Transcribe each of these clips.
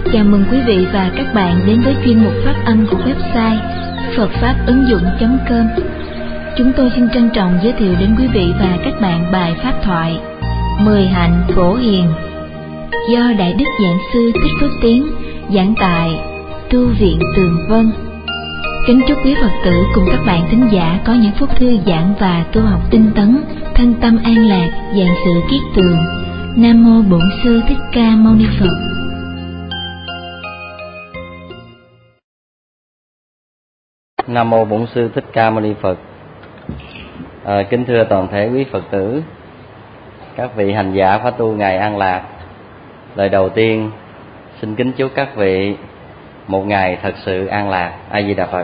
Chào mừng quý vị và các bạn đến với chuyên mục phát âm của website phậtfápứng dụng.com. Chúng tôi xin trân trọng giới thiệu đến quý vị và các bạn bài pháp thoại 10 hạnh phổ hiền do Đại Đức Giảng Sư Thích Phước Tiến giảng tại Tu viện Tường Vân. Kính chúc quý Phật tử cùng các bạn thính giả có những phút thư giãn và tu học tinh tấn, thân tâm an lạc, vạn sự kiết tường. Nam mô Bổn Sư Thích Ca Mâu Ni Phật. Nam mô Bổn Sư Thích Ca Mâu Ni Phật. Kính thưa toàn thể quý Phật tử, các vị hành giả pháp tu ngày an lạc. Lời đầu tiên xin kính chúc các vị một ngày thật sự an lạc. A Di Đà Phật.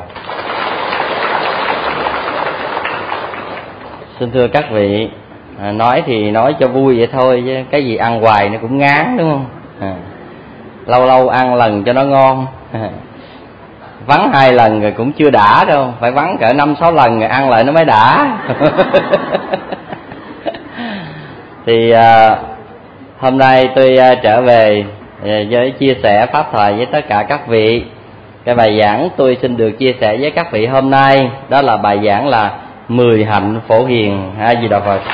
Xin thưa các vị, nói thì nói cho vui vậy thôi chứ cái gì ăn hoài nó cũng ngán, đúng không? Lâu lâu ăn lần cho nó ngon. Vắng 2 lần rồi cũng chưa đã đâu, phải vắng cỡ 5-6 lần rồi ăn lại nó mới đã. Thì hôm nay tôi trở về với chia sẻ pháp thoại với tất cả các vị. Cái bài giảng tôi xin được chia sẻ với các vị hôm nay đó là bài giảng là 10 hạnh phổ hiền. A Di Đà Phật.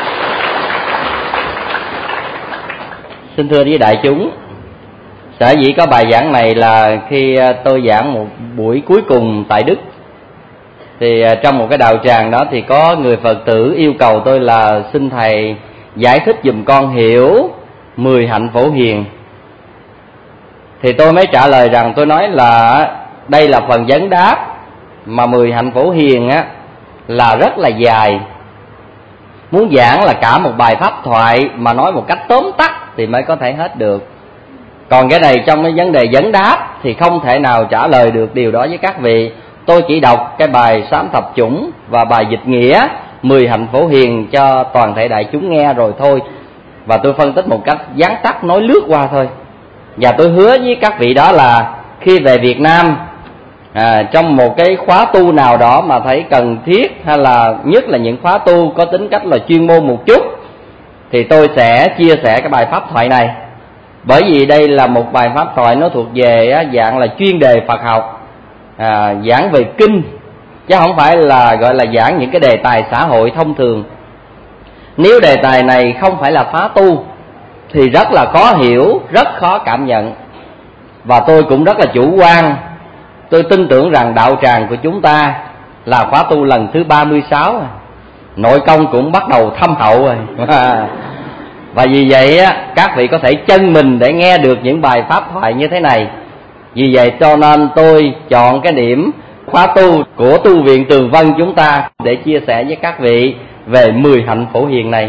Xin thưa với đại chúng, sở dĩ có bài giảng này là khi tôi giảng một buổi cuối cùng tại Đức, thì trong một cái đạo tràng đó thì có người Phật tử yêu cầu tôi là xin thầy giải thích giùm con hiểu 10 hạnh phổ hiền. Thì tôi mới trả lời rằng, tôi nói là đây là phần vấn đáp, mà 10 hạnh phổ hiền á là rất là dài. Muốn giảng là cả một bài pháp thoại mà nói một cách tóm tắt thì mới có thể hết được. Còn cái này trong cái vấn đề vấn đáp thì không thể nào trả lời được điều đó với các vị. Tôi chỉ đọc cái bài Sám Thập Chủng và bài dịch nghĩa 10 hạnh phổ hiền cho toàn thể đại chúng nghe rồi thôi. Và tôi phân tích một cách vắn tắt, nói lướt qua thôi. Và tôi hứa với các vị đó là khi về Việt Nam, trong một cái khóa tu nào đó mà thấy cần thiết, hay là nhất là những khóa tu có tính cách là chuyên môn một chút, thì tôi sẽ chia sẻ cái bài pháp thoại này. Bởi vì đây là một bài pháp thoại nó thuộc về dạng là chuyên đề Phật học, giảng về kinh, chứ không phải là gọi là giảng những cái đề tài xã hội thông thường. Nếu đề tài này không phải là phá tu thì rất là khó hiểu, rất khó cảm nhận. Và tôi cũng rất là chủ quan. Tôi tin tưởng rằng đạo tràng của chúng ta là khóa tu lần thứ 36 rồi. Nội công cũng bắt đầu thâm hậu rồi. Và vì vậy các vị có thể chân mình để nghe được những bài pháp thoại như thế này. Vì vậy cho nên tôi chọn cái điểm khóa tu của Tu viện Tường Vân chúng ta để chia sẻ với các vị về 10 hạnh phổ hiền này.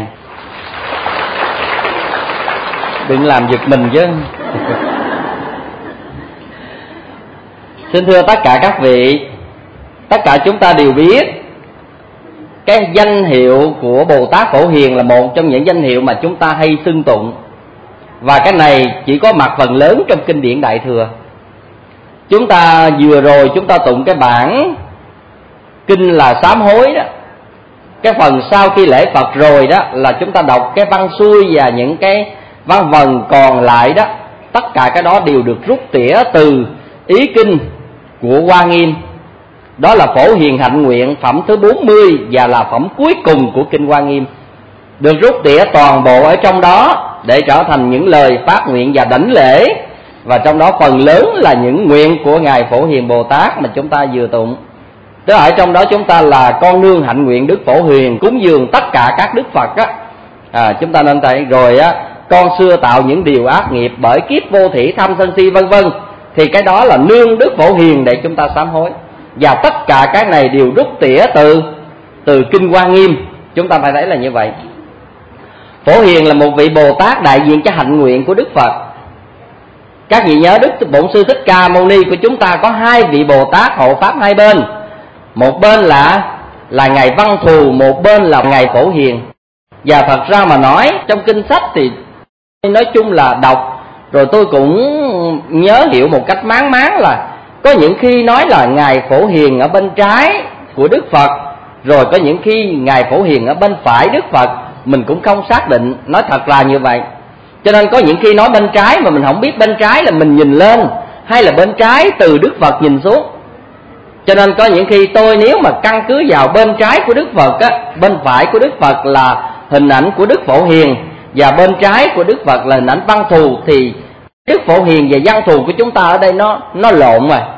Đừng làm giật mình chứ. Xin thưa tất cả các vị, tất cả chúng ta đều biết cái danh hiệu của Bồ Tát Phổ Hiền là một trong những danh hiệu mà chúng ta hay xưng tụng. Và cái này chỉ có mặt phần lớn trong kinh điển Đại Thừa. Chúng ta vừa rồi chúng ta tụng cái bản kinh là sám hối đó. Cái phần sau khi lễ Phật rồi đó là chúng ta đọc cái văn xuôi và những cái văn vần còn lại đó. Tất cả cái đó đều được rút tỉa từ ý kinh của Hoa Nghiêm. Đó là Phổ Hiền Hạnh Nguyện phẩm thứ 40 và là phẩm cuối cùng của kinh Hoa Nghiêm. Được rút tỉa toàn bộ ở trong đó để trở thành những lời phát nguyện và đảnh lễ. Và trong đó phần lớn là những nguyện của Ngài Phổ Hiền Bồ Tát mà chúng ta vừa tụng. Tức ở trong đó chúng ta là con nương hạnh nguyện Đức Phổ Hiền cúng dường tất cả các Đức Phật á. Chúng ta nên thấy rồi á, con xưa tạo những điều ác nghiệp bởi kiếp vô thỉ tham sân si vân vân. Thì cái đó là nương Đức Phổ Hiền để chúng ta sám hối. Và tất cả cái này đều rút tỉa từ kinh Hoa Nghiêm. Chúng ta phải thấy là như vậy. Phổ Hiền là một vị Bồ Tát đại diện cho hạnh nguyện của Đức Phật. Các vị nhớ Đức Bổn Sư Thích Ca Mâu Ni của chúng ta có 2 vị Bồ Tát hộ pháp hai bên. Một bên là Ngài Văn Thù, một bên là Ngài Phổ Hiền. Và thật ra mà nói trong kinh sách thì nói chung là đọc rồi tôi cũng nhớ hiểu một cách máng máng là có những khi nói là Ngài Phổ Hiền ở bên trái của Đức Phật, rồi có những khi Ngài Phổ Hiền ở bên phải Đức Phật. Mình cũng không xác định, nói thật là như vậy. Cho nên có những khi nói bên trái mà mình không biết bên trái là mình nhìn lên hay là bên trái từ Đức Phật nhìn xuống. Cho nên có những khi tôi nếu mà căn cứ vào bên trái của Đức Phật á, bên phải của Đức Phật là hình ảnh của Đức Phổ Hiền và bên trái của Đức Phật là hình ảnh Văn Thù, thì Đức Phổ Hiền và Văn Thù của chúng ta ở đây nó lộn rồi.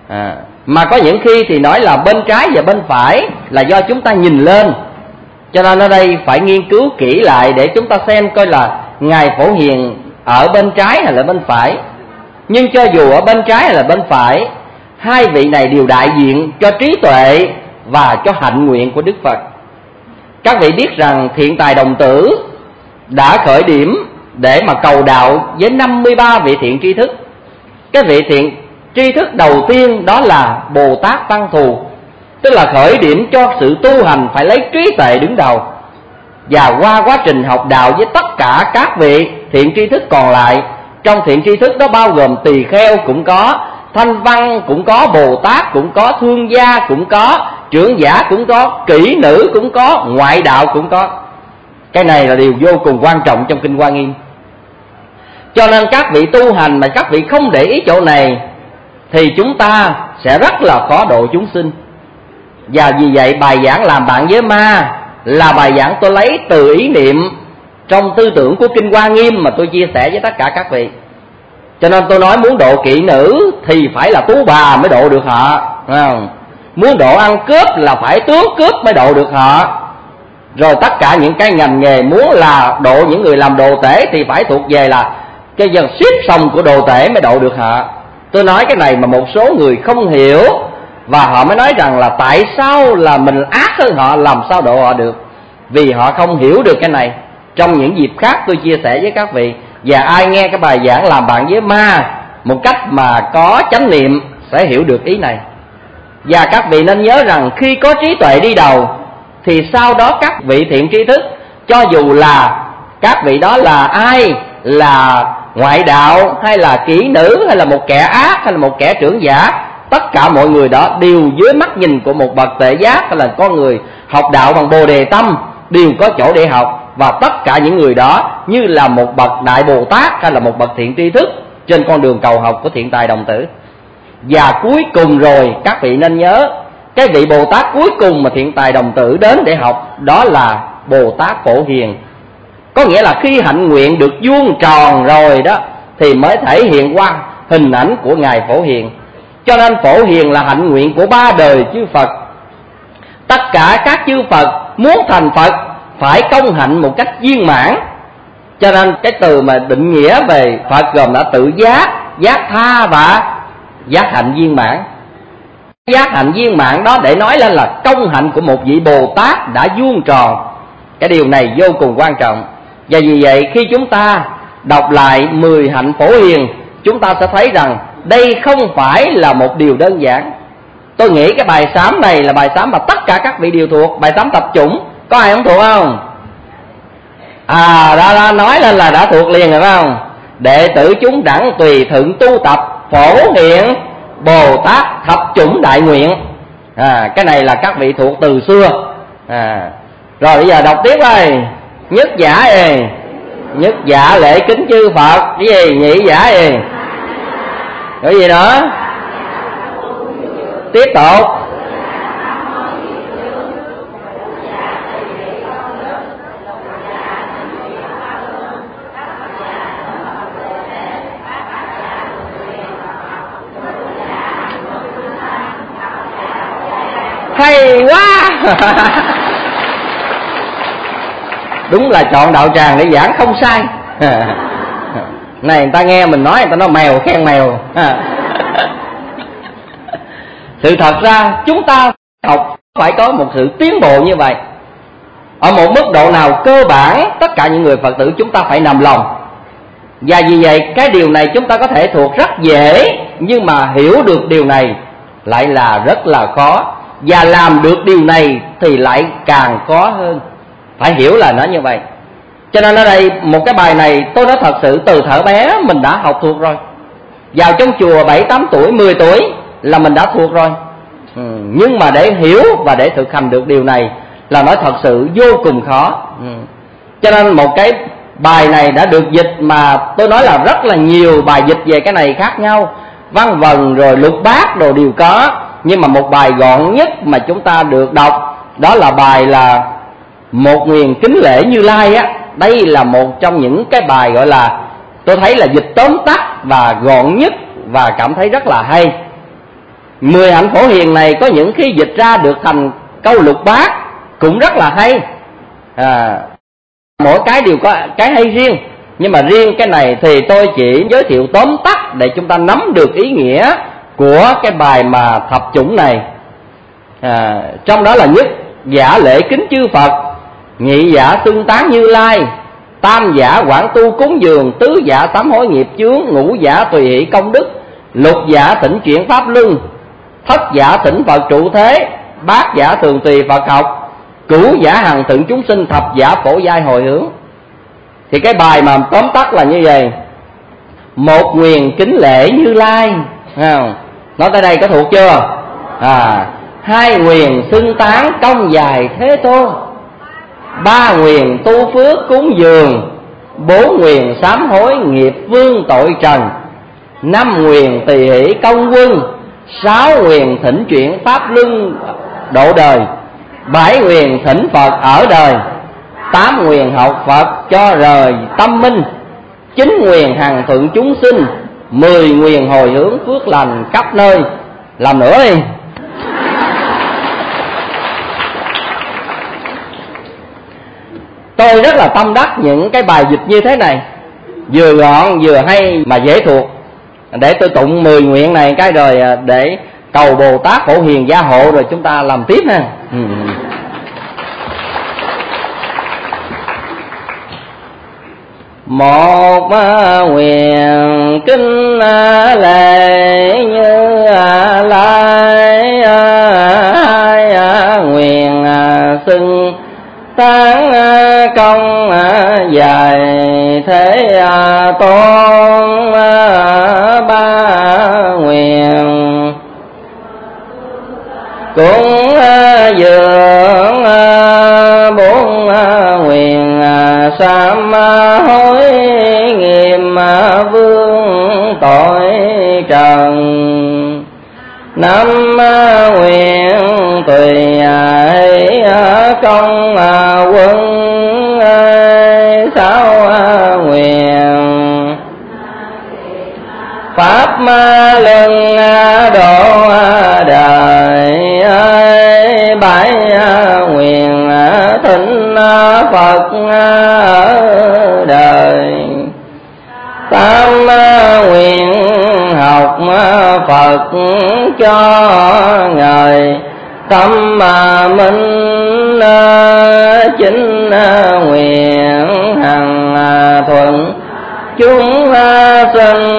Mà có những khi thì nói là bên trái và bên phải là do chúng ta nhìn lên. Cho nên ở đây phải nghiên cứu kỹ lại để chúng ta xem coi là Ngài Phổ Hiền ở bên trái hay là bên phải. Nhưng cho dù ở bên trái hay là bên phải, hai vị này đều đại diện cho trí tuệ và cho hạnh nguyện của Đức Phật. Các vị biết rằng Thiện Tài Đồng Tử đã khởi điểm để mà cầu đạo với 53 vị thiện tri thức. Cái vị thiện tri thức đầu tiên đó là Bồ Tát Văn Thù, tức là khởi điểm cho sự tu hành phải lấy trí tuệ đứng đầu. Và qua quá trình học đạo với tất cả các vị thiện tri thức còn lại, trong thiện tri thức đó bao gồm tỳ kheo cũng có, thanh văn cũng có, Bồ Tát cũng có, thương gia cũng có, trưởng giả cũng có, kỹ nữ cũng có, ngoại đạo cũng có. Cái này là điều vô cùng quan trọng trong Kinh Hoa Nghiêm. Cho nên các vị tu hành mà các vị không để ý chỗ này thì chúng ta sẽ rất là khó độ chúng sinh. Và vì vậy bài giảng Làm Bạn Với Ma là bài giảng tôi lấy từ ý niệm trong tư tưởng của Kinh Hoa Nghiêm mà tôi chia sẻ với tất cả các vị. Cho nên tôi nói muốn độ kỹ nữ thì phải là tú bà mới độ được họ, không? Muốn độ ăn cướp là phải tướng cướp mới độ được họ. Rồi tất cả những cái ngành nghề muốn là độ những người làm đồ tể thì phải thuộc về là cái dần xếp sòng của đồ tể mới độ được họ. Tôi nói cái này mà một số người không hiểu, và họ mới nói rằng là tại sao là mình ác hơn họ, làm sao độ họ được. Vì họ không hiểu được cái này. Trong những dịp khác tôi chia sẻ với các vị. Và ai nghe cái bài giảng Làm Bạn Với Ma một cách mà có chánh niệm sẽ hiểu được ý này. Và các vị nên nhớ rằng khi có trí tuệ đi đầu thì sau đó các vị thiện tri thức, cho dù là các vị đó là ai, là ngoại đạo hay là kỹ nữ hay là một kẻ ác hay là một kẻ trưởng giả, tất cả mọi người đó đều dưới mắt nhìn của một bậc tuệ giác hay là con người học đạo bằng Bồ Đề tâm, đều có chỗ để học. Và tất cả những người đó như là một bậc Đại Bồ Tát hay là một bậc thiện tri thức trên con đường cầu học của Thiện Tài Đồng Tử. Và cuối cùng rồi các vị nên nhớ, cái vị Bồ Tát cuối cùng mà Thiện Tài Đồng Tử đến để học đó là Bồ Tát Phổ Hiền. Có nghĩa là khi hạnh nguyện được vuông tròn rồi đó thì mới thể hiện qua hình ảnh của Ngài Phổ Hiền. Cho nên Phổ Hiền là hạnh nguyện của ba đời chư Phật. Tất cả các chư Phật muốn thành Phật phải công hạnh một cách viên mãn. Cho nên cái từ mà định nghĩa về Phật gồm là tự giác, giác tha và giác hạnh viên mãn. Giác hạnh viên mãn đó để nói lên là công hạnh của một vị Bồ Tát đã vuông tròn. Cái điều này vô cùng quan trọng. Và vì vậy khi chúng ta đọc lại 10 hạnh Phổ Hiền, chúng ta sẽ thấy rằng đây không phải là một điều đơn giản. Tôi nghĩ cái bài sám này là bài sám mà tất cả các vị đều thuộc, bài sám tập chủng. Có ai không thuộc không? Đã nói lên là đã thuộc liền rồi phải không? Đệ tử chúng đẳng tùy thuận tu tập Phổ Hiền Bồ Tát thập chủng đại nguyện. Cái này là các vị thuộc từ xưa. Rồi bây giờ đọc tiếp thôi. Nhất giả gì? Nhất giả lễ kính chư Phật. Cái gì? Nhị giả gì? Cái gì nữa? Tiếp tục. Hay quá. Đúng là chọn đạo tràng để giảng không sai. Này người ta nghe mình nói, người ta nói mèo khen mèo. Sự thật ra chúng ta học phải có một sự tiến bộ như vậy. Ở một mức độ nào cơ bản, tất cả những người Phật tử chúng ta phải nằm lòng. Và vì vậy cái điều này chúng ta có thể thuộc rất dễ, nhưng mà hiểu được điều này lại là rất là khó. Và làm được điều này thì lại càng khó hơn. Phải hiểu là nó như vậy. Cho nên ở đây một cái bài này tôi nói thật sự từ thuở bé mình đã học thuộc rồi. Vào trong chùa 7-8 tuổi, 10 tuổi là mình đã thuộc rồi. Nhưng mà để hiểu và để thực hành được điều này là nói thật sự vô cùng khó. Cho nên một cái Bài này đã được dịch mà tôi nói là rất là nhiều bài dịch về cái này khác nhau, văn vần rồi lục bát đồ đều có. Nhưng mà một bài gọn nhất mà chúng ta được đọc đó là bài là Một Nguyền Kính Lễ Như Lai á. Đây là một trong những cái bài gọi là tôi thấy là dịch tóm tắt và gọn nhất và cảm thấy rất là hay. 10 hạnh Phổ Hiền này có những khi dịch ra được thành câu lục bát cũng rất là hay. Mỗi cái đều có cái hay riêng, nhưng mà riêng cái này thì tôi chỉ giới thiệu tóm tắt để chúng ta nắm được ý nghĩa của cái bài mà thập chủng này. Trong đó là nhất giả lễ kính chư Phật, nhị giả xưng tán Như Lai, tam giả quảng tu cúng dường, tứ giả sám hối nghiệp chướng, ngũ giả tùy hỷ công đức, lục giả thỉnh chuyển pháp luân, thất giả thỉnh Phật trụ thế, bát giả thường tùy Phật học, cửu giả hằng thượng chúng sinh, thập giả phổ giai hồi hướng. Thì cái bài mà tóm tắt là như vậy: Một Nguyền Kính Lễ Như Lai, nói tới đây có thuộc chưa? Hai nguyền xưng tán công dài Thế Tôn, ba nguyền tu phước cúng dường, bốn nguyền sám hối nghiệp vương tội trần, năm nguyền tỳ hỷ công quân, sáu nguyền thỉnh chuyển pháp luân độ đời, bảy nguyền thỉnh Phật ở đời, tám nguyền học Phật cho rời tâm minh, chín nguyền hằng thượng chúng sinh, 10 nguyền hồi hướng phước lành khắp nơi. Làm nữa đi. Tôi rất là tâm đắc những cái bài dịch như thế này, vừa gọn vừa hay mà dễ thuộc. Để tôi tụng 10 nguyện này cái rồi để cầu Bồ Tát Phổ Hiền gia hộ rồi chúng ta làm tiếp ha. Một nguyện kính lễ Như Lai, hai nguyện xưng tán công dài Thế Tôn, ba nguyện cũng dường, bốn nguyện sám hối nghiệp vương tội trần, năm nguyện tùy hỷ công quân, sáu nguyện pháp luân độ đời, bảy nguyện thỉnh Phật ở đời, tám nguyện học Phật cho người tâm minh, chín nguyện hằng thuận chúng sinh,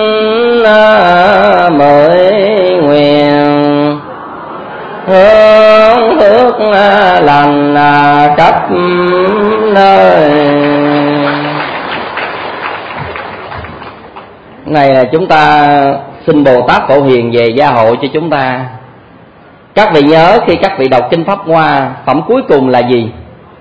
10 nguyện hướng phước lành khắp nơi. Này là chúng ta xin Bồ Tát Phổ Hiền về gia hộ cho chúng ta. Các vị nhớ khi các vị đọc kinh Pháp Hoa, phẩm cuối cùng là gì?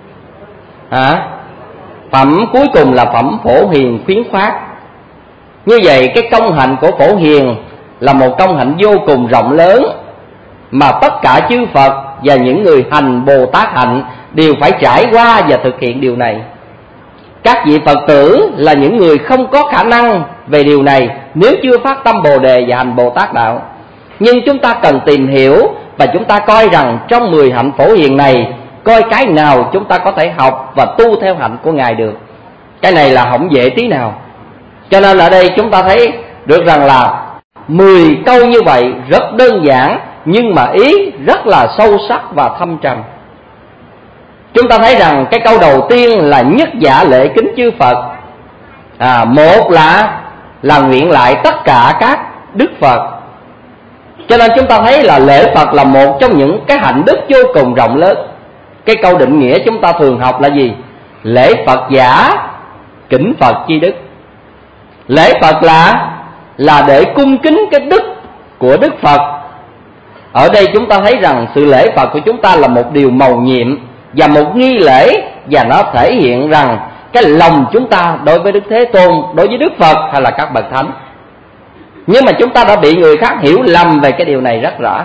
Phẩm cuối cùng là phẩm Phổ Hiền khuyến khoát. Như vậy cái công hạnh của Phổ Hiền là một công hạnh vô cùng rộng lớn, mà tất cả chư Phật và những người hành Bồ Tát hạnh đều phải trải qua và thực hiện điều này. Các vị Phật tử là những người không có khả năng về điều này nếu chưa phát tâm Bồ Đề và hành Bồ Tát đạo. Nhưng chúng ta cần tìm hiểu và chúng ta coi rằng trong 10 hạnh Phổ Hiền này, coi cái nào chúng ta có thể học và tu theo hạnh của Ngài được. Cái này là không dễ tí nào. Cho nên ở đây chúng ta thấy được rằng là 10 câu như vậy rất đơn giản, nhưng mà ý rất là sâu sắc và thâm trầm. Chúng ta thấy rằng cái câu đầu tiên là nhất giả lễ kính chư Phật. Một là nguyện lại tất cả các đức Phật. Cho nên chúng ta thấy là lễ Phật là một trong những cái hạnh đức vô cùng rộng lớn. Cái câu định nghĩa chúng ta thường học là gì? Lễ Phật giả, kính Phật chi đức. Lễ Phật là để cung kính cái đức của Đức Phật. Ở đây chúng ta thấy rằng sự lễ Phật của chúng ta là một điều mầu nhiệm và một nghi lễ, và nó thể hiện rằng cái lòng chúng ta đối với Đức Thế Tôn, đối với Đức Phật hay là các bậc thánh. Nhưng mà chúng ta đã bị người khác hiểu lầm về cái điều này rất rõ.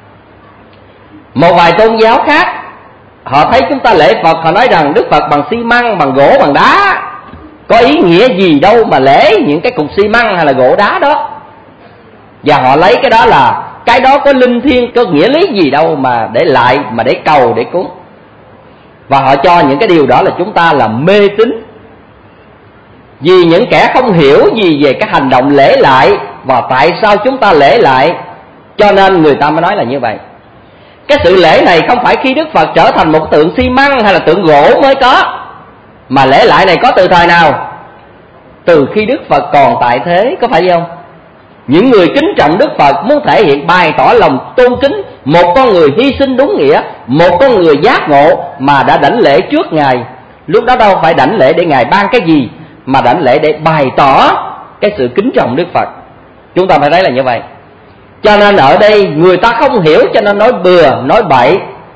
Một vài tôn giáo khác, họ thấy chúng ta lễ Phật, họ nói rằng Đức Phật bằng xi măng, bằng gỗ, bằng đá, có ý nghĩa gì đâu mà lễ những cái cục xi măng hay là gỗ đá đó. Và họ lấy cái đó là cái đó có linh thiêng, có nghĩa lý gì đâu mà để lại, mà để cầu, để cúng. Và họ cho những cái điều đó là chúng ta là mê tín. Vì những kẻ không hiểu gì về cái hành động lễ lại và tại sao chúng ta lễ lại, cho nên người ta mới nói là như vậy. Cái sự lễ này không phải khi Đức Phật trở thành một tượng xi măng hay là tượng gỗ mới có, mà lễ lại này có từ thời nào? Từ khi Đức Phật còn tại thế, có phải không? Những người kính trọng Đức Phật muốn thể hiện bày tỏ lòng tôn kính một con người hy sinh đúng nghĩa, một con người giác ngộ mà đã đảnh lễ trước Ngài. Lúc đó đâu phải đảnh lễ để Ngài ban cái gì, mà đảnh lễ để bày tỏ cái sự kính trọng Đức Phật. Chúng ta phải thấy là như vậy. Cho nên ở đây người ta không hiểu cho nên nói bừa, nói bậy.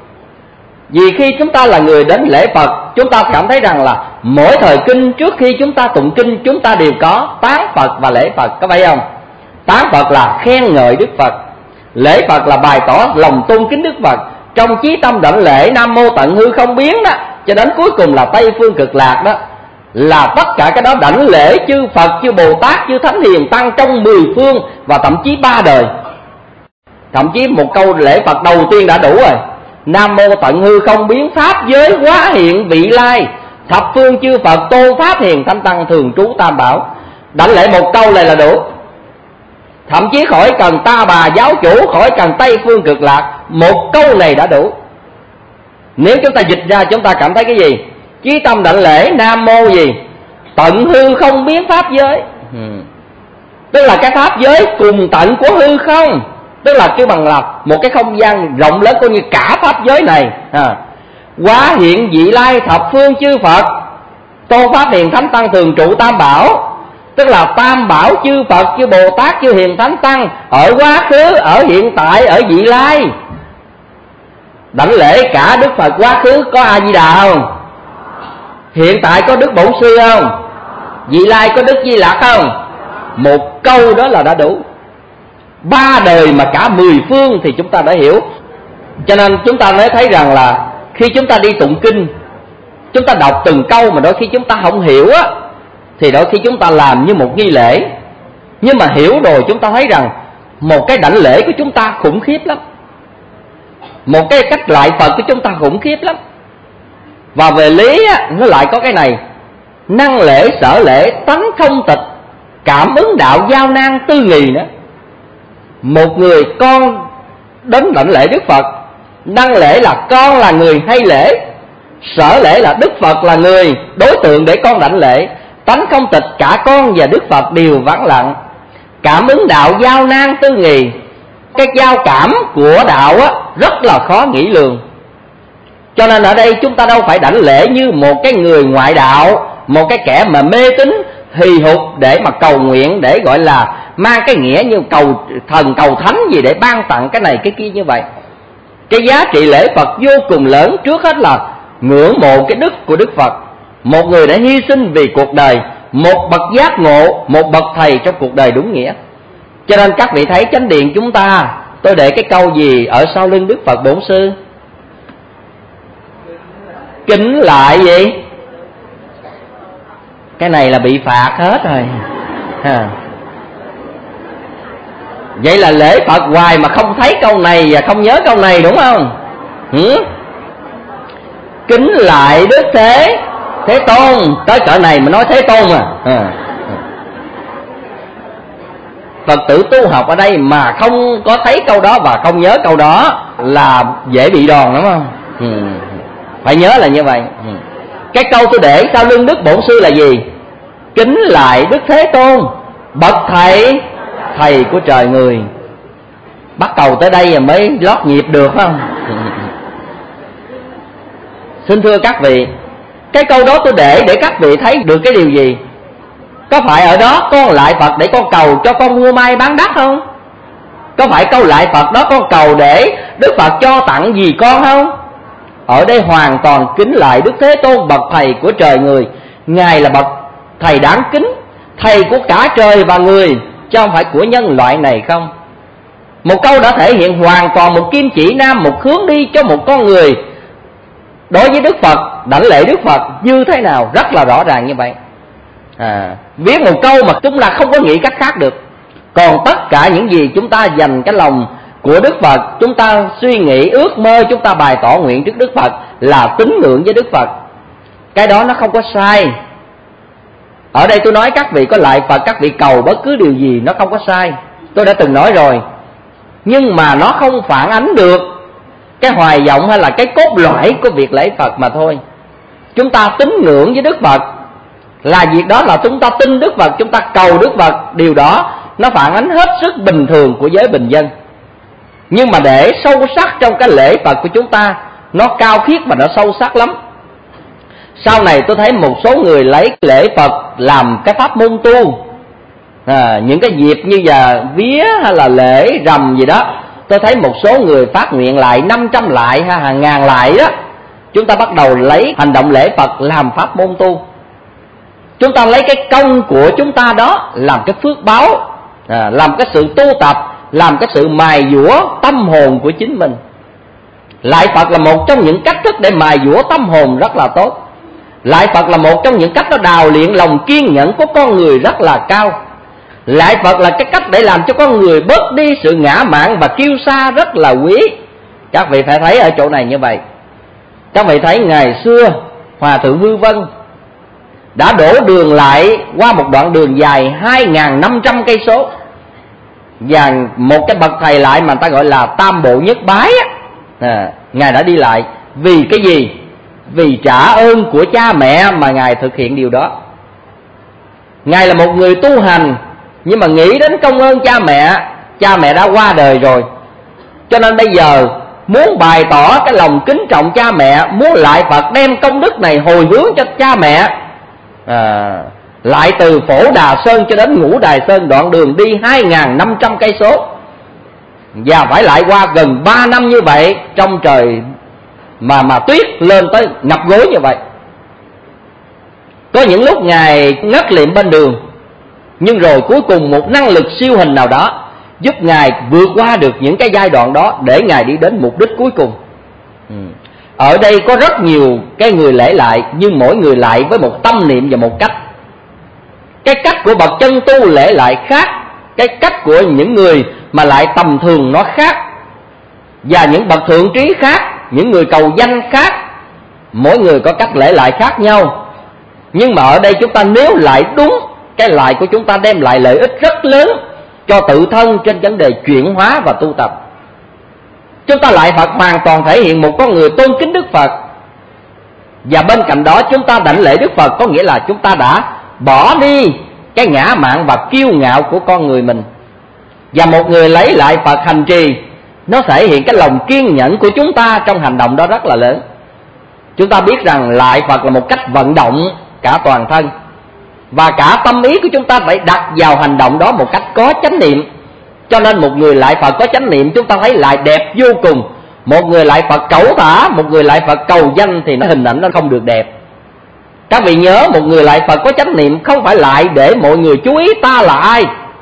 Vì khi chúng ta là người đến lễ Phật, chúng ta cảm thấy rằng là mỗi thời kinh, trước khi chúng ta tụng kinh, chúng ta đều có tán Phật và lễ Phật, có phải không? Tán Phật là khen ngợi Đức Phật, lễ Phật là bày tỏ lòng tôn kính Đức Phật. Trong chí tâm đảnh lễ Nam Mô Tận Hư Không Biến đó, cho đến cuối cùng là Tây Phương Cực Lạc đó, là tất cả cái đó đảnh lễ chư Phật, chư Bồ Tát, chư Thánh Hiền Tăng trong 10 phương và thậm chí 3 đời. Thậm chí một câu lễ Phật đầu tiên đã đủ rồi. Nam Mô Tận Hư Không Biến, Pháp giới hóa hiện vị lai, thập phương chư Phật tôn Pháp Hiền Thánh Tăng thường trú Tam Bảo. Đảnh lễ một câu này là đủ. Thậm chí khỏi cần Ta Bà giáo chủ, khỏi cần Tây Phương Cực Lạc, một câu này đã đủ. Nếu chúng ta dịch ra chúng ta cảm thấy cái gì? Chí tâm đảnh lễ Nam Mô gì? Tận hư không biến pháp giới. Tức là cái pháp giới cùng tận của hư không, tức là kêu bằng là một cái không gian rộng lớn coi như cả pháp giới này. Hóa hiện vị lai thập phương chư Phật tôn Pháp Hiền Thánh Tăng thường trụ Tam Bảo. Tức là Tam Bảo chư Phật, chư Bồ Tát, chư Hiền Thánh Tăng ở quá khứ, ở hiện tại, ở vị lai. Đảnh lễ cả Đức Phật quá khứ có A Di Đà không? Hiện tại có Đức Bổn Sư không? Vị lai có Đức Di Lặc không? Một câu đó là đã đủ. 3 đời mà cả 10 phương thì chúng ta đã hiểu. Cho nên chúng ta mới thấy rằng là khi chúng ta đi tụng kinh, chúng ta đọc từng câu mà đôi khi chúng ta không hiểu á, thì đôi khi chúng ta làm như một nghi lễ. Nhưng mà hiểu rồi chúng ta thấy rằng một cái đảnh lễ của chúng ta khủng khiếp lắm, một cái cách lại Phật của chúng ta khủng khiếp lắm. Và về lý á, nó lại có cái này: năng lễ sở lễ tánh không tịch, cảm ứng đạo giao nan tư nghì nữa. Một người con đến đảnh lễ Đức Phật, năng lễ là con là người hay lễ, sở lễ là Đức Phật là người đối tượng để con đảnh lễ. Tánh không tịch, cả con và Đức Phật đều vắng lặng. Cảm ứng đạo giao nan tư nghì, cái giao cảm của đạo á, rất là khó nghĩ lường. Cho nên ở đây chúng ta đâu phải đảnh lễ như một cái người ngoại đạo, một cái kẻ mà mê tín hì hục để mà cầu nguyện, để gọi là mang cái nghĩa như cầu thần cầu thánh gì để ban tặng cái này cái kia như vậy. Cái giá trị lễ Phật vô cùng lớn. Trước hết là ngưỡng mộ cái đức của Đức Phật, một người đã hy sinh vì cuộc đời, một bậc giác ngộ, một bậc thầy trong cuộc đời đúng nghĩa. Cho nên các vị thấy chánh điện chúng ta, tôi để cái câu gì ở sau lưng Đức Phật Bổn Sư? Kính lại gì? Cái này là bị phạt hết rồi. Vậy là lễ Phật hoài mà không thấy câu này và không nhớ câu này, đúng không? Kính lại Đức Thế Tôn. Tới cỡ này mà nói Thế Tôn Phật tử tu học ở đây mà không có thấy câu đó và không nhớ câu đó là dễ bị đòn, đúng không? Phải nhớ là như vậy. Cái câu tôi để sau lưng Đức Bổn Sư là gì? Kính lại Đức Thế Tôn, bậc thầy của trời người. Bắt đầu tới đây mới lót nhịp được, phải không? Xin thưa các vị, cái câu đó tôi để các vị thấy được cái điều gì? Có phải ở đó con lại Phật để con cầu cho con mua may bán đắt không? Có phải câu lại Phật đó con cầu để Đức Phật cho tặng gì con không? Ở đây hoàn toàn kính lại Đức Thế Tôn, bậc thầy của trời người. Ngài là bậc thầy đáng kính, thầy của cả trời và người, chứ không phải của nhân loại này không. Một câu đã thể hiện hoàn toàn một kim chỉ nam, một hướng đi cho một con người đối với Đức Phật, đảnh lễ Đức Phật như thế nào, rất là rõ ràng như vậy. Viết một câu mà chúng ta không có nghĩ cách khác được. Còn tất cả những gì chúng ta dành cái lòng của Đức Phật, chúng ta suy nghĩ ước mơ, chúng ta bày tỏ nguyện trước Đức Phật là tín ngưỡng với Đức Phật. Cái đó nó không có sai. Ở đây tôi nói các vị có lại Phật, các vị cầu bất cứ điều gì nó không có sai. Tôi đã từng nói rồi. Nhưng mà nó không phản ánh được cái hoài vọng hay là cái cốt lõi của việc lễ Phật mà thôi. Chúng ta tín ngưỡng với Đức Phật là việc đó là chúng ta tin Đức Phật, chúng ta cầu Đức Phật. Điều đó nó phản ánh hết sức bình thường của giới bình dân. Nhưng mà để sâu sắc trong cái lễ Phật của chúng ta, nó cao khiết và nó sâu sắc lắm. Sau này tôi thấy một số người lấy lễ Phật làm cái pháp môn tu. Những cái dịp như là vía hay là lễ rằm gì đó, tôi thấy một số người phát nguyện lại 500 lại hay hàng ngàn lại đó. Chúng ta bắt đầu lấy hành động lễ Phật làm pháp môn tu. Chúng ta lấy cái công của chúng ta đó làm cái phước báo, làm cái sự tu tập, làm cái sự mài dũa tâm hồn của chính mình. Lại Phật là một trong những cách thức để mài dũa tâm hồn rất là tốt. Lại Phật là một trong những cách nó đào luyện lòng kiên nhẫn của con người rất là cao. Lại Phật là cái cách để làm cho con người bớt đi sự ngã mạn và kiêu sa rất là quý. Các vị phải thấy ở chỗ này như vậy. Các vị thấy ngày xưa Hòa Thượng Hư Vân đã đổ đường lại qua một đoạn đường dài 2.500 cây số. Và một cái bậc thầy lại mà người ta gọi là Tam Bộ Nhất Bái á, Ngài đã đi lại vì cái gì? Vì trả ơn của cha mẹ mà Ngài thực hiện điều đó. Ngài là một người tu hành, nhưng mà nghĩ đến công ơn cha mẹ đã qua đời rồi. Cho nên bây giờ muốn bày tỏ cái lòng kính trọng cha mẹ, muốn lại Phật đem công đức này hồi hướng cho cha mẹ, lại từ Phổ Đà Sơn cho đến Ngũ Đài Sơn, đoạn đường đi 2.500 cây số, và phải lại qua gần 3 năm như vậy trong trời mà tuyết lên tới ngập gối như vậy. Có những lúc Ngài ngất liệm bên đường, nhưng rồi cuối cùng một năng lực siêu hình nào đó giúp Ngài vượt qua được những cái giai đoạn đó để Ngài đi đến mục đích cuối cùng. Ở đây có rất nhiều cái người lễ lại, nhưng mỗi người lại với một tâm niệm và một cách. Cái cách của bậc chân tu lễ lại khác, cái cách của những người mà lại tầm thường nó khác, và những bậc thượng trí khác, những người cầu danh khác. Mỗi người có cách lễ lại khác nhau. Nhưng mà ở đây chúng ta nếu lại đúng, cái lại của chúng ta đem lại lợi ích rất lớn cho tự thân trên vấn đề chuyển hóa và tu tập. Chúng ta lại Phật hoàn toàn thể hiện một con người tôn kính Đức Phật. Và bên cạnh đó chúng ta đảnh lễ Đức Phật, có nghĩa là chúng ta đã bỏ đi cái ngã mạn và kiêu ngạo của con người mình. Và một người lấy lại Phật hành trì, nó thể hiện cái lòng kiên nhẫn của chúng ta trong hành động đó rất là lớn. Chúng ta biết rằng lại Phật là một cách vận động cả toàn thân, và cả tâm ý của chúng ta phải đặt vào hành động đó một cách có chánh niệm. Cho nên một người lại Phật có chánh niệm chúng ta thấy lại đẹp vô cùng. Một người lại Phật cẩu thả, một người lại Phật cầu danh thì nó hình ảnh nó không được đẹp. Các vị nhớ, một người lại Phật có chánh niệm không phải lại để mọi người chú ý ta là ai.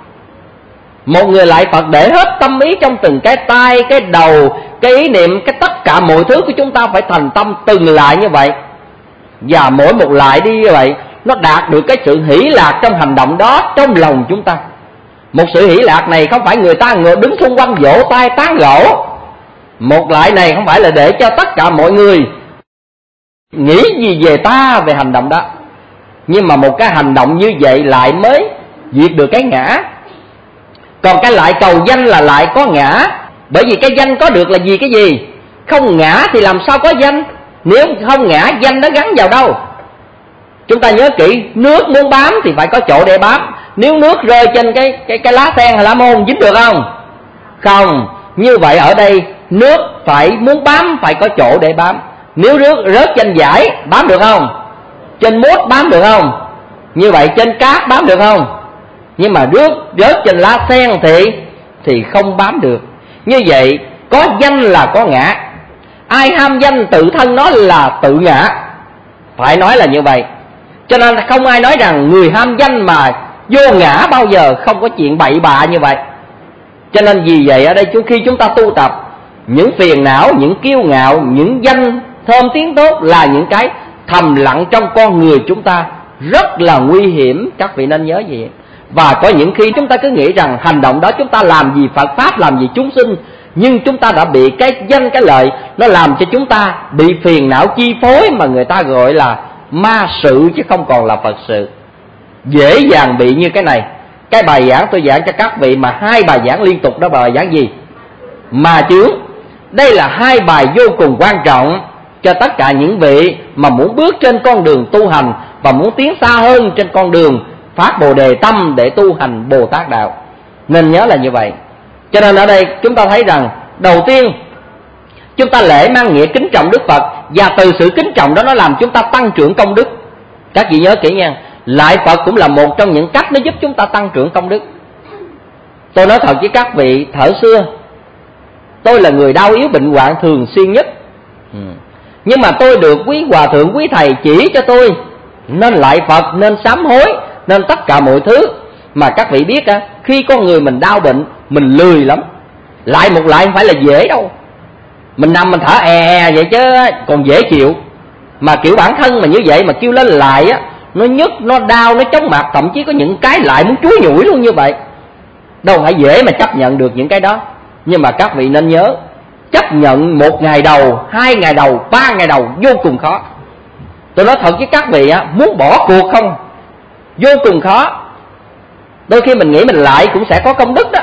Một người lại Phật để hết tâm ý trong từng cái tay, cái đầu, cái ý niệm, cái tất cả mọi thứ của chúng ta phải thành tâm từng lại như vậy. Và mỗi một lại đi như vậy, nó đạt được cái sự hỷ lạc trong hành động đó trong lòng chúng ta. Một sự hỷ lạc này không phải người ta ngồi đứng xung quanh vỗ tay tán gỗ. Một lại này không phải là để cho tất cả mọi người nghĩ gì về ta, về hành động đó. Nhưng mà một cái hành động như vậy lại mới diệt được cái ngã. Còn cái lại cầu danh là lại có ngã. Bởi vì cái danh có được là vì cái gì? Không ngã thì làm sao có danh? Nếu không ngã, danh nó gắn vào đâu? Chúng ta nhớ kỹ, nước muốn bám thì phải có chỗ để bám. Nếu nước rơi trên cái lá sen hay lá môn dính được không? Không. Như vậy ở đây nước phải muốn bám phải có chỗ để bám. Nếu nước rớt trên dải bám được không? Trên mốt bám được không? Như vậy trên cát bám được không? Nhưng mà nước rớt trên lá sen thì không bám được. Như vậy có danh là có ngã. Ai ham danh tự thân nó là tự ngã. Phải nói là như vậy. Cho nên không ai nói rằng người ham danh mà vô ngã bao giờ, không có chuyện bậy bạ như vậy. Cho nên vì vậy ở đây khi chúng ta tu tập, những phiền não, những kiêu ngạo, những danh thơm tiếng tốt là những cái thầm lặng trong con người chúng ta, rất là nguy hiểm, các vị nên nhớ vậy. Và có những khi chúng ta cứ nghĩ rằng hành động đó chúng ta làm vì Phật Pháp, làm vì chúng sinh, nhưng chúng ta đã bị cái danh cái lợi nó làm cho chúng ta bị phiền não chi phối, mà người ta gọi là ma sự chứ không còn là Phật sự. Dễ dàng bị như cái này. Cái bài giảng tôi giảng cho các vị mà 2 bài giảng liên tục đó, bài giảng gì? Ma chướng. Đây là 2 bài vô cùng quan trọng cho tất cả những vị mà muốn bước trên con đường tu hành và muốn tiến xa hơn trên con đường phát Bồ Đề tâm để tu hành Bồ Tát đạo. Nên nhớ là như vậy. Cho nên ở đây chúng ta thấy rằng đầu tiên chúng ta lễ mang nghĩa kính trọng Đức Phật, và từ sự kính trọng đó nó làm chúng ta tăng trưởng công đức. Các vị nhớ kỹ nha, lại Phật cũng là một trong những cách nó giúp chúng ta tăng trưởng công đức. Tôi nói thật với các vị, thở xưa tôi là người đau yếu bệnh hoạn thường xuyên nhất, nhưng mà tôi được quý hòa thượng quý thầy chỉ cho tôi nên lại Phật, nên sám hối, nên tất cả mọi thứ. Mà các vị biết á, khi con người mình đau bệnh mình lười lắm, lại một lại không phải là dễ đâu. Mình nằm mình thở vậy chứ còn dễ chịu. Mà kiểu bản thân mà như vậy mà kêu lên lại á, nó nhức, nó đau, nó chóng mặt, thậm chí có những cái lại muốn chúi nhủi luôn như vậy. Đâu phải dễ mà chấp nhận được những cái đó. Nhưng mà các vị nên nhớ, chấp nhận 1 ngày đầu, 2 ngày đầu, 3 ngày đầu vô cùng khó. Tôi nói thật với các vị á, muốn bỏ cuộc không, vô cùng khó. Đôi khi mình nghĩ mình lại cũng sẽ có công đức đó.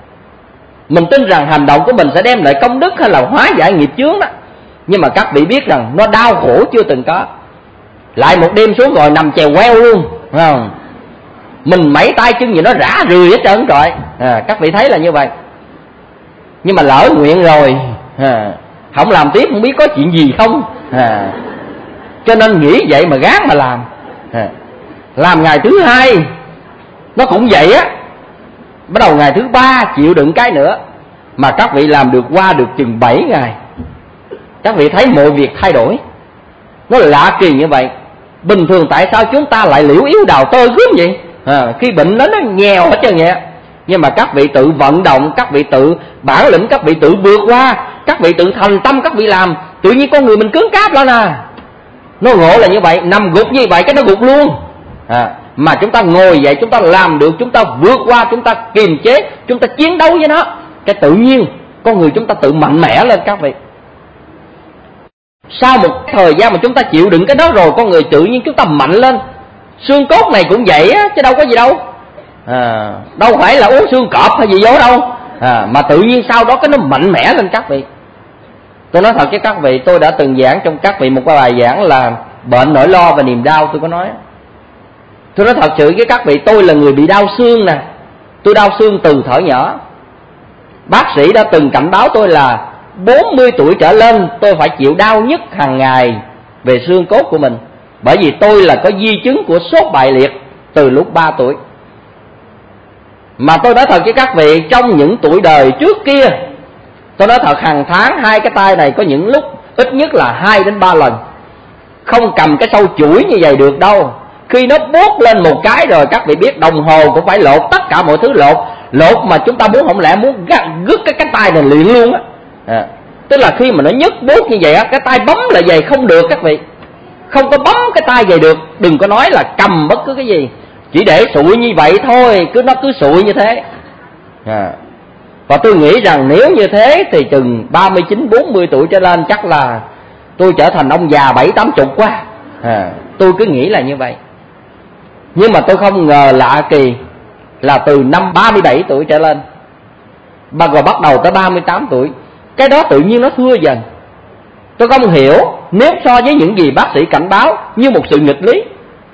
Mình tin rằng hành động của mình sẽ đem lại công đức hay là hóa giải nghiệp chướng đó. Nhưng mà các vị biết rằng nó đau khổ chưa từng có. Lại một đêm xuống rồi nằm chèo queo luôn, phải không? Mình mẩy tay chân gì nó rã rượi hết trơn rồi. Các vị thấy là như vậy. Nhưng mà lỡ nguyện rồi, không làm tiếp không biết có chuyện gì không. Cho nên nghĩ vậy mà gán mà làm. Làm ngày thứ 2 nó cũng vậy á, bắt đầu ngày thứ 3 chịu đựng cái nữa. Mà các vị làm được qua được chừng 7 ngày, các vị thấy mọi việc thay đổi. Nó lạ kỳ như vậy. Bình thường tại sao chúng ta lại liễu yếu đào tơ gớm vậy? Khi bệnh nó nghèo hết trơn vậy. Nhưng mà các vị tự vận động, các vị tự bản lĩnh, các vị tự vượt qua, các vị tự thành tâm, các vị làm, tự nhiên con người mình cứng cáp lên à. Nó ngộ là như vậy, nằm gục như vậy cái nó gục luôn. Mà chúng ta ngồi vậy, chúng ta làm được, chúng ta vượt qua, chúng ta kiềm chế, chúng ta chiến đấu với nó, cái tự nhiên con người chúng ta tự mạnh mẽ lên các vị. Sau một thời gian mà chúng ta chịu đựng cái đó rồi, con người tự nhiên chúng ta mạnh lên. Xương cốt này cũng vậy á, chứ đâu có gì đâu. Đâu phải là uống xương cọp hay gì vô đâu. Mà tự nhiên sau đó cái nó mạnh mẽ lên các vị. Tôi nói thật với các vị, tôi đã từng giảng trong các vị một cái bài giảng là bệnh nỗi lo và niềm đau. Tôi có nói, tôi nói thật sự với các vị, tôi là người bị đau xương nè. Tôi đau xương từ thuở nhỏ. Bác sĩ đã từng cảnh báo tôi là 40 tuổi trở lên tôi phải chịu đau nhức hàng ngày về xương cốt của mình. Bởi vì tôi là có di chứng của sốt bại liệt từ lúc 3 tuổi. Mà tôi nói thật với các vị, trong những tuổi đời trước kia, tôi nói thật hàng tháng 2 cái tay này có những lúc ít nhất là 2 đến 3 lần. Không cầm cái sâu chuỗi như vậy được đâu. Khi nó buốt lên một cái rồi, các vị biết đồng hồ cũng phải lột, tất cả mọi thứ lột. Lột mà chúng ta muốn, không lẽ muốn gứt cái tay này liền luôn á. Tức là khi mà nó nhức buốt như vậy á, cái tay bấm là vậy không được các vị. Không có bấm cái tay vậy được. Đừng có nói là cầm bất cứ cái gì, chỉ để sụi như vậy thôi, nó cứ sụi như thế. Và tôi nghĩ rằng nếu như thế thì chừng 39-40 tuổi trở lên chắc là tôi trở thành ông già 7-80 quá. Tôi cứ nghĩ là như vậy. Nhưng mà tôi không ngờ lạ kỳ là từ năm 37 tuổi trở lên, rồi bắt đầu tới 38 tuổi, cái đó tự nhiên nó thưa dần. Tôi không hiểu nếu so với những gì bác sĩ cảnh báo như một sự nghịch lý.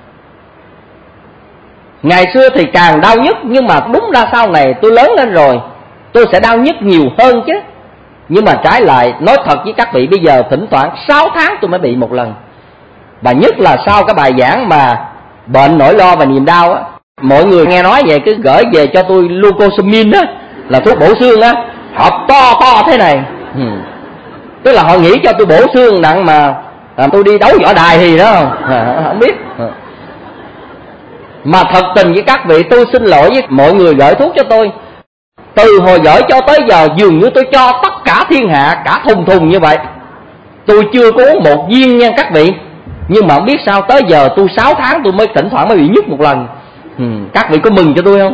Ngày xưa thì càng đau nhức, nhưng mà đúng ra sau này tôi lớn lên rồi tôi sẽ đau nhức nhiều hơn chứ. Nhưng mà trái lại, nói thật với các vị, bây giờ thỉnh thoảng 6 tháng tôi mới bị một lần. Và nhất là sau cái bài giảng mà bệnh nỗi lo và niềm đau á, mọi người nghe nói vậy cứ gửi về cho tôi glucosamine á, là thuốc bổ xương á, hộp to thế này. Tức là họ nghĩ cho tôi bổ xương nặng mà tôi đi đấu võ đài thì đó không biết. Mà thật tình với các vị, tôi xin lỗi với mọi người gửi thuốc cho tôi. Từ hồi gửi cho tới giờ dường như tôi cho tất cả thiên hạ cả thùng thùng như vậy. Tôi chưa có uống một viên nha các vị. Nhưng mà không biết sao tới giờ tôi 6 tháng tôi mới thỉnh thoảng mới bị nhức một lần. Các vị có mừng cho tôi không?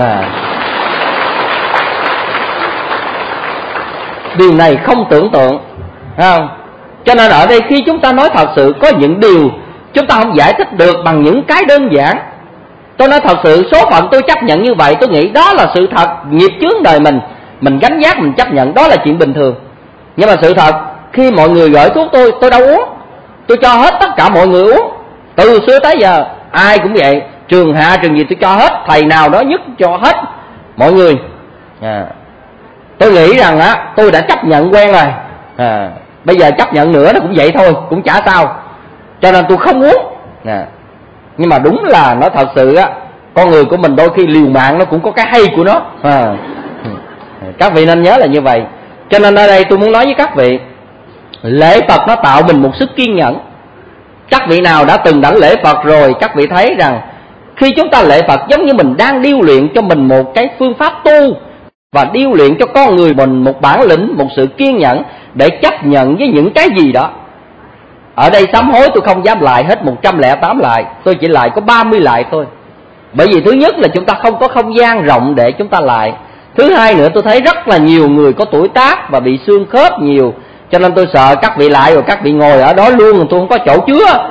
Điều này không tưởng tượng, không? Cho nên ở đây khi chúng ta nói thật sự, có những điều chúng ta không giải thích được bằng những cái đơn giản. Tôi nói thật sự, số phận tôi chấp nhận như vậy, tôi nghĩ đó là sự thật. Nghiệp chướng đời mình gánh vác, mình chấp nhận, đó là chuyện bình thường. Nhưng mà sự thật, khi mọi người gửi thuốc tôi đâu uống. Tôi cho hết tất cả mọi người uống. Từ xưa tới giờ ai cũng vậy, trường hạ trường gì tôi cho hết, thầy nào đó nhất cho hết mọi người. Tôi nghĩ rằng tôi đã chấp nhận quen rồi. Bây giờ chấp nhận nữa nó cũng vậy thôi, cũng chả sao. Cho nên tôi không uống. Nhưng mà đúng là nói thật sự con người của mình đôi khi liều mạng nó cũng có cái hay của nó. Các vị nên nhớ là như vậy. Cho nên ở đây tôi muốn nói với các vị, lễ Phật nó tạo mình một sức kiên nhẫn. Các vị nào đã từng đảnh lễ Phật rồi, các vị thấy rằng khi chúng ta lễ Phật giống như mình đang điêu luyện cho mình một cái phương pháp tu, và điêu luyện cho con người mình một bản lĩnh, một sự kiên nhẫn để chấp nhận với những cái gì đó. Ở đây sám hối tôi không dám lại hết 108 lại, tôi chỉ lại có 30 lại thôi. Bởi vì thứ nhất là chúng ta không có không gian rộng để chúng ta lại. Thứ hai nữa, tôi thấy rất là nhiều người có tuổi tác và bị xương khớp nhiều. Cho nên tôi sợ các vị lại rồi các vị ngồi ở đó luôn, tôi không có chỗ chứa.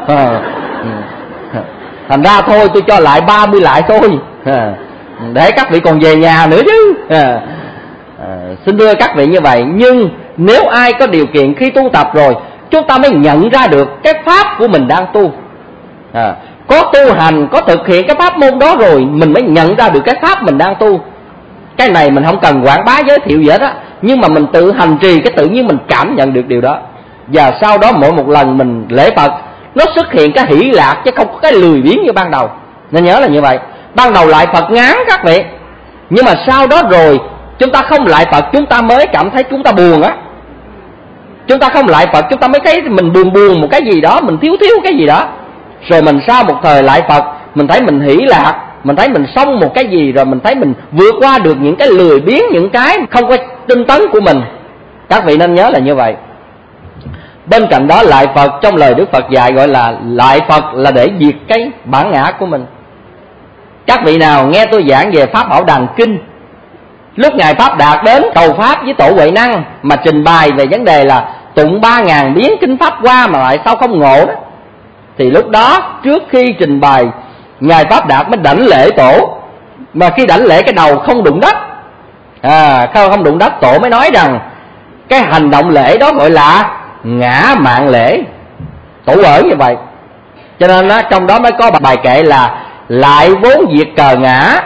Thành ra thôi tôi cho lại 30 lại thôi, để các vị còn về nhà nữa chứ. Xin thưa các vị như vậy. Nhưng nếu ai có điều kiện khi tu tập rồi, chúng ta mới nhận ra được cái pháp của mình đang tu. Có tu hành, có thực hiện cái pháp môn đó rồi, mình mới nhận ra được cái pháp mình đang tu. Cái này mình không cần quảng bá giới thiệu gì hết á, nhưng mà mình tự hành trì cái tự nhiên mình cảm nhận được điều đó. Và sau đó mỗi một lần mình lễ Phật, nó xuất hiện cái hỷ lạc chứ không có cái lười biếng như ban đầu. Nên nhớ là như vậy. Ban đầu lại Phật ngán các vị, nhưng mà sau đó rồi chúng ta không lại Phật, chúng ta mới cảm thấy chúng ta buồn á. Chúng ta không lại Phật, chúng ta mới thấy mình buồn một cái gì đó, mình thiếu cái gì đó. Rồi mình sau một thời lại Phật, mình thấy mình hỷ lạc, mình thấy mình xong một cái gì, rồi mình thấy mình vượt qua được những cái lười biếng, những cái không có tinh tấn của mình. Các vị nên nhớ là như vậy. Bên cạnh đó lại Phật, trong lời Đức Phật dạy gọi là lại Phật là để diệt cái bản ngã của mình. Các vị nào nghe tôi giảng về Pháp Bảo Đàn Kinh, lúc Ngài Pháp Đạt đến cầu Pháp với Tổ Huệ Năng mà trình bày về vấn đề là tụng 3.000 biến kinh Pháp qua mà lại sao không ngộ đó, thì lúc đó trước khi trình bày, Ngài Pháp Đạt mới đảnh lễ Tổ. Mà khi đảnh lễ cái đầu không đụng đất, không đụng đất, Tổ mới nói rằng cái hành động lễ đó gọi là ngã mạn lễ. Tổ ở như vậy. Cho nên trong đó mới có bài kệ là lại vốn diệt cờ ngã,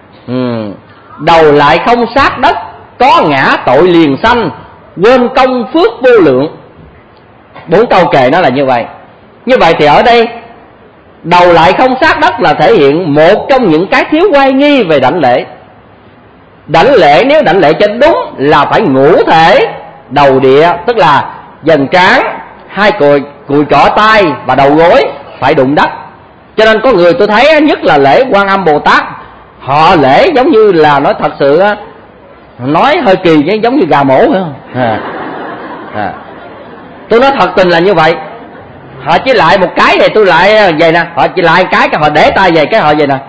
đầu lại không sát đất, có ngã tội liền sanh, quên công phước vô lượng. 4 câu kệ nó là như vậy. Như vậy thì ở đây đầu lại không sát đất là thể hiện một trong những cái thiếu oai nghi về đảnh lễ. Đảnh lễ nếu đảnh lễ cho đúng là phải ngũ thể đầu địa, tức là dần trán, 2 cùi trỏ tay và đầu gối phải đụng đất. Cho nên có người tôi thấy nhất là lễ Quan Âm Bồ Tát, họ lễ giống như là nói thật sự, nói hơi kỳ chứ giống như gà mổ phải không? Tôi nói thật tình là như vậy. Họ chỉ lại một cái này tôi lại vậy nè, họ chỉ lại cái họ để tay về cái họ vậy nè,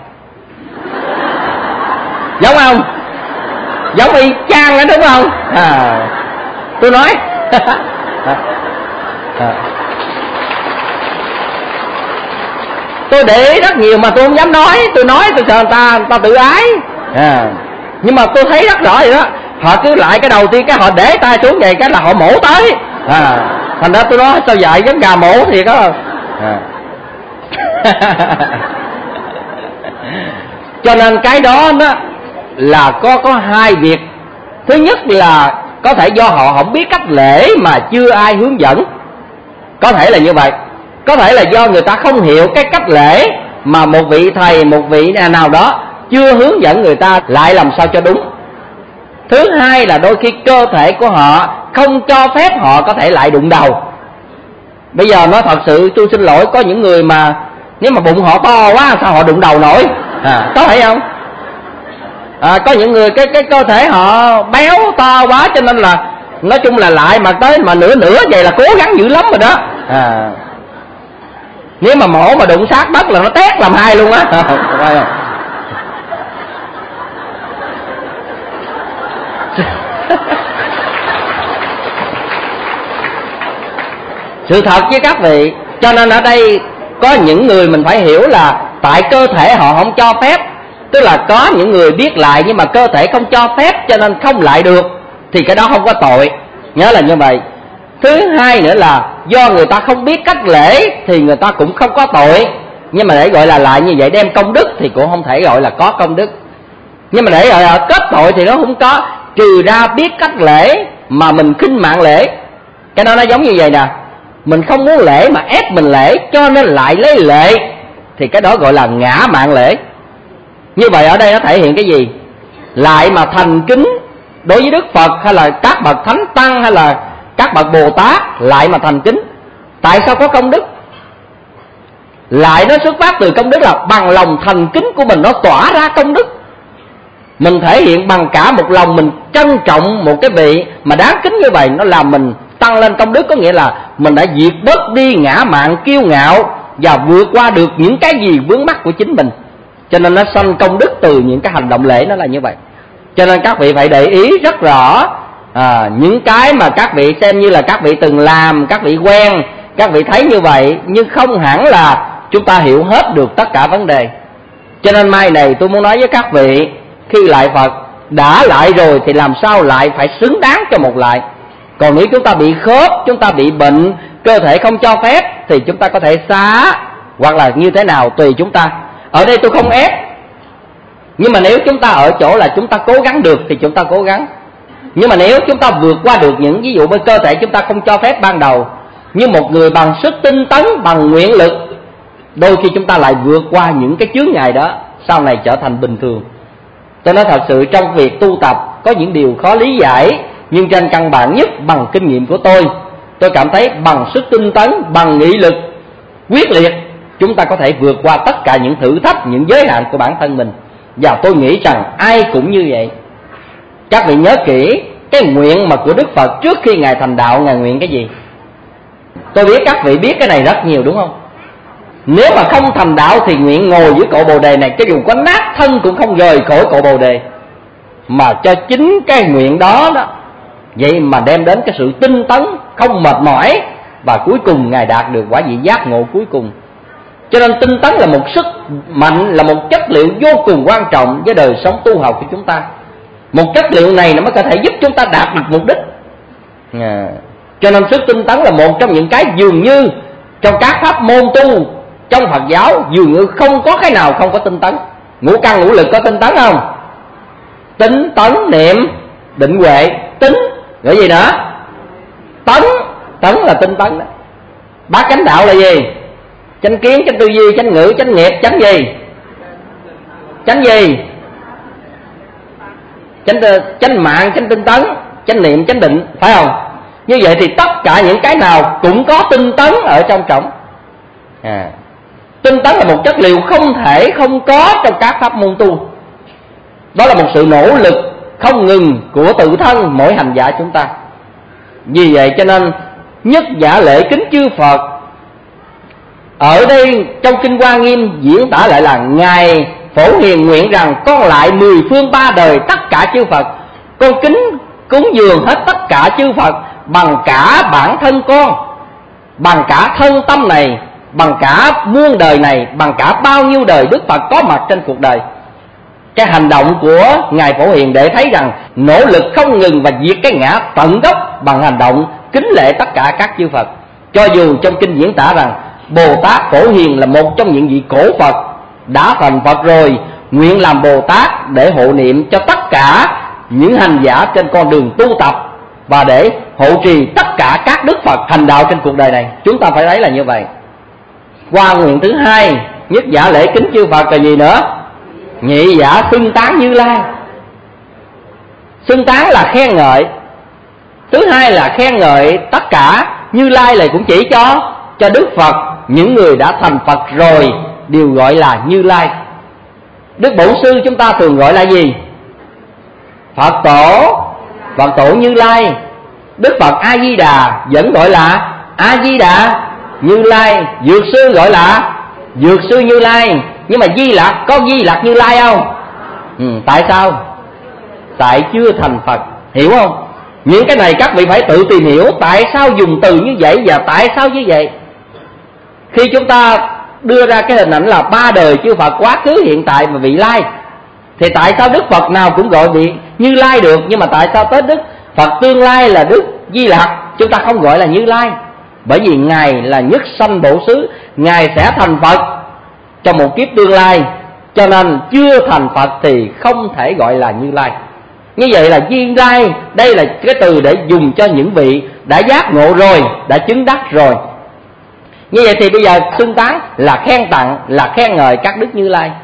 giống không? Giống y chang đó đúng không? Tôi nói tôi để ý rất nhiều mà tôi không dám nói. Tôi nói tôi sợ người ta tự ái. Nhưng mà tôi thấy rất rõ vậy đó. Họ cứ lại cái đầu tiên cái họ để tay xuống vậy cái là họ mổ tới. Thành ra tôi nói sao dạy giống gà mổ thiệt đó. Cho nên cái đó là có 2 việc. Thứ nhất là có thể do họ không biết cách lễ mà chưa ai hướng dẫn, có thể là như vậy. Có thể là do người ta không hiểu cái cách lễ mà một vị thầy, một vị nào đó chưa hướng dẫn người ta lại làm sao cho đúng. Thứ hai là đôi khi cơ thể của họ không cho phép họ có thể lại đụng đầu. Bây giờ nói thật sự tôi xin lỗi, có những người mà Nếu mà bụng họ to quá sao họ đụng đầu nổi? Có phải không? Có những người cái cơ thể họ béo to quá, cho nên là nói chung là lại mà tới mà nửa vậy là cố gắng dữ lắm rồi đó. Nếu mà mổ mà đụng sát đất là nó tét làm hai luôn á. Sự thật với các vị, cho nên ở đây có những người mình phải hiểu là tại cơ thể họ không cho phép, tức là có những người biết lại nhưng mà cơ thể không cho phép cho nên không lại được, thì cái đó không có tội, nhớ là như vậy. Thứ hai nữa là do người ta không biết cách lễ thì người ta cũng không có tội, nhưng mà để gọi là lại như vậy đem công đức thì cũng không thể gọi là có công đức. Nhưng mà để gọi là kết tội thì nó không có, trừ ra biết cách lễ mà mình khinh mạng lễ. Cái đó nó giống như vậy nè, mình không muốn lễ mà ép mình lễ cho nên lại lấy lệ, thì cái đó gọi là ngã mạn lễ. Như vậy ở đây nó thể hiện cái gì? Lại mà thành kính đối với Đức Phật hay là các bậc thánh tăng hay là các bậc Bồ Tát, lại mà thành kính. Tại sao có công đức? Lại nó xuất phát từ công đức là bằng lòng thành kính của mình nó tỏa ra công đức. Mình thể hiện bằng cả một lòng mình trân trọng một cái vị mà đáng kính như vậy, nó làm mình tăng lên công đức. Có nghĩa là mình đã diệt bớt đi ngã mạn kiêu ngạo và vượt qua được những cái gì vướng mắc của chính mình, cho nên nó sanh công đức từ những cái hành động lễ nó là như vậy. Cho nên các vị phải để ý rất rõ những cái mà các vị xem như là các vị từng làm, các vị quen, các vị thấy như vậy, nhưng không hẳn là chúng ta hiểu hết được tất cả vấn đề. Cho nên mai này tôi muốn nói với các vị, khi lại Phật đã lại rồi thì làm sao lại phải xứng đáng cho một lại. Còn nếu chúng ta bị khớp, chúng ta bị bệnh, cơ thể không cho phép thì chúng ta có thể xá hoặc là như thế nào tùy chúng ta. Ở đây tôi không ép, nhưng mà nếu chúng ta ở chỗ là chúng ta cố gắng được thì chúng ta cố gắng. Nhưng mà nếu chúng ta vượt qua được những ví dụ bên cơ thể chúng ta không cho phép ban đầu, như một người bằng sức tinh tấn, bằng nguyện lực, đôi khi chúng ta lại vượt qua những cái chướng ngại đó, sau này trở thành bình thường. Tôi nói thật sự trong việc tu tập có những điều khó lý giải, nhưng trên căn bản nhất bằng kinh nghiệm của tôi cảm thấy bằng sức tinh tấn, bằng nghị lực quyết liệt, chúng ta có thể vượt qua tất cả những thử thách, những giới hạn của bản thân mình. Và tôi nghĩ rằng ai cũng như vậy. Các vị nhớ kỹ cái nguyện mà của Đức Phật trước khi Ngài thành đạo, Ngài nguyện cái gì? Tôi biết các vị biết cái này rất nhiều đúng không? Nếu mà không thành đạo thì nguyện ngồi dưới cội Bồ Đề này, cho dù có nát thân cũng không rời khỏi cội Bồ Đề. Mà cho chính cái nguyện đó vậy mà đem đến cái sự tinh tấn, không mệt mỏi, và cuối cùng Ngài đạt được quả vị giác ngộ cuối cùng. Cho nên tinh tấn là một sức mạnh, là một chất liệu vô cùng quan trọng với đời sống tu học của chúng ta. Một chất liệu này nó mới có thể giúp chúng ta đạt được mục đích. Cho nên sức tinh tấn là một trong những cái dường như trong các pháp môn tu trong Phật giáo dường như không có cái nào không có tinh tấn. Ngũ căn ngũ lực có tinh tấn không? Tính, tấn, niệm, định, huệ. Tính rồi gì nữa? Tấn, tấn là tinh tấn đó. Bát chánh đạo là gì? Chánh kiến, chánh tư duy, chánh ngữ, chánh nghiệp, chánh gì? Chánh gì? Chánh mạng, chánh tinh tấn, chánh niệm, chánh định, phải không? Như vậy thì tất cả những cái nào cũng có tinh tấn ở trong trọng. Tinh tấn là một chất liệu không thể không có trong các pháp môn tu. Đó là một sự nỗ lực không ngừng của tự thân mỗi hành giả chúng ta. Vì vậy cho nên nhất giả lễ kính chư Phật, ở đây trong Kinh Hoa Nghiêm diễn tả lại là Ngài Phổ Hiền nguyện rằng con lại 10 phương 3 đời tất cả chư Phật, con kính cúng dường hết tất cả chư Phật bằng cả bản thân con, bằng cả thân tâm này, bằng cả muôn đời này, bằng cả bao nhiêu đời Đức Phật có mặt trên cuộc đời. Cái hành động của Ngài Phổ Hiền để thấy rằng nỗ lực không ngừng và diệt cái ngã tận gốc bằng hành động kính lễ tất cả các chư Phật. Cho dù trong kinh diễn tả rằng Bồ Tát Phổ Hiền là một trong những vị cổ Phật đã thành Phật rồi, nguyện làm Bồ Tát để hộ niệm cho tất cả những hành giả trên con đường tu tập và để hộ trì tất cả các đức Phật hành đạo trên cuộc đời này. Chúng ta phải thấy là như vậy. Qua nguyện thứ hai, nhất giả lễ kính chư Phật là gì nữa? Nhị giả xưng tán Như Lai. Xưng tán là khen ngợi. Thứ hai là khen ngợi tất cả. Như Lai là cũng chỉ cho Đức Phật, những người đã thành Phật rồi đều gọi là Như Lai. Đức Bổn Sư chúng ta thường gọi là gì? Phật Tổ Như Lai. Đức Phật A Di Đà vẫn gọi là A Di Đà Như Lai. Dược Sư gọi là Dược Sư Như Lai. Nhưng mà Di Lặc có Di Lặc Như Lai không? Tại sao? Tại chưa thành Phật. Hiểu không? Những cái này các vị phải tự tìm hiểu tại sao dùng từ như vậy và tại sao như vậy. Khi chúng ta đưa ra cái hình ảnh là ba đời chư Phật, quá khứ, hiện tại và vị lai, thì tại sao Đức Phật nào cũng gọi vị Như Lai được, nhưng mà tại sao tới Đức Phật tương lai là Đức Di Lặc chúng ta không gọi là Như Lai? Bởi vì Ngài là nhất sanh bổ xứ, Ngài sẽ thành Phật trong một kiếp tương lai, cho nên chưa thành Phật thì không thể gọi là Như Lai. Như vậy là Như Lai, đây là cái từ để dùng cho những vị đã giác ngộ rồi, đã chứng đắc rồi. Như vậy thì bây giờ xưng tán là khen tặng, là khen ngợi các đức Như Lai.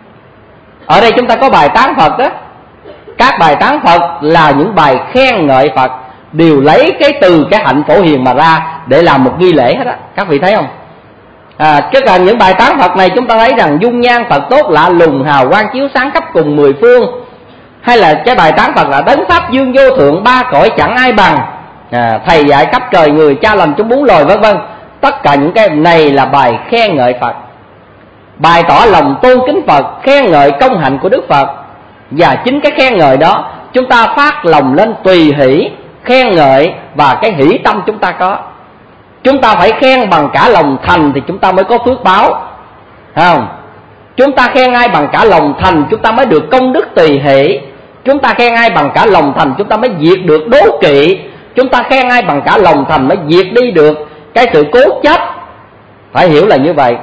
Ở đây chúng ta có bài tán Phật đó. Các bài tán Phật là những bài khen ngợi Phật, đều lấy cái từ cái hạnh phổ hiền mà ra để làm một nghi lễ hết á. Các vị thấy không? Tức là những bài tán Phật này chúng ta thấy rằng dung nhan Phật tốt lạ lùng, hào quang chiếu sáng khắp cùng mười phương. Hay là cái bài tán Phật là đấng pháp dương vô thượng, ba cõi chẳng ai bằng, thầy dạy khắp trời người, cha lành chúng bốn loài, vân vân. Tất cả những cái này là bài khen ngợi Phật, bài tỏ lòng tôn kính Phật, khen ngợi công hạnh của Đức Phật. Và chính cái khen ngợi đó chúng ta phát lòng lên tùy hỷ khen ngợi, và cái hỷ tâm chúng ta có. Chúng ta phải khen bằng cả lòng thành thì chúng ta mới có phước báo, không? Chúng ta khen ai bằng cả lòng thành chúng ta mới được công đức tùy hỷ. Chúng ta khen ai bằng cả lòng thành chúng ta mới diệt được đố kỵ. Chúng ta khen ai bằng cả lòng thành mới diệt đi được cái sự cố chấp. Phải hiểu là như vậy.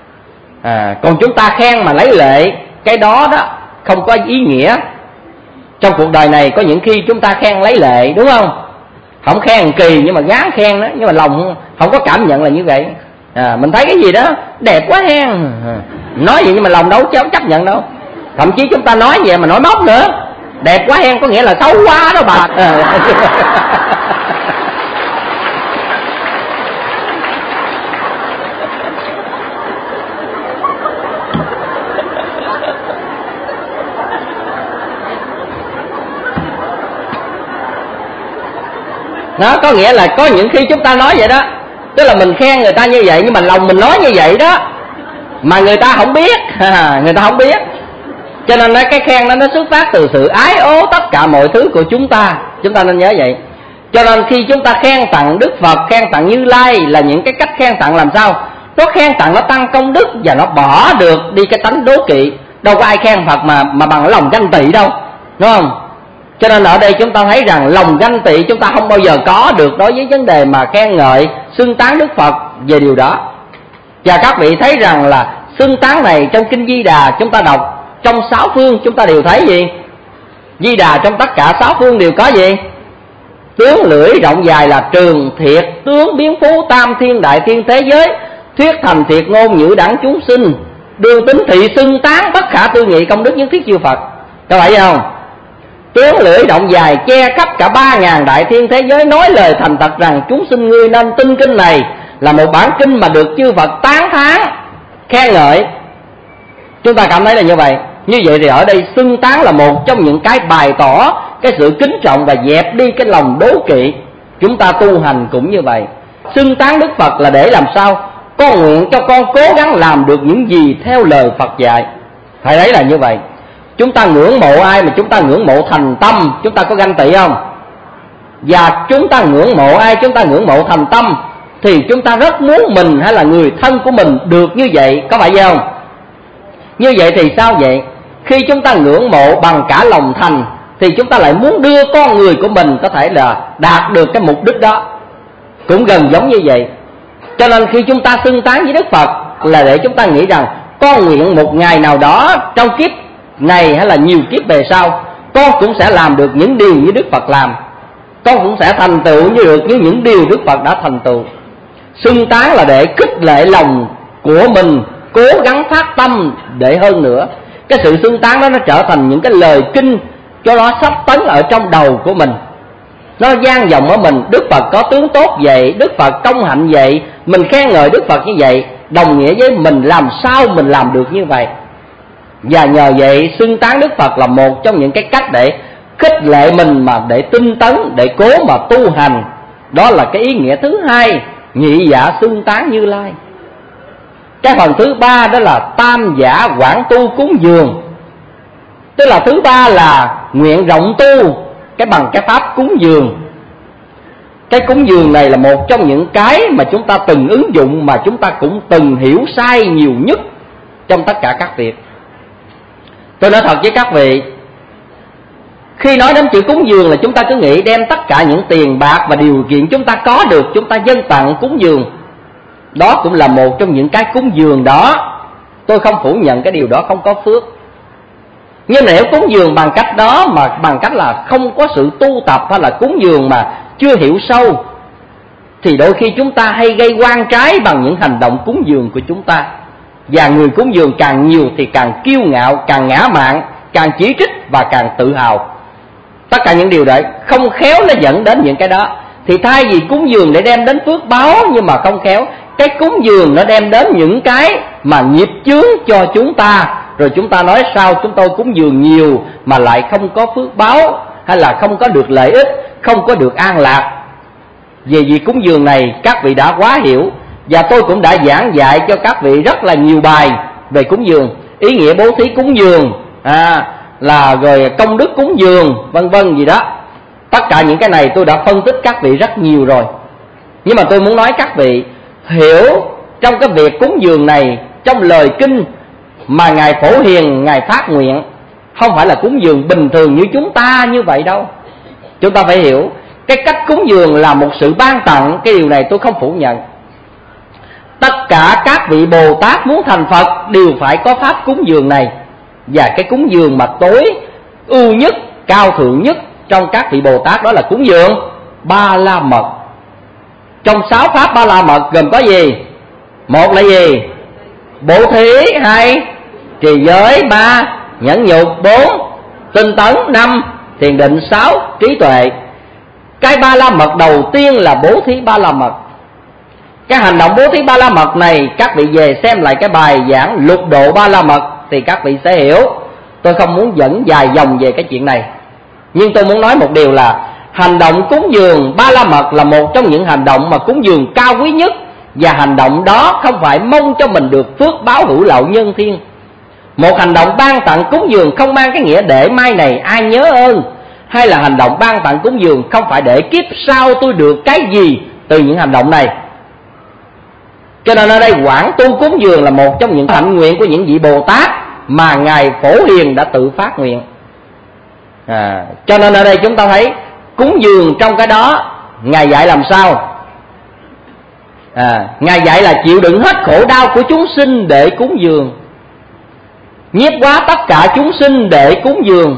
Còn chúng ta khen mà lấy lệ, cái đó đó không có ý nghĩa. Trong cuộc đời này có những khi chúng ta khen lấy lệ, đúng không? Không khen kỳ nhưng mà gán khen đó, nhưng mà lòng không có cảm nhận là như vậy. Mình thấy cái gì đó đẹp quá hen, nói vậy nhưng mà lòng đâu chấp nhận đâu. Thậm chí chúng ta nói vậy mà nói móc nữa, đẹp quá hen có nghĩa là xấu quá đó bà. Nó có nghĩa là có những khi chúng ta nói vậy đó, tức là mình khen người ta như vậy nhưng mà lòng mình nói như vậy đó, mà người ta không biết. Người ta không biết. Cho nên cái khen đó nó xuất phát từ sự ái ố tất cả mọi thứ của chúng ta nên nhớ vậy. Cho nên khi chúng ta khen tặng Đức Phật, khen tặng Như Lai là những cái cách khen tặng làm sao nó khen tặng, nó tăng công đức và nó bỏ được đi cái tánh đố kỵ. Đâu có ai khen Phật mà bằng lòng ganh tị đâu, đúng không? Cho nên ở đây chúng ta thấy rằng lòng ganh tị chúng ta không bao giờ có được đối với vấn đề mà khen ngợi xưng tán Đức Phật về điều đó. Và các vị thấy rằng là xưng tán này trong Kinh Di Đà chúng ta đọc trong sáu phương chúng ta đều thấy gì? Di Đà trong tất cả sáu phương đều có gì? Tướng lưỡi rộng dài là trường thiệt, tướng biến phú tam thiên đại thiên thế giới, thuyết thành thiệt ngôn nhữ đẳng chúng sinh, đường tính thị xưng tán bất khả tư nghị công đức nhất thiết chư Phật. Có phải không? Tướng lưỡi rộng dài che khắp cả 3.000 đại thiên thế giới, nói lời thành thật rằng chúng sinh ngươi nên tin kinh này là một bản kinh mà được chư Phật tán thán khen ngợi. Chúng ta cảm thấy là như vậy. Như vậy thì ở đây xưng tán là một trong những cái bày tỏ cái sự kính trọng và dẹp đi cái lòng đố kỵ. Chúng ta tu hành cũng như vậy. Xưng tán Đức Phật là để làm sao con nguyện cho con cố gắng làm được những gì theo lời Phật dạy. Phải thấy là như vậy. Chúng ta ngưỡng mộ ai mà chúng ta ngưỡng mộ thành tâm, chúng ta có ganh tị không? Và chúng ta ngưỡng mộ ai, chúng ta ngưỡng mộ thành tâm, thì chúng ta rất muốn mình hay là người thân của mình được như vậy, có phải vậy không? Như vậy thì sao vậy? Khi chúng ta ngưỡng mộ bằng cả lòng thành thì chúng ta lại muốn đưa con người của mình có thể là đạt được cái mục đích đó. Cũng gần giống như vậy. Cho nên khi chúng ta xưng tán với Đức Phật là để chúng ta nghĩ rằng con nguyện một ngày nào đó trong kiếp này hay là nhiều kiếp về sau, con cũng sẽ làm được những điều như Đức Phật làm, con cũng sẽ thành tựu như được như những điều Đức Phật đã thành tựu. Xưng tán là để khích lệ lòng của mình cố gắng phát tâm để hơn nữa. Cái sự xưng tán đó nó trở thành những cái lời kinh cho nó sắp tấn ở trong đầu của mình, nó vang vọng ở mình. Đức Phật có tướng tốt vậy, Đức Phật công hạnh vậy, mình khen ngợi Đức Phật như vậy, đồng nghĩa với mình làm sao mình làm được như vậy. Và nhờ vậy xưng tán Đức Phật là một trong những cái cách để khích lệ mình mà để tinh tấn, để cố mà tu hành. Đó là cái ý nghĩa thứ hai, nhị dạ xưng tán Như Lai. Cái phần thứ ba đó là tam giả quảng tu cúng dường. Tức là thứ ba là nguyện rộng tu bằng cái pháp cúng dường. Cái cúng dường này là một trong những cái mà chúng ta từng ứng dụng, mà chúng ta cũng từng hiểu sai nhiều nhất trong tất cả các việc. Tôi nói thật với các vị, khi nói đến chữ cúng dường là chúng ta cứ nghĩ đem tất cả những tiền bạc và điều kiện chúng ta có được, chúng ta dâng tặng cúng dường. Đó cũng là một trong những cái cúng dường đó. Tôi không phủ nhận cái điều đó không có phước. Nhưng nếu cúng dường bằng cách đó, mà bằng cách là không có sự tu tập, hay là cúng dường mà chưa hiểu sâu, thì đôi khi chúng ta hay gây oan trái bằng những hành động cúng dường của chúng ta. Và người cúng dường càng nhiều thì càng kiêu ngạo, càng ngã mạn, càng chỉ trích và càng tự hào. Tất cả những điều đấy không khéo nó dẫn đến những cái đó. Thì thay vì cúng dường để đem đến phước báo, nhưng mà không khéo, cái cúng dường nó đem đến những cái mà nghiệp chướng cho chúng ta. Rồi chúng ta nói sao chúng tôi cúng dường nhiều mà lại không có phước báo, hay là không có được lợi ích, không có được an lạc. Về việc cúng dường này các vị đã quá hiểu, và tôi cũng đã giảng dạy cho các vị rất là nhiều bài về cúng dường, ý nghĩa bố thí cúng dường, là rồi công đức cúng dường, vân vân gì đó. Tất cả những cái này tôi đã phân tích các vị rất nhiều rồi. Nhưng mà tôi muốn nói các vị hiểu trong cái việc cúng dường này, trong lời kinh mà Ngài Phổ Hiền Ngài phát nguyện, không phải là cúng dường bình thường như chúng ta như vậy đâu. Chúng ta phải hiểu cái cách cúng dường là một sự ban tặng. Cái điều này tôi không phủ nhận. Tất cả các vị Bồ Tát muốn thành Phật đều phải có pháp cúng dường này. Và cái cúng dường mà tối ưu nhất, cao thượng nhất trong các vị Bồ Tát đó là cúng dường Ba La Mật. Trong 6 pháp Ba La Mật gồm có gì? Một là gì? Bố thí. 2 trì giới. 3 nhẫn nhục. 4 tinh tấn. 5 thiền định. 6 trí tuệ. Cái Ba La Mật đầu tiên là bố thí Ba La Mật. Cái hành động bố thí Ba La Mật này, các vị về xem lại cái bài giảng Lục Độ Ba La Mật thì các vị sẽ hiểu. Tôi không muốn dẫn dài dòng về cái chuyện này, nhưng tôi muốn nói một điều là hành động cúng dường Ba La Mật là một trong những hành động mà cúng dường cao quý nhất. Và hành động đó không phải mong cho mình được phước báo hữu lậu nhân thiên. Một hành động ban tặng cúng dường không mang cái nghĩa để mai này ai nhớ ơn, hay là hành động ban tặng cúng dường không phải để kiếp sau tôi được cái gì từ những hành động này. Cho nên ở đây quảng tu cúng dường là một trong những hạnh nguyện của những vị Bồ Tát mà Ngài Phổ Hiền đã tự phát nguyện. Cho nên ở đây chúng ta thấy cúng dường trong cái đó Ngài dạy làm sao? Ngài dạy là chịu đựng hết khổ đau của chúng sinh để cúng dường, nhiếp hóa tất cả chúng sinh để cúng dường,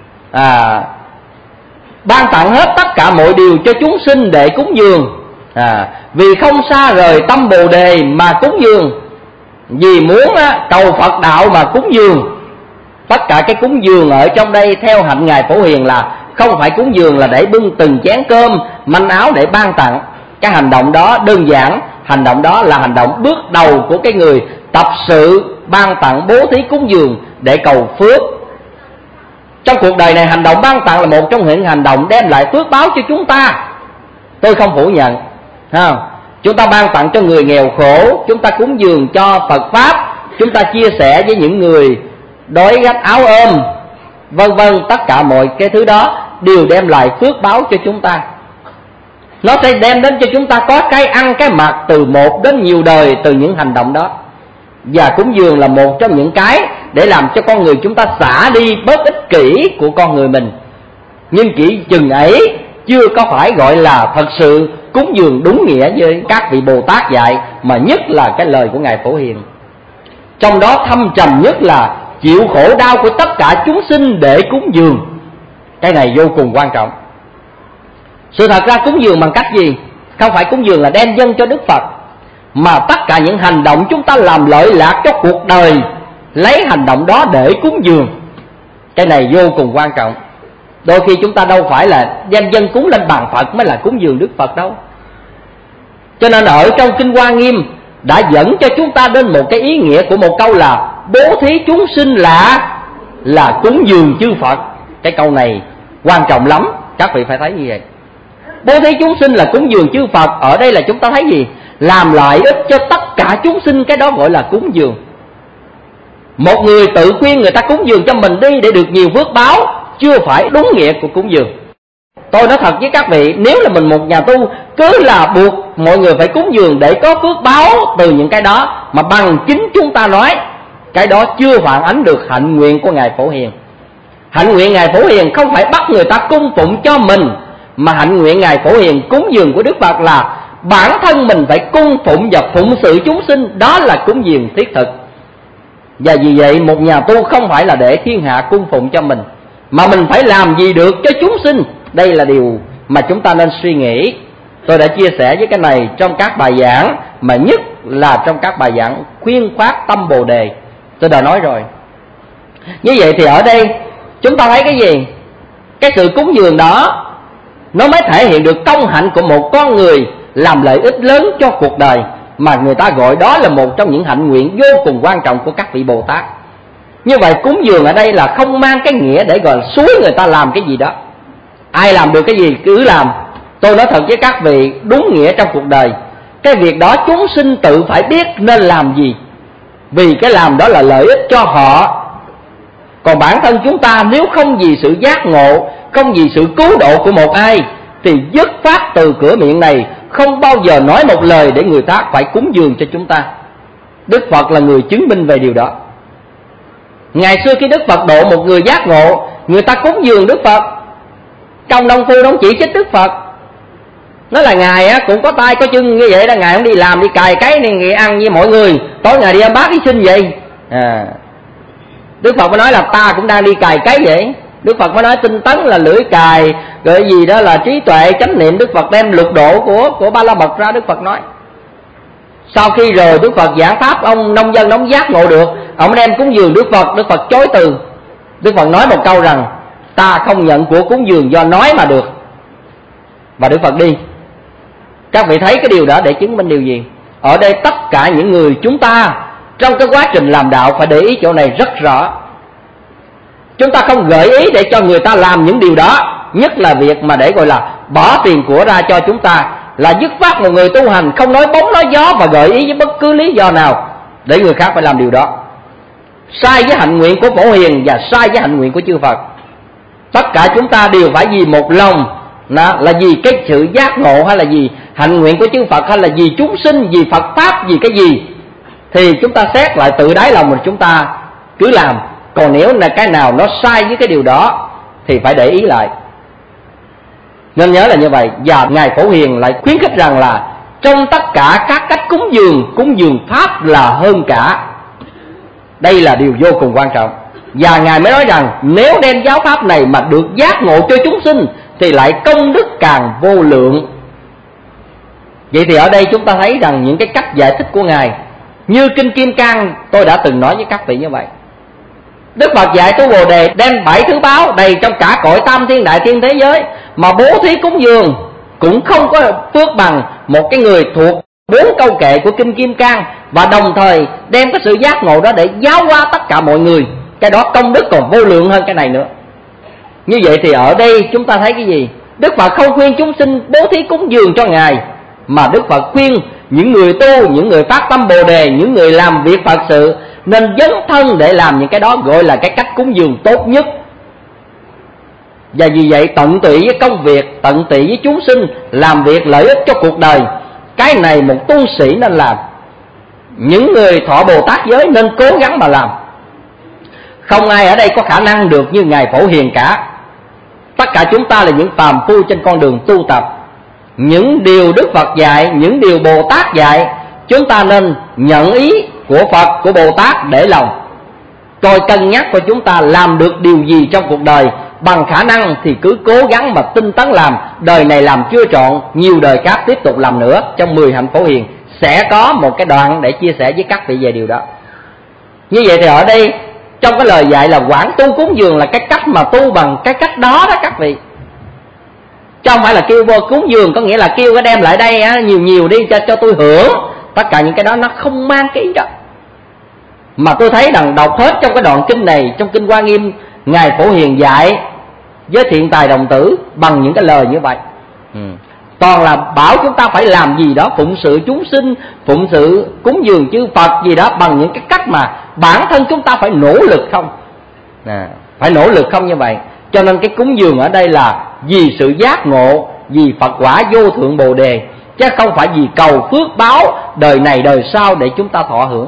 ban tặng hết tất cả mọi điều cho chúng sinh để cúng dường. Vì không xa rời tâm Bồ Đề mà cúng dường, vì muốn cầu Phật đạo mà cúng dường. Tất cả cái cúng dường ở trong đây theo hạnh Ngài Phổ Hiền là không phải cúng dường là để bưng từng chén cơm, manh áo để ban tặng. Cái hành động đó đơn giản, hành động đó là hành động bước đầu của cái người tập sự ban tặng bố thí cúng dường để cầu phước. Trong cuộc đời này hành động ban tặng là một trong những hành động đem lại phước báo cho chúng ta. Tôi không phủ nhận. Chúng ta ban tặng cho người nghèo khổ, chúng ta cúng dường cho Phật Pháp, chúng ta chia sẻ với những người đói gắt áo ôm, vân vân. Tất cả mọi cái thứ đó đều đem lại phước báo cho chúng ta. Nó sẽ đem đến cho chúng ta có cái ăn cái mặc từ 1 đến nhiều đời từ những hành động đó. Và cúng dường là một trong những cái để làm cho con người chúng ta xả đi bớt ích kỷ của con người mình. Nhưng chỉ chừng ấy chưa có phải gọi là thật sự cúng dường đúng nghĩa với các vị Bồ Tát dạy, mà nhất là cái lời của Ngài Phổ Hiền. Trong đó thâm trầm nhất là chịu khổ đau của tất cả chúng sinh để cúng dường. Cái này vô cùng quan trọng. Sự thật ra cúng dường bằng cách gì? Không phải cúng dường là đem dâng cho Đức Phật, mà tất cả những hành động chúng ta làm lợi lạc cho cuộc đời, lấy hành động đó để cúng dường. Cái này vô cùng quan trọng. Đôi khi chúng ta đâu phải là đem dâng cúng lên bàn Phật mới là cúng dường Đức Phật đâu. Cho nên ở trong Kinh Hoa Nghiêm đã dẫn cho chúng ta đến một cái ý nghĩa của một câu là bố thí chúng sinh là cúng dường chư Phật. Cái câu này quan trọng lắm, các vị phải thấy như vậy. Bố thí chúng sinh là cúng dường chư Phật. Ở đây là chúng ta thấy gì? Làm lợi ích cho tất cả chúng sinh, cái đó gọi là cúng dường. Một người tự khuyên người ta cúng dường cho mình đi để được nhiều phước báo, chưa phải đúng nghĩa của cúng dường. Tôi nói thật với các vị, nếu là mình một nhà tu cứ là buộc mọi người phải cúng dường để có phước báo từ những cái đó, mà bằng chính chúng ta nói, cái đó chưa phản ánh được hạnh nguyện của Ngài Phổ Hiền. Hạnh nguyện Ngài Phổ Hiền không phải bắt người ta cung phụng cho mình, mà hạnh nguyện Ngài Phổ Hiền cúng dường của Đức Phật là bản thân mình phải cung phụng và phụng sự chúng sinh, đó là cúng dường thiết thực. Và vì vậy một nhà tu không phải là để thiên hạ cung phụng cho mình, mà mình phải làm gì được cho chúng sinh. Đây là điều mà chúng ta nên suy nghĩ. Tôi đã chia sẻ với cái này trong các bài giảng, mà nhất là trong các bài giảng khuyên phát tâm Bồ Đề, tôi đã nói rồi. Như vậy thì ở đây chúng ta thấy cái gì? Cái sự cúng dường đó nó mới thể hiện được công hạnh của một con người làm lợi ích lớn cho cuộc đời, mà người ta gọi đó là một trong những hạnh nguyện vô cùng quan trọng của các vị Bồ Tát. Như vậy cúng dường ở đây là không mang cái nghĩa để gọi là xúi người ta làm cái gì đó. Ai làm được cái gì cứ làm. Tôi nói thật với các vị, đúng nghĩa trong cuộc đời, cái việc đó chúng sinh tự phải biết nên làm gì, vì cái làm đó là lợi ích cho họ. Còn bản thân chúng ta nếu không vì sự giác ngộ, không vì sự cứu độ của một ai, thì dứt phát từ cửa miệng này không bao giờ nói một lời để người ta phải cúng dường cho chúng ta. Đức Phật là người chứng minh về điều đó. Ngày xưa khi Đức Phật độ một người giác ngộ, người ta cúng dường Đức Phật, công đông phu don't chỉ trích Đức Phật, nói là Ngài cũng có tay có chân như vậy đó, Ngài không đi làm đi cày cái này Ngài ăn với mọi người, tối Ngài đi ăn bát đi xin vậy. Đức Phật mới nói là ta cũng đang đi cày cái vậy. Đức Phật mới nói tinh tấn là lưỡi cày, rồi gì đó là trí tuệ chánh niệm. Đức Phật đem lục độ của Ba La Mật ra, Đức Phật nói. Sau khi rồi Đức Phật giảng pháp, ông nông dân ông giác ngộ được, ông đem cúng dường Đức Phật, Đức Phật chối từ. Đức Phật nói một câu rằng ta không nhận của cúng dường do nói mà được, và Đức Phật đi. Các vị thấy cái điều đó để chứng minh điều gì? Ở đây tất cả những người chúng ta trong cái quá trình làm đạo phải để ý chỗ này rất rõ. Chúng ta không gợi ý để cho người ta làm những điều đó, nhất là việc mà để gọi là bỏ tiền của ra cho chúng ta, là dứt phát một người tu hành không nói bóng nói gió và gợi ý với bất cứ lý do nào để người khác phải làm điều đó. Sai với hạnh nguyện của Phổ Hiền và sai với hạnh nguyện của chư Phật. Tất cả chúng ta đều phải vì một lòng, là vì cái sự giác ngộ, hay là vì hạnh nguyện của chư Phật, hay là vì chúng sinh, vì Phật Pháp, vì cái gì, thì chúng ta xét lại tự đáy lòng mình, chúng ta cứ làm. Còn nếu là cái nào nó sai với cái điều đó thì phải để ý lại. Nên nhớ là như vậy. Và Ngài Phổ Hiền lại khuyến khích rằng là trong tất cả các cách cúng dường Pháp là hơn cả. Đây là điều vô cùng quan trọng. Và Ngài mới nói rằng nếu đem giáo Pháp này mà được giác ngộ cho chúng sinh thì lại công đức càng vô lượng. Vậy thì ở đây chúng ta thấy rằng những cái cách giải thích của Ngài, như Kinh Kim Cang tôi đã từng nói với các vị như vậy. Đức Phật dạy tu Bồ Đề đem 7 thứ báo đầy trong cả cõi tam thiên đại thiên thế giới, mà bố thí cúng dường cũng không có phước bằng một cái người thuộc 4 câu kệ của Kinh Kim Cang, và đồng thời đem cái sự giác ngộ đó để giáo hóa tất cả mọi người. Cái đó công đức còn vô lượng hơn cái này nữa. Như vậy thì ở đây chúng ta thấy cái gì? Đức Phật không khuyên chúng sinh bố thí cúng dường cho Ngài, mà Đức Phật khuyên những người tu, những người phát tâm Bồ Đề, những người làm việc Phật sự nên dấn thân để làm những cái đó, gọi là cái cách cúng dường tốt nhất. Và vì vậy tận tụy với công việc, tận tụy với chúng sinh, làm việc lợi ích cho cuộc đời, cái này một tu sĩ nên làm. Những người thọ Bồ Tát giới nên cố gắng mà làm. Không ai ở đây có khả năng được như Ngài Phổ Hiền cả. Tất cả chúng ta là những phàm phu trên con đường tu tập. Những điều Đức Phật dạy, những điều Bồ Tát dạy, chúng ta nên nhận ý của Phật, của Bồ Tát để lòng. Coi cân nhắc của chúng ta làm được điều gì trong cuộc đời, bằng khả năng thì cứ cố gắng mà tinh tấn làm. Đời này làm chưa trọn, nhiều đời khác tiếp tục làm nữa. Trong 10 hạnh Phổ Hiền sẽ có một cái đoạn để chia sẻ với các vị về điều đó. Như vậy thì ở đây trong cái lời dạy là quảng tu cúng dường là cái cách mà tu bằng cái cách đó đó các vị. Chứ không phải là kêu vô cúng dường có nghĩa là kêu cái đem lại đây nhiều nhiều đi cho tôi hưởng, Tất cả những cái đó nó không mang cái ý đó. Mà tôi thấy rằng đọc hết trong cái đoạn kinh này, trong kinh Hoa Nghiêm, Ngài Phổ Hiền dạy với thiện tài đồng tử bằng những cái lời như vậy. Toàn là bảo chúng ta phải làm gì đó, phụng sự chúng sinh, phụng sự cúng dường chư Phật gì đó, bằng những cái cách mà bản thân chúng ta phải nỗ lực không. Phải nỗ lực không như vậy. Cho nên cái cúng dường ở đây là vì sự giác ngộ, vì Phật quả vô thượng Bồ Đề, chứ không phải vì cầu phước báo đời này đời sau để chúng ta thọ hưởng.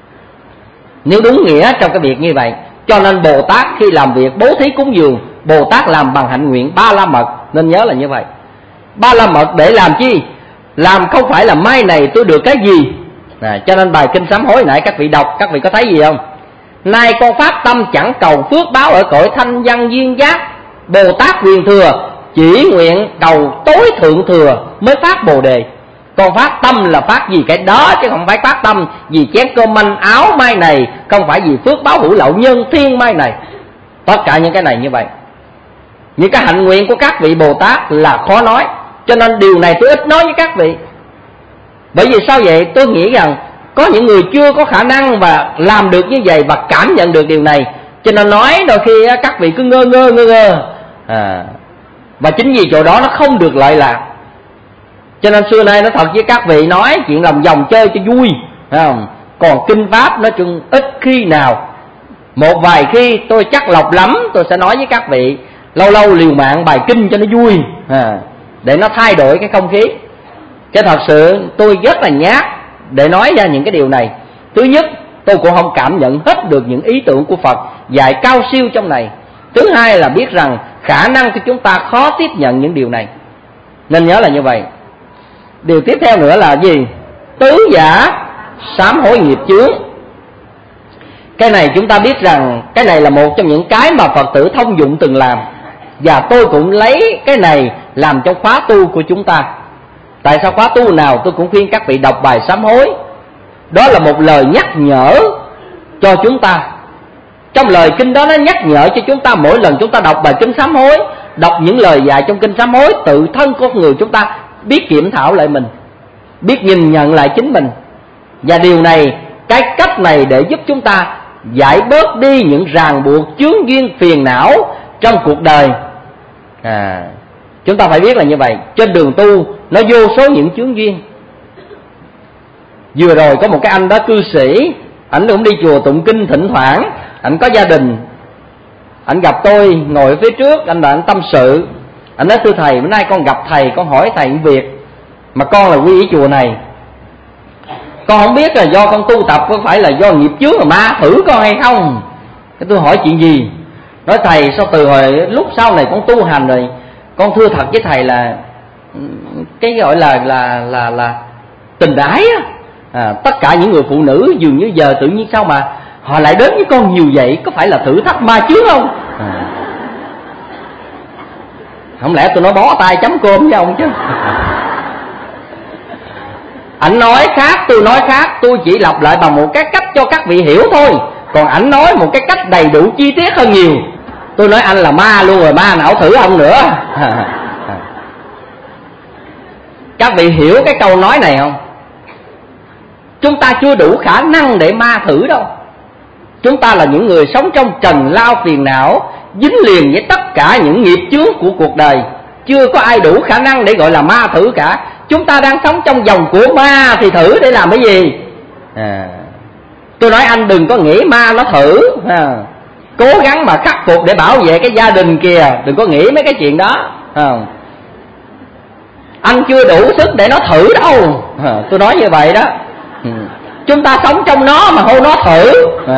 Nếu đúng nghĩa trong cái việc như vậy, cho nên Bồ Tát khi làm việc bố thí cúng dường, Bồ Tát làm bằng hạnh nguyện ba la mật. Nên nhớ là như vậy. Ba la mật để làm chi? Làm không phải là mai này tôi được cái gì. Cho nên bài kinh sám hối nãy các vị đọc, các vị có thấy gì không? Nay con phát tâm chẳng cầu phước báo ở cõi thanh văn duyên giác, Bồ Tát quyền thừa chỉ nguyện cầu tối thượng thừa mới phát Bồ Đề. Con phát tâm là phát vì cái đó, chứ không phải phát tâm vì chén cơm manh áo mai này, không phải vì phước báo hữu lậu nhân thiên mai này. Tất cả những cái này như vậy. Những cái hạnh nguyện của các vị Bồ Tát là khó nói, cho nên điều này tôi ít nói với các vị. Bởi vì sao vậy? Tôi nghĩ rằng có những người chưa có khả năng và làm được như vậy và cảm nhận được điều này, cho nên nói đôi khi các vị cứ ngơ ngơ. Và chính vì chỗ đó nó không được lợi lạc. Cho nên xưa nay nó thật với các vị, nói chuyện lòng vòng chơi cho vui, phải không? Còn kinh pháp nói chung ít khi nào. Một vài khi tôi chắc lọc lắm, tôi sẽ nói với các vị, lâu lâu liều mạng bài kinh cho nó vui, để nó thay đổi cái không khí. Chứ thật sự tôi rất là nhát để nói ra những cái điều này. Thứ nhất, tôi cũng không cảm nhận hết được những ý tưởng của Phật dạy cao siêu trong này. Thứ hai là biết rằng khả năng của chúng ta khó tiếp nhận những điều này. Nên nhớ là như vậy. Điều tiếp theo nữa là gì? Tứ giả sám hối nghiệp chướng. Cái này chúng ta biết rằng cái này là một trong những cái mà Phật tử thông dụng từng làm, và tôi cũng lấy cái này làm trong khóa tu của chúng ta. Tại sao khóa tu nào tôi cũng khuyên các vị đọc bài sám hối? Đó là một lời nhắc nhở cho chúng ta. Trong lời kinh đó nó nhắc nhở cho chúng ta, mỗi lần chúng ta đọc bài kinh sám hối, đọc những lời dạy trong kinh sám hối, tự thân con người chúng ta biết kiểm thảo lại mình, biết nhìn nhận lại chính mình. Và điều này, cái cách này để giúp chúng ta giải bớt đi những ràng buộc chướng duyên phiền não trong cuộc đời. Chúng ta phải biết là như vậy. Trên đường tu nó vô số những chướng duyên. Vừa rồi có một cái anh đó cư sĩ, ảnh cũng đi chùa tụng kinh thỉnh thoảng, ảnh có gia đình, ảnh gặp tôi ngồi ở phía trước, anh tâm sự. Anh nói: thưa thầy, bữa nay con gặp thầy, con hỏi thầy một việc, mà con là quy y chùa này, con không biết là do con tu tập có phải là do nghiệp chướng mà ma thử con hay không. Cái tôi hỏi chuyện gì? Nói: thầy, sao từ hồi lúc sau này con tu hành rồi, con thưa thật với thầy là cái gọi là tình ái á. Tất cả những người phụ nữ dường như giờ tự nhiên sao mà họ lại đến với con nhiều vậy, có phải là thử thách ma chướng không? Không lẽ tôi nói bó tay chấm cơm với ông chứ? Ảnh nói khác, tôi nói khác, tôi chỉ lặp lại bằng một cái cách cho các vị hiểu thôi. Còn ảnh nói một cái cách đầy đủ chi tiết hơn nhiều. Tôi nói anh là ma luôn rồi, ma nào thử ông nữa. Các vị hiểu cái câu nói này không? Chúng ta chưa đủ khả năng để ma thử đâu. Chúng ta là những người sống trong trần lao phiền não, dính liền với tất cả những nghiệp chướng của cuộc đời. Chưa có ai đủ khả năng để gọi là ma thử cả. Chúng ta đang sống trong vòng của ma thì thử để làm cái gì? Tôi nói anh đừng có nghĩ ma nó thử, cố gắng mà khắc phục để bảo vệ cái gia đình kìa, đừng có nghĩ mấy cái chuyện đó. Anh chưa đủ sức để nó thử đâu. Tôi nói như vậy đó. Chúng ta sống trong nó mà hô nó thử.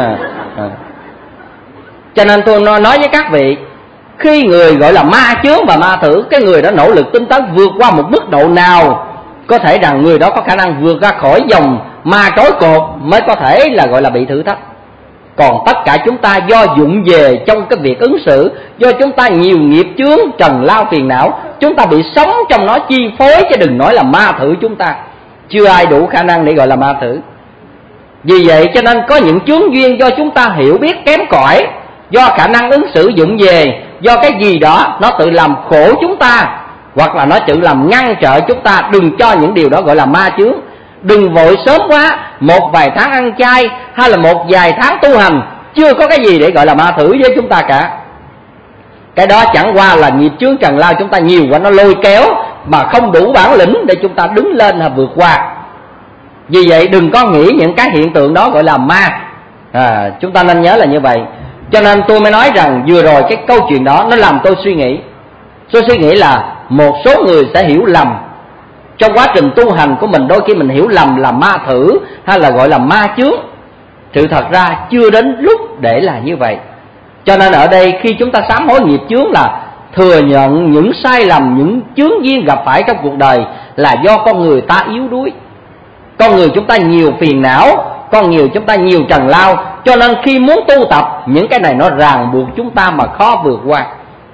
Cho nên tôi nói với các vị, khi người gọi là ma chướng và ma thử, cái người đó nỗ lực tinh tấn vượt qua một mức độ nào, có thể rằng người đó có khả năng vượt ra khỏi dòng ma trói cột mới có thể là gọi là bị thử thách. Còn tất cả chúng ta do dụng về trong cái việc ứng xử, do chúng ta nhiều nghiệp chướng trần lao phiền não, chúng ta bị sống trong nó chi phối, chứ đừng nói là ma thử chúng ta. Chưa ai đủ khả năng để gọi là ma thử. Vì vậy cho nên có những chướng duyên do chúng ta hiểu biết kém cỏi, do khả năng ứng xử dụng về, do cái gì đó nó tự làm khổ chúng ta, hoặc là nó tự làm ngăn trở chúng ta. Đừng cho những điều đó gọi là ma chướng. Đừng vội sớm quá, một vài tháng ăn chay hay là một vài tháng tu hành chưa có cái gì để gọi là ma thử với chúng ta cả. Cái đó chẳng qua là nghiệp chướng trần lao chúng ta nhiều quá, nó lôi kéo mà không đủ bản lĩnh để chúng ta đứng lên và vượt qua. Vì vậy đừng có nghĩ những cái hiện tượng đó gọi là ma. Chúng ta nên nhớ là như vậy. Cho nên tôi mới nói rằng vừa rồi cái câu chuyện đó nó làm tôi suy nghĩ. Tôi suy nghĩ là một số người sẽ hiểu lầm trong quá trình tu hành của mình. Đôi khi mình hiểu lầm là ma thử hay là gọi là ma chướng. Sự thật ra chưa đến lúc để là như vậy. Cho nên ở đây khi chúng ta sám hối nghiệp chướng là thừa nhận những sai lầm, những chướng duyên gặp phải trong cuộc đời là do con người ta yếu đuối. Con người chúng ta nhiều phiền não, con người chúng ta nhiều trần lao. Cho nên khi muốn tu tập, những cái này nó ràng buộc chúng ta mà khó vượt qua.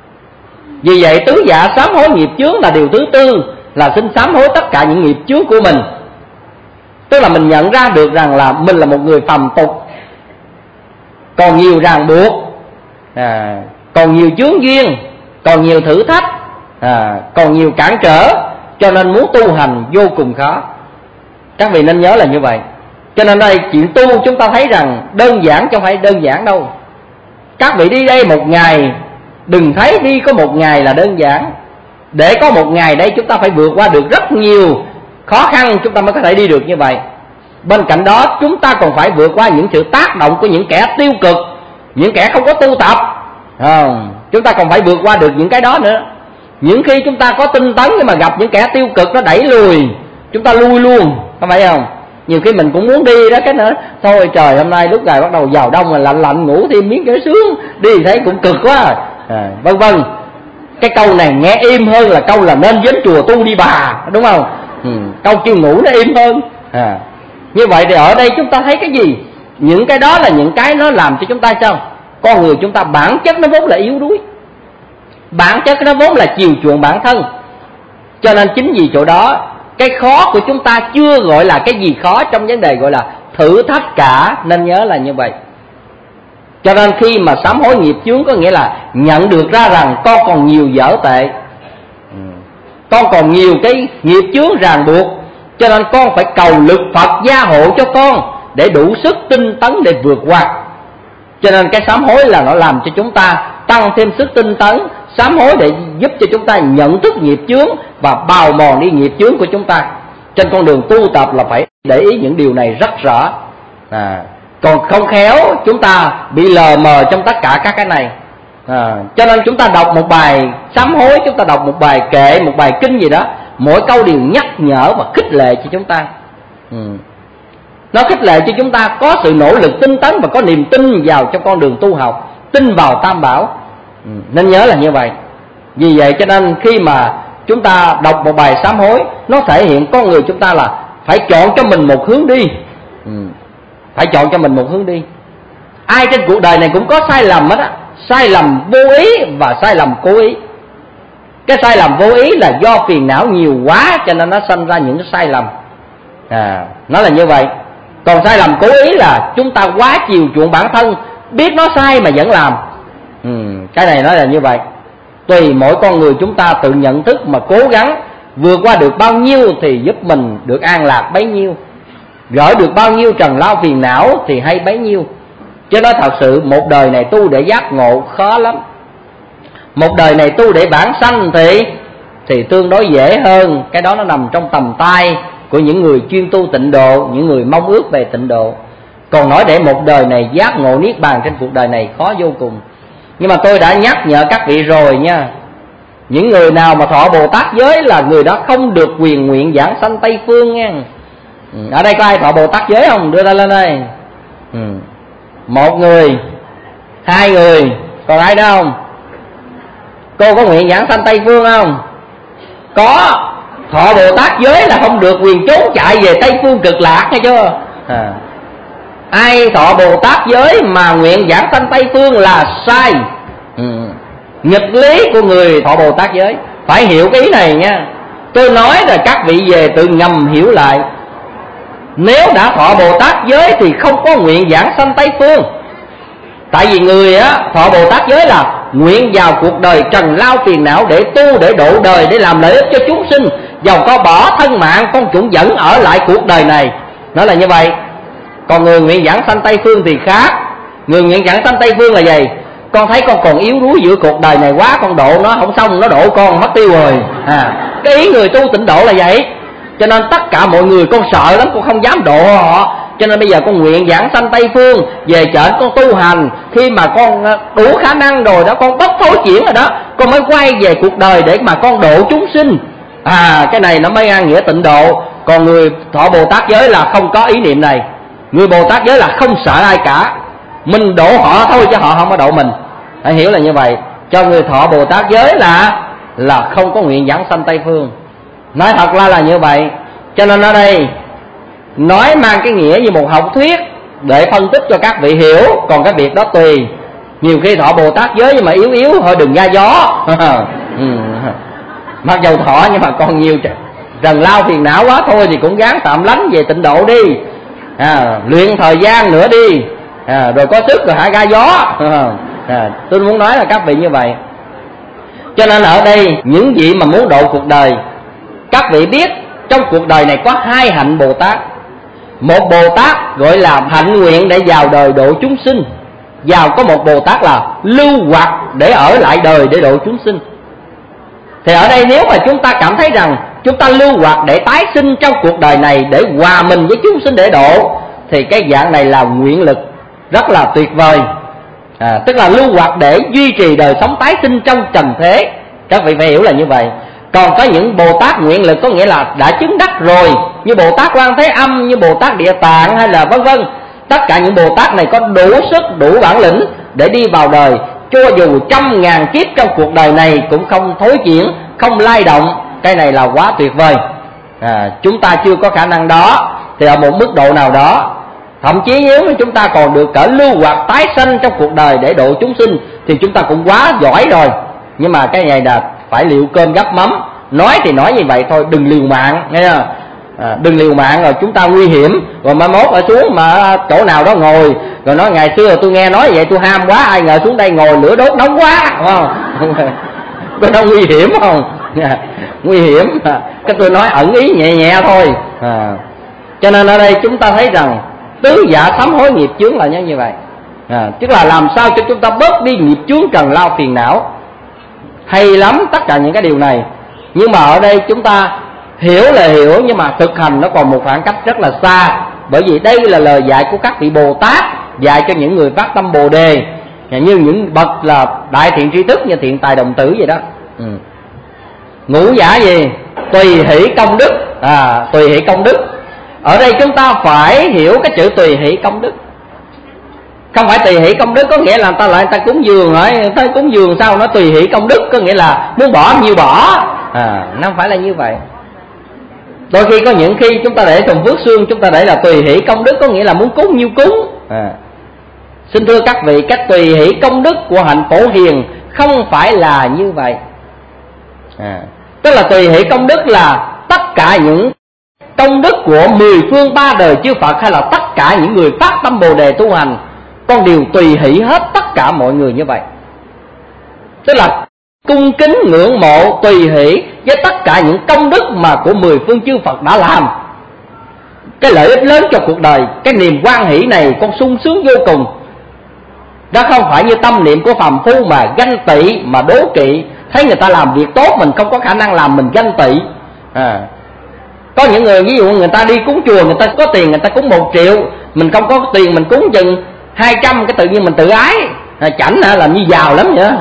Vì vậy tứ dạ sám hối nghiệp chướng là điều thứ tư, là xin sám hối tất cả những nghiệp chướng của mình. Tức là mình nhận ra được rằng là mình là một người phàm tục, còn nhiều ràng buộc, còn nhiều chướng duyên, còn nhiều thử thách, còn nhiều cản trở, cho nên muốn tu hành vô cùng khó. Các vị nên nhớ là như vậy. Cho nên đây chuyện tu chúng ta thấy rằng đơn giản chứ không phải đơn giản đâu. Các vị đi đây một ngày, đừng thấy đi có một ngày là đơn giản. Để có một ngày đây chúng ta phải vượt qua được rất nhiều khó khăn chúng ta mới có thể đi được như vậy. Bên cạnh đó chúng ta còn phải vượt qua những sự tác động của những kẻ tiêu cực, những kẻ không có tu tập. Chúng ta còn phải vượt qua được những cái đó nữa. Những khi chúng ta có tinh tấn nhưng mà gặp những kẻ tiêu cực nó đẩy lùi, chúng ta lui luôn, có phải không? Nhiều khi mình cũng muốn đi đó, cái nữa thôi trời hôm nay lúc ngày bắt đầu vào đông là lạnh lạnh, ngủ thêm miếng cho sướng, đi thấy cũng cực quá, vân vân. Cái câu này nghe im hơn là câu là nên đến chùa tu đi bà, đúng không? Câu kêu ngủ nó im hơn. Như vậy thì ở đây chúng ta thấy cái gì? Những cái đó là những cái nó làm cho chúng ta sao? Con người chúng ta bản chất nó vốn là yếu đuối, bản chất nó vốn là chiều chuộng bản thân. Cho nên chính vì chỗ đó cái khó của chúng ta chưa gọi là cái gì khó trong vấn đề gọi là thử thách cả, nên nhớ là như vậy. Cho nên khi mà sám hối nghiệp chướng có nghĩa là nhận được ra rằng con còn nhiều dở tệ, con còn nhiều cái nghiệp chướng ràng buộc, cho nên con phải cầu lực Phật gia hộ cho con để đủ sức tinh tấn để vượt qua. Cho nên cái sám hối là nó làm cho chúng ta tăng thêm sức tinh tấn. Sám hối để giúp cho chúng ta nhận thức nghiệp chướng và bào mòn đi nghiệp chướng của chúng ta. Trên con đường tu tập là phải để ý những điều này rất rõ. Còn không khéo chúng ta bị lờ mờ trong tất cả các cái này. Cho nên chúng ta đọc một bài sám hối, chúng ta đọc một bài kệ, một bài kinh gì đó, mỗi câu đều nhắc nhở và khích lệ cho chúng ta. Nó khích lệ cho chúng ta có sự nỗ lực tinh tấn và có niềm tin vào trong con đường tu học, tin vào Tam Bảo. Nên nhớ là như vậy. Vì vậy cho nên khi mà chúng ta đọc một bài sám hối, nó thể hiện con người chúng ta là phải chọn cho mình một hướng đi. Phải chọn cho mình một hướng đi. Ai trên cuộc đời này cũng có sai lầm hết á, sai lầm vô ý và sai lầm cố ý. Cái sai lầm vô ý là do phiền não nhiều quá cho nên nó sanh ra những cái sai lầm. Nó là như vậy. Còn sai lầm cố ý là chúng ta quá chiều chuộng bản thân, biết nó sai mà vẫn làm. Cái này nó là như vậy. Tùy mỗi con người chúng ta tự nhận thức mà cố gắng vượt qua được bao nhiêu thì giúp mình được an lạc bấy nhiêu, gỡ được bao nhiêu trần lao phiền não thì hay bấy nhiêu. Chứ nói thật sự một đời này tu để giác ngộ khó lắm. Một đời này tu để bản sanh thì tương đối dễ hơn. Cái đó nó nằm trong tầm tay của những người chuyên tu tịnh độ, những người mong ước về tịnh độ. Còn nói để một đời này giác ngộ niết bàn trên cuộc đời này khó vô cùng. Nhưng mà tôi đã nhắc nhở các vị rồi nha. Những người nào mà thọ Bồ Tát giới là người đó không được quyền nguyện giảng sanh Tây Phương nha. Ở đây có ai thọ Bồ Tát giới không? Đưa tay lên đây. Một người, hai người, còn ai đó không? Cô có nguyện giảng sanh Tây Phương không? Có. Thọ Bồ Tát giới là không được quyền trốn chạy về Tây Phương cực lạc, nghe chưa? Ai thọ Bồ Tát giới mà nguyện giảng sanh Tây Phương là sai. Nghịch lý của người thọ Bồ Tát giới. Phải hiểu cái ý này nha. Tôi nói rồi các vị về tự ngầm hiểu lại. Nếu đã thọ Bồ Tát giới thì không có nguyện giảng sanh Tây Phương. Tại vì người thọ Bồ Tát giới là nguyện vào cuộc đời trần lao phiền não để tu, để độ đời, để làm lợi ích cho chúng sinh. dầu có bỏ thân mạng con cũng vẫn ở lại cuộc đời này. Nó là như vậy. Còn người nguyện vãng sanh Tây Phương thì khác. Người nguyện vãng sanh Tây Phương là gì? Con thấy con còn yếu đuối giữa cuộc đời này quá, con độ nó không xong, nó độ con mất tiêu rồi. Cái ý người tu tịnh độ là vậy. Cho nên tất cả mọi người con sợ lắm, con không dám độ họ. Cho nên bây giờ con nguyện vãng sanh Tây Phương, về trển con tu hành. Khi mà con đủ khả năng rồi đó, con bất thối chuyển rồi đó, con mới quay về cuộc đời để mà con độ chúng sinh. Cái này nó mới ngang nghĩa tịnh độ. Còn người thọ Bồ Tát giới là không có ý niệm này. Người Bồ Tát giới là không sợ ai cả, mình độ họ thôi chứ họ không có độ mình. Hãy hiểu là như vậy. Cho người thọ Bồ Tát giới là không có nguyện vãng sanh Tây Phương. Nói thật là như vậy. Cho nên ở đây nói mang cái nghĩa như một học thuyết để phân tích cho các vị hiểu. Còn cái việc đó tùy. Nhiều khi thọ Bồ Tát giới nhưng mà yếu thôi đừng ra gió. Mặc dầu thọ nhưng mà còn nhiều trần lao phiền não quá, thôi thì cũng gắng tạm lánh về tịnh độ đi. Luyện thời gian nữa đi, rồi có sức rồi hãy ra gió. Tôi muốn nói là các vị như vậy. Cho nên ở đây những vị mà muốn độ cuộc đời, các vị biết trong cuộc đời này có hai hạnh Bồ Tát. Một Bồ Tát gọi là hạnh nguyện để vào đời độ chúng sinh, và có một Bồ Tát là lưu hoặc để ở lại đời để độ chúng sinh. Thì ở đây nếu mà chúng ta cảm thấy rằng chúng ta lưu hoặc để tái sinh trong cuộc đời này để hòa mình với chúng sinh để độ, thì cái dạng này là nguyện lực rất là tuyệt vời. Tức là lưu hoặc để duy trì đời sống tái sinh trong trần thế. Các vị phải hiểu là như vậy. Còn có những Bồ Tát nguyện lực có nghĩa là đã chứng đắc rồi, như Bồ Tát Quan Thế Âm, như Bồ Tát Địa Tạng hay là vân vân. Tất cả những Bồ Tát này có đủ sức, đủ bản lĩnh để đi vào đời, cho dù trăm ngàn kiếp trong cuộc đời này cũng không thối chuyển, không lay động. Cái này là quá tuyệt vời. Chúng ta chưa có khả năng đó, thì ở một mức độ nào đó, thậm chí nếu mà chúng ta còn được cỡ lưu hoặc tái sanh trong cuộc đời để độ chúng sinh, thì chúng ta cũng quá giỏi rồi. Nhưng mà cái này là phải liệu cơm gắp mắm. Nói thì nói như vậy thôi, đừng liều mạng, nghe chưa? Đừng liều mạng rồi chúng ta nguy hiểm. Rồi mai mốt ở xuống mà chỗ nào đó ngồi, rồi nói ngày xưa tôi nghe nói vậy tôi ham quá, ai ngờ xuống đây ngồi lửa đốt nóng quá, đúng không? Cái đó nguy hiểm không? Nguy hiểm. Cái tôi nói ẩn ý nhẹ nhẹ thôi. Cho nên ở đây chúng ta thấy rằng tứ dạ sám hối nghiệp chướng là như vậy. Tức là làm sao cho chúng ta bớt đi nghiệp chướng trần lao phiền não. Hay lắm tất cả những cái điều này. Nhưng mà ở đây chúng ta hiểu là hiểu, nhưng mà thực hành nó còn một khoảng cách rất là xa. Bởi vì đây là lời dạy của các vị Bồ Tát, dạy cho những người phát tâm Bồ Đề, như những bậc là đại thiện tri thức, như Thiện Tài Đồng Tử vậy đó. Ngũ giả gì? Tùy hỷ công đức. Tùy hỷ công đức. Ở đây chúng ta phải hiểu cái chữ tùy hỷ công đức. Không phải tùy hỷ công đức có nghĩa là người ta cúng dường rồi, người ta cúng dường sao nó tùy hỷ công đức, có nghĩa là muốn bỏ nhiều bỏ. Nó không phải là như vậy. Đôi khi có những khi chúng ta để thùng phước xương, chúng ta để là tùy hỷ công đức, có nghĩa là muốn cúng nhiêu cúng. Xin thưa các vị, cách tùy hỷ công đức của hạnh Phổ Hiền không phải là như vậy. Tức là tùy hỷ công đức là tất cả những công đức của 10 phương 3 đời chư Phật, hay là tất cả những người phát tâm Bồ Đề tu hành, con đều tùy hỷ hết tất cả mọi người như vậy. Tức là cung kính ngưỡng mộ tùy hỷ với tất cả những công đức mà của 10 phương chư Phật đã làm. Cái lợi ích lớn cho cuộc đời, cái niềm hoan hỷ này con sung sướng vô cùng. Đó không phải như tâm niệm của phàm phu mà ganh tị, mà đố kỵ. Thấy người ta làm việc tốt, mình không có khả năng làm, mình ganh tị. Có những người ví dụ người ta đi cúng chùa, người ta có tiền, người ta cúng 1 triệu, mình không có tiền, mình cúng chừng 200, cái tự nhiên mình tự ái, chảnh làm như giàu lắm vậy.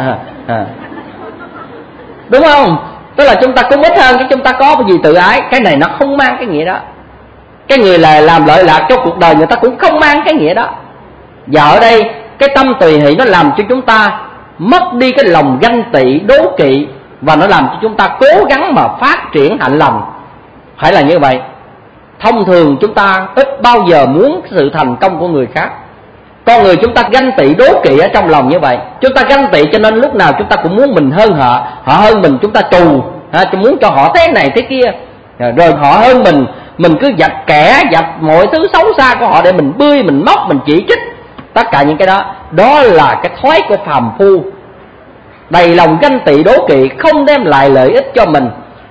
Đúng không? Tức là chúng ta cúng ít hơn, cái chúng ta có cái gì tự ái. Cái này nó không mang cái nghĩa đó. Cái người là làm lợi lạc cho cuộc đời người ta cũng không mang cái nghĩa đó. Và ở đây cái tâm tùy hỷ nó làm cho chúng ta mất đi cái lòng ganh tị đố kỵ, và nó làm cho chúng ta cố gắng mà phát triển hạnh lành. Phải là như vậy. Thông thường chúng ta ít bao giờ muốn sự thành công của người khác. Con người chúng ta ganh tị đố kỵ ở trong lòng như vậy. Chúng ta ganh tị cho nên lúc nào chúng ta cũng muốn mình hơn họ. Họ hơn mình chúng ta trù, muốn cho họ thế này thế kia. Rồi họ hơn mình cứ dập kẻ, dập mọi thứ xấu xa của họ để mình bươi, mình móc, mình chỉ trích. Tất cả những cái đó, đó là cái thói của phàm phu. Đầy lòng ganh tị đố kỵ không đem lại lợi ích cho mình.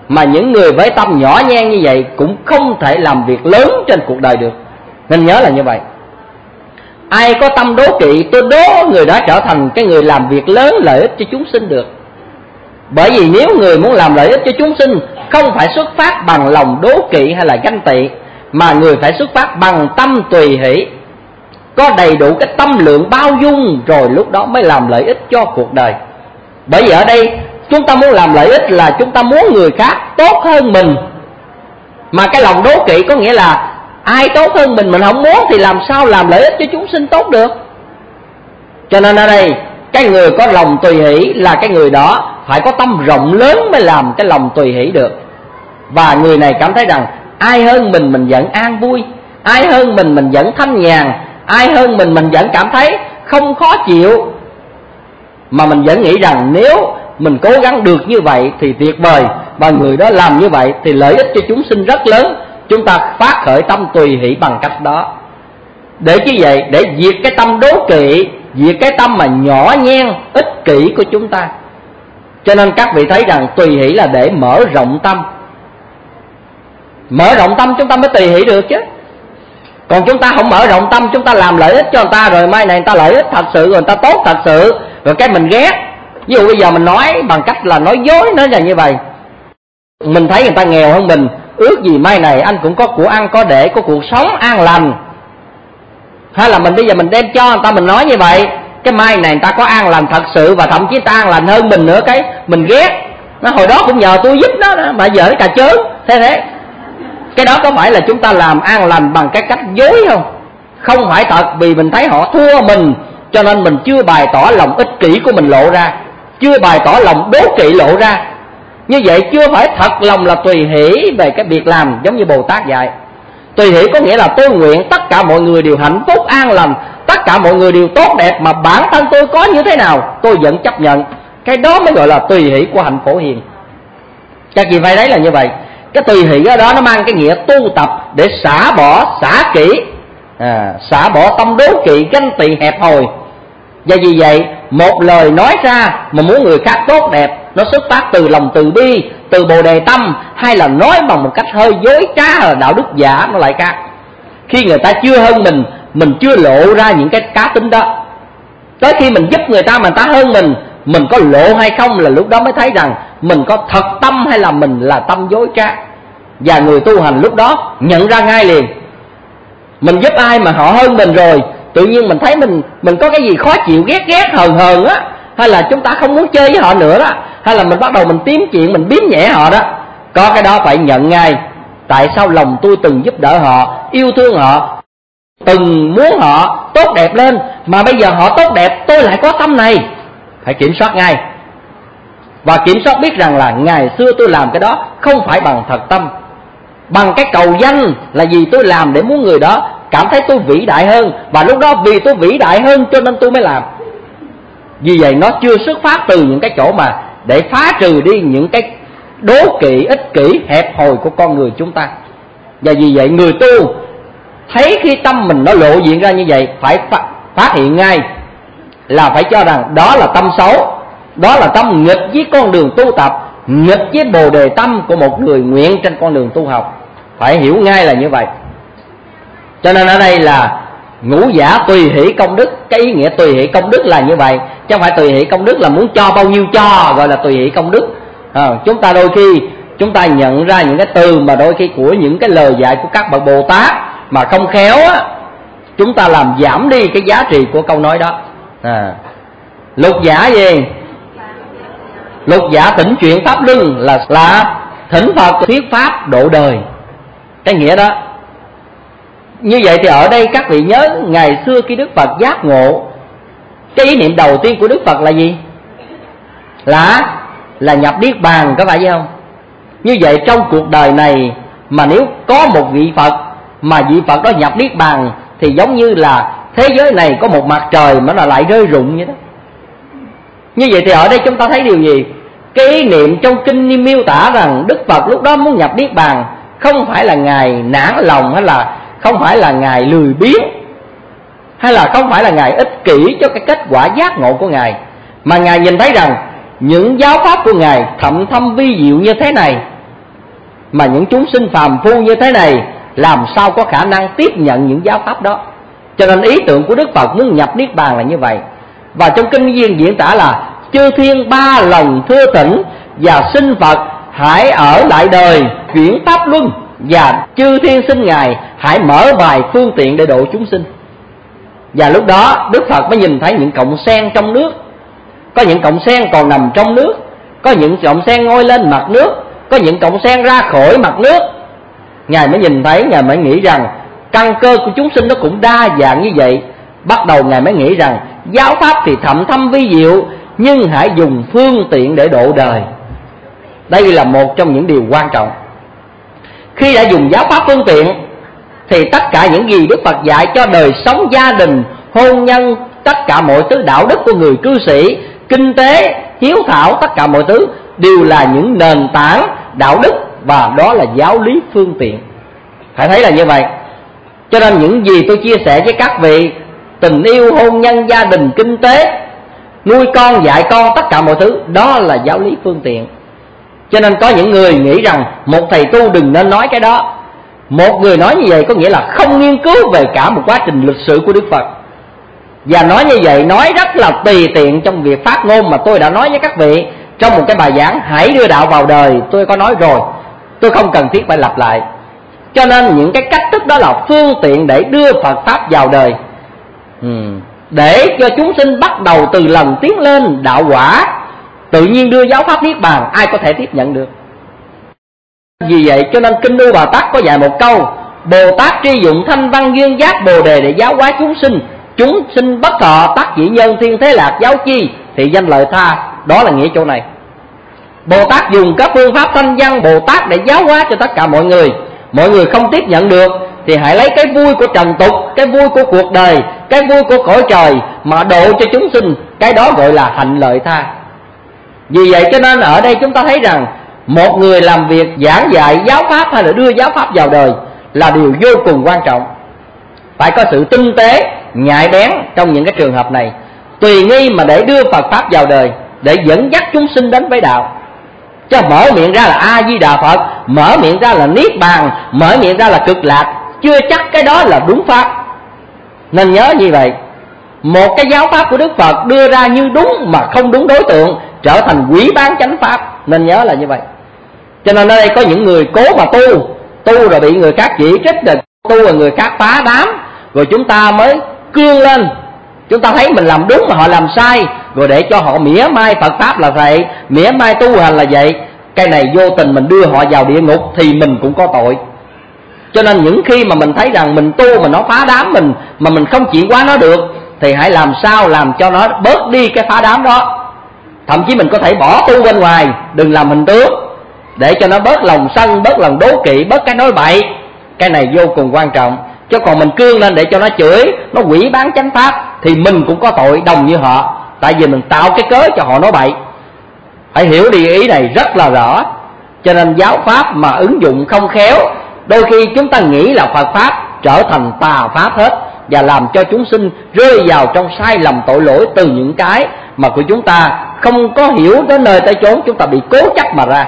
mà những người với tâm nhỏ nhen như vậy cũng không thể làm việc lớn trên cuộc đời được. Nên nhớ là như vậy. Ai có tâm đố kỵ, tôi đố người đó trở thành cái người làm việc lớn lợi ích cho chúng sinh được. Bởi vì nếu người muốn làm lợi ích cho chúng sinh, không phải xuất phát bằng lòng đố kỵ hay là ganh tị, mà người phải xuất phát bằng tâm tùy hỷ, có đầy đủ cái tâm lượng bao dung, rồi lúc đó mới làm lợi ích cho cuộc đời. Bởi vì ở đây chúng ta muốn làm lợi ích là chúng ta muốn người khác tốt hơn mình. Mà cái lòng đố kỵ có nghĩa là ai tốt hơn mình không muốn thì làm sao làm lợi ích cho chúng sinh tốt được. Cho nên ở đây cái người có lòng tùy hỷ là cái người đó phải có tâm rộng lớn mới làm cái lòng tùy hỷ được. Và người này cảm thấy rằng ai hơn mình vẫn an vui, ai hơn mình vẫn thanh nhàn, ai hơn mình vẫn cảm thấy không khó chịu, mà mình vẫn nghĩ rằng nếu mình cố gắng được như vậy thì tuyệt vời, và người đó làm như vậy thì lợi ích cho chúng sinh rất lớn. Chúng ta phát khởi tâm tùy hỷ bằng cách đó. Để như vậy, để diệt cái tâm đố kỵ, diệt cái tâm mà nhỏ nhen, ích kỷ của chúng ta. Cho nên các vị thấy rằng tùy hỷ là để mở rộng tâm. Mở rộng tâm chúng ta mới tùy hỷ được chứ. Còn chúng ta không mở rộng tâm, chúng ta làm lợi ích cho người ta, rồi mai này người ta lợi ích thật sự, rồi người ta tốt thật sự, rồi cái mình ghét. Ví dụ bây giờ mình nói bằng cách là nói dối, nói là như vậy. Mình thấy người ta nghèo hơn mình, ước gì mai này anh cũng có của ăn có để, có cuộc sống an lành. Hay là mình bây giờ mình đem cho người ta, mình nói như vậy, cái mai này người ta có an lành thật sự, và thậm chí người ta an lành hơn mình nữa, cái mình ghét. Nó hồi đó cũng nhờ tôi giúp nó đó, mà giờ nó cà chớn. Thế cái đó có phải là chúng ta làm an lành bằng cái cách dối không? Không phải thật, vì mình thấy họ thua mình, cho nên mình chưa bày tỏ lòng ích kỷ của mình lộ ra, chưa bày tỏ lòng đố kỵ lộ ra. Như vậy chưa phải thật lòng là tùy hỷ về cái việc làm, giống như Bồ Tát dạy. Tùy hỷ có nghĩa là tôi nguyện tất cả mọi người đều hạnh phúc an lành, tất cả mọi người đều tốt đẹp, mà bản thân tôi có như thế nào tôi vẫn chấp nhận. Cái đó mới gọi là tùy hỷ của hạnh Phổ Hiền. Các chị phải thấy là như vậy. Cái tùy hỷ ở đó nó mang cái nghĩa tu tập để xả bỏ, xả kỹ, xả bỏ tâm đố kỵ, ganh tị, hẹp hòi. Và vì vậy một lời nói ra mà muốn người khác tốt đẹp, nó xuất phát từ lòng từ bi, từ bồ đề tâm, hay là nói bằng một cách hơi dối trá là đạo đức giả, nó lại khác. Khi người ta chưa hơn mình chưa lộ ra những cái cá tính đó, tới khi mình giúp người ta mà người ta hơn mình có lộ hay không là lúc đó mới thấy rằng mình có thật tâm hay là mình là tâm dối trá. Và người tu hành lúc đó nhận ra ngay liền. Mình giúp ai mà họ hơn mình rồi, tự nhiên mình thấy mình có cái gì khó chịu, ghét hờn á, hay là chúng ta không muốn chơi với họ nữa đó, hay là mình bắt đầu mình tím chuyện, mình biếm nhẹ họ đó, có cái đó phải nhận ngay. Tại sao lòng tôi từng giúp đỡ họ, yêu thương họ, từng muốn họ tốt đẹp lên, mà bây giờ họ tốt đẹp tôi lại có tâm này. Phải kiểm soát ngay, và kiểm soát biết rằng là ngày xưa tôi làm cái đó không phải bằng thật tâm, bằng cái cầu danh là vì tôi làm để muốn người đó cảm thấy tôi vĩ đại hơn, và lúc đó vì tôi vĩ đại hơn cho nên tôi mới làm. Vì vậy nó chưa xuất phát từ những cái chỗ mà để phá trừ đi những cái đố kỵ, ích kỷ, hẹp hòi của con người chúng ta. Và vì vậy người tu thấy khi tâm mình nó lộ diện ra như vậy, phải phát hiện ngay là phải cho rằng đó là tâm xấu, đó là tâm nghịch với con đường tu tập, nghịch với bồ đề tâm của một người nguyện trên con đường tu học. Phải hiểu ngay là như vậy. Cho nên ở đây là ngũ giả tùy hỷ công đức. Cái ý nghĩa tùy hỷ công đức là như vậy, chứ không phải tùy hỷ công đức là muốn cho bao nhiêu cho, gọi là tùy hỷ công đức. Chúng ta đôi khi chúng ta nhận ra những cái từ mà đôi khi của những cái lời dạy của các bậc Bồ Tát mà không khéo á, chúng ta làm giảm đi cái giá trị của câu nói đó. Lục giả gì? Lục giả thỉnh chuyện pháp luân là thỉnh Phật thuyết pháp độ đời. Cái nghĩa đó. Như vậy thì ở đây các vị nhớ ngày xưa khi Đức Phật giác ngộ, cái ý niệm đầu tiên của Đức Phật là gì? Là nhập niết bàn, có phải không? Như vậy trong cuộc đời này mà nếu có một vị Phật mà vị Phật đó nhập niết bàn thì giống như là thế giới này có một mặt trời mà nó lại rơi rụng vậy đó. Như vậy thì ở đây chúng ta thấy điều gì? Cái ý niệm trong kinh miêu tả rằng Đức Phật lúc đó muốn nhập niết bàn không phải là Ngài nản lòng, hay là không phải là Ngài lười biếng, hay là không phải là Ngài ích kỷ cho cái kết quả giác ngộ của Ngài, mà Ngài nhìn thấy rằng những giáo pháp của Ngài thậm thâm vi diệu như thế này, mà những chúng sinh phàm phu như thế này làm sao có khả năng tiếp nhận những giáo pháp đó. Cho nên ý tưởng của Đức Phật muốn nhập Niết Bàn là như vậy. Và trong kinh duyên diễn tả là chư thiên 3 lần thưa thỉnh và xin Phật hãy ở lại đời chuyển pháp luân, và chư thiên xin Ngài hãy mở bài phương tiện để độ chúng sinh. Và lúc đó Đức Phật mới nhìn thấy những cọng sen trong nước. Có những cọng sen còn nằm trong nước, có những cọng sen ngoi lên mặt nước, có những cọng sen ra khỏi mặt nước. Ngài mới nhìn thấy, Ngài mới nghĩ rằng căn cơ của chúng sinh nó cũng đa dạng như vậy. Bắt đầu Ngài mới nghĩ rằng giáo pháp thì thậm thâm vi diệu, nhưng hãy dùng phương tiện để độ đời. Đây là một trong những điều quan trọng. Khi đã dùng giáo pháp phương tiện thì tất cả những gì Đức Phật dạy cho đời sống gia đình, hôn nhân, tất cả mọi thứ đạo đức của người cư sĩ, kinh tế, hiếu thảo, tất cả mọi thứ đều là những nền tảng đạo đức, và đó là giáo lý phương tiện. Phải thấy là như vậy. Cho nên những gì tôi chia sẻ với các vị, tình yêu, hôn nhân, gia đình, kinh tế, nuôi con, dạy con, tất cả mọi thứ, đó là giáo lý phương tiện. Cho nên có những người nghĩ rằng một thầy tu đừng nên nói cái đó. Một người nói như vậy có nghĩa là không nghiên cứu về cả một quá trình lịch sử của Đức Phật. Và nói như vậy, nói rất là tùy tiện trong việc phát ngôn, mà tôi đã nói với các vị trong một cái bài giảng hãy đưa đạo vào đời, tôi có nói rồi, tôi không cần thiết phải lặp lại. Cho nên những cái cách thức đó là phương tiện để đưa Phật Pháp vào đời, để cho chúng sinh bắt đầu từ lần tiến lên đạo quả, tự nhiên đưa giáo Pháp Niết Bàn, ai có thể tiếp nhận được. Vì vậy cho nên Kinh U Bà Tát có dạy một câu: Bồ Tát tri dụng thanh văn duyên giác Bồ đề để giáo hóa chúng sinh bất thọ tác dĩ nhân thiên thế lạc giáo chi thì danh lợi tha. Đó là nghĩa chỗ này. Bồ Tát dùng các phương pháp thanh văn Bồ Tát để giáo hóa cho tất cả mọi người. Mọi người không tiếp nhận được thì hãy lấy cái vui của trần tục, cái vui của cuộc đời, cái vui của cõi trời mà độ cho chúng sinh. Cái đó gọi là hạnh lợi tha. Vì vậy cho nên ở đây chúng ta thấy rằng một người làm việc giảng dạy giáo pháp hay là đưa giáo pháp vào đời là điều vô cùng quan trọng. Phải có sự tinh tế, nhạy bén trong những cái trường hợp này, tùy nghi mà để đưa Phật Pháp vào đời, để dẫn dắt chúng sinh đến với đạo. Chứ mở miệng ra là A Di Đà Phật, mở miệng ra là Niết Bàn, mở miệng ra là cực lạc, chưa chắc cái đó là đúng Pháp. Nên nhớ như vậy, một cái giáo Pháp của Đức Phật đưa ra như đúng mà không đúng đối tượng, trở thành quỷ bán chánh Pháp. Nên nhớ là như vậy. Cho nên ở đây có những người cố mà tu rồi bị người khác chỉ trích, rồi tu rồi người khác phá đám, rồi chúng ta mới cương lên. Chúng ta thấy mình làm đúng mà họ làm sai, rồi để cho họ mỉa mai Phật Pháp là vậy, mỉa mai tu hành là vậy. Cái này vô tình mình đưa họ vào địa ngục thì mình cũng có tội. Cho nên những khi mà mình thấy rằng mình tu mà nó phá đám mình, mà mình không chuyển hóa nó được, thì hãy làm sao làm cho nó bớt đi cái phá đám đó. Thậm chí mình có thể bỏ tu bên ngoài, đừng làm hình tướng, để cho nó bớt lòng sân, bớt lòng đố kỵ, bớt cái nói bậy. Cái này vô cùng quan trọng. Chứ còn mình cương lên để cho nó chửi, nó quỷ bán chánh Pháp, thì mình cũng có tội đồng như họ. Tại vì mình tạo cái cớ cho họ nói bậy. Phải hiểu đi ý này rất là rõ. Cho nên giáo Pháp mà ứng dụng không khéo, đôi khi chúng ta nghĩ là Phật Pháp trở thành tà Pháp hết, và làm cho chúng sinh rơi vào trong sai lầm tội lỗi từ những cái mà của chúng ta không có hiểu đến nơi tới chốn, chúng ta bị cố chấp mà ra.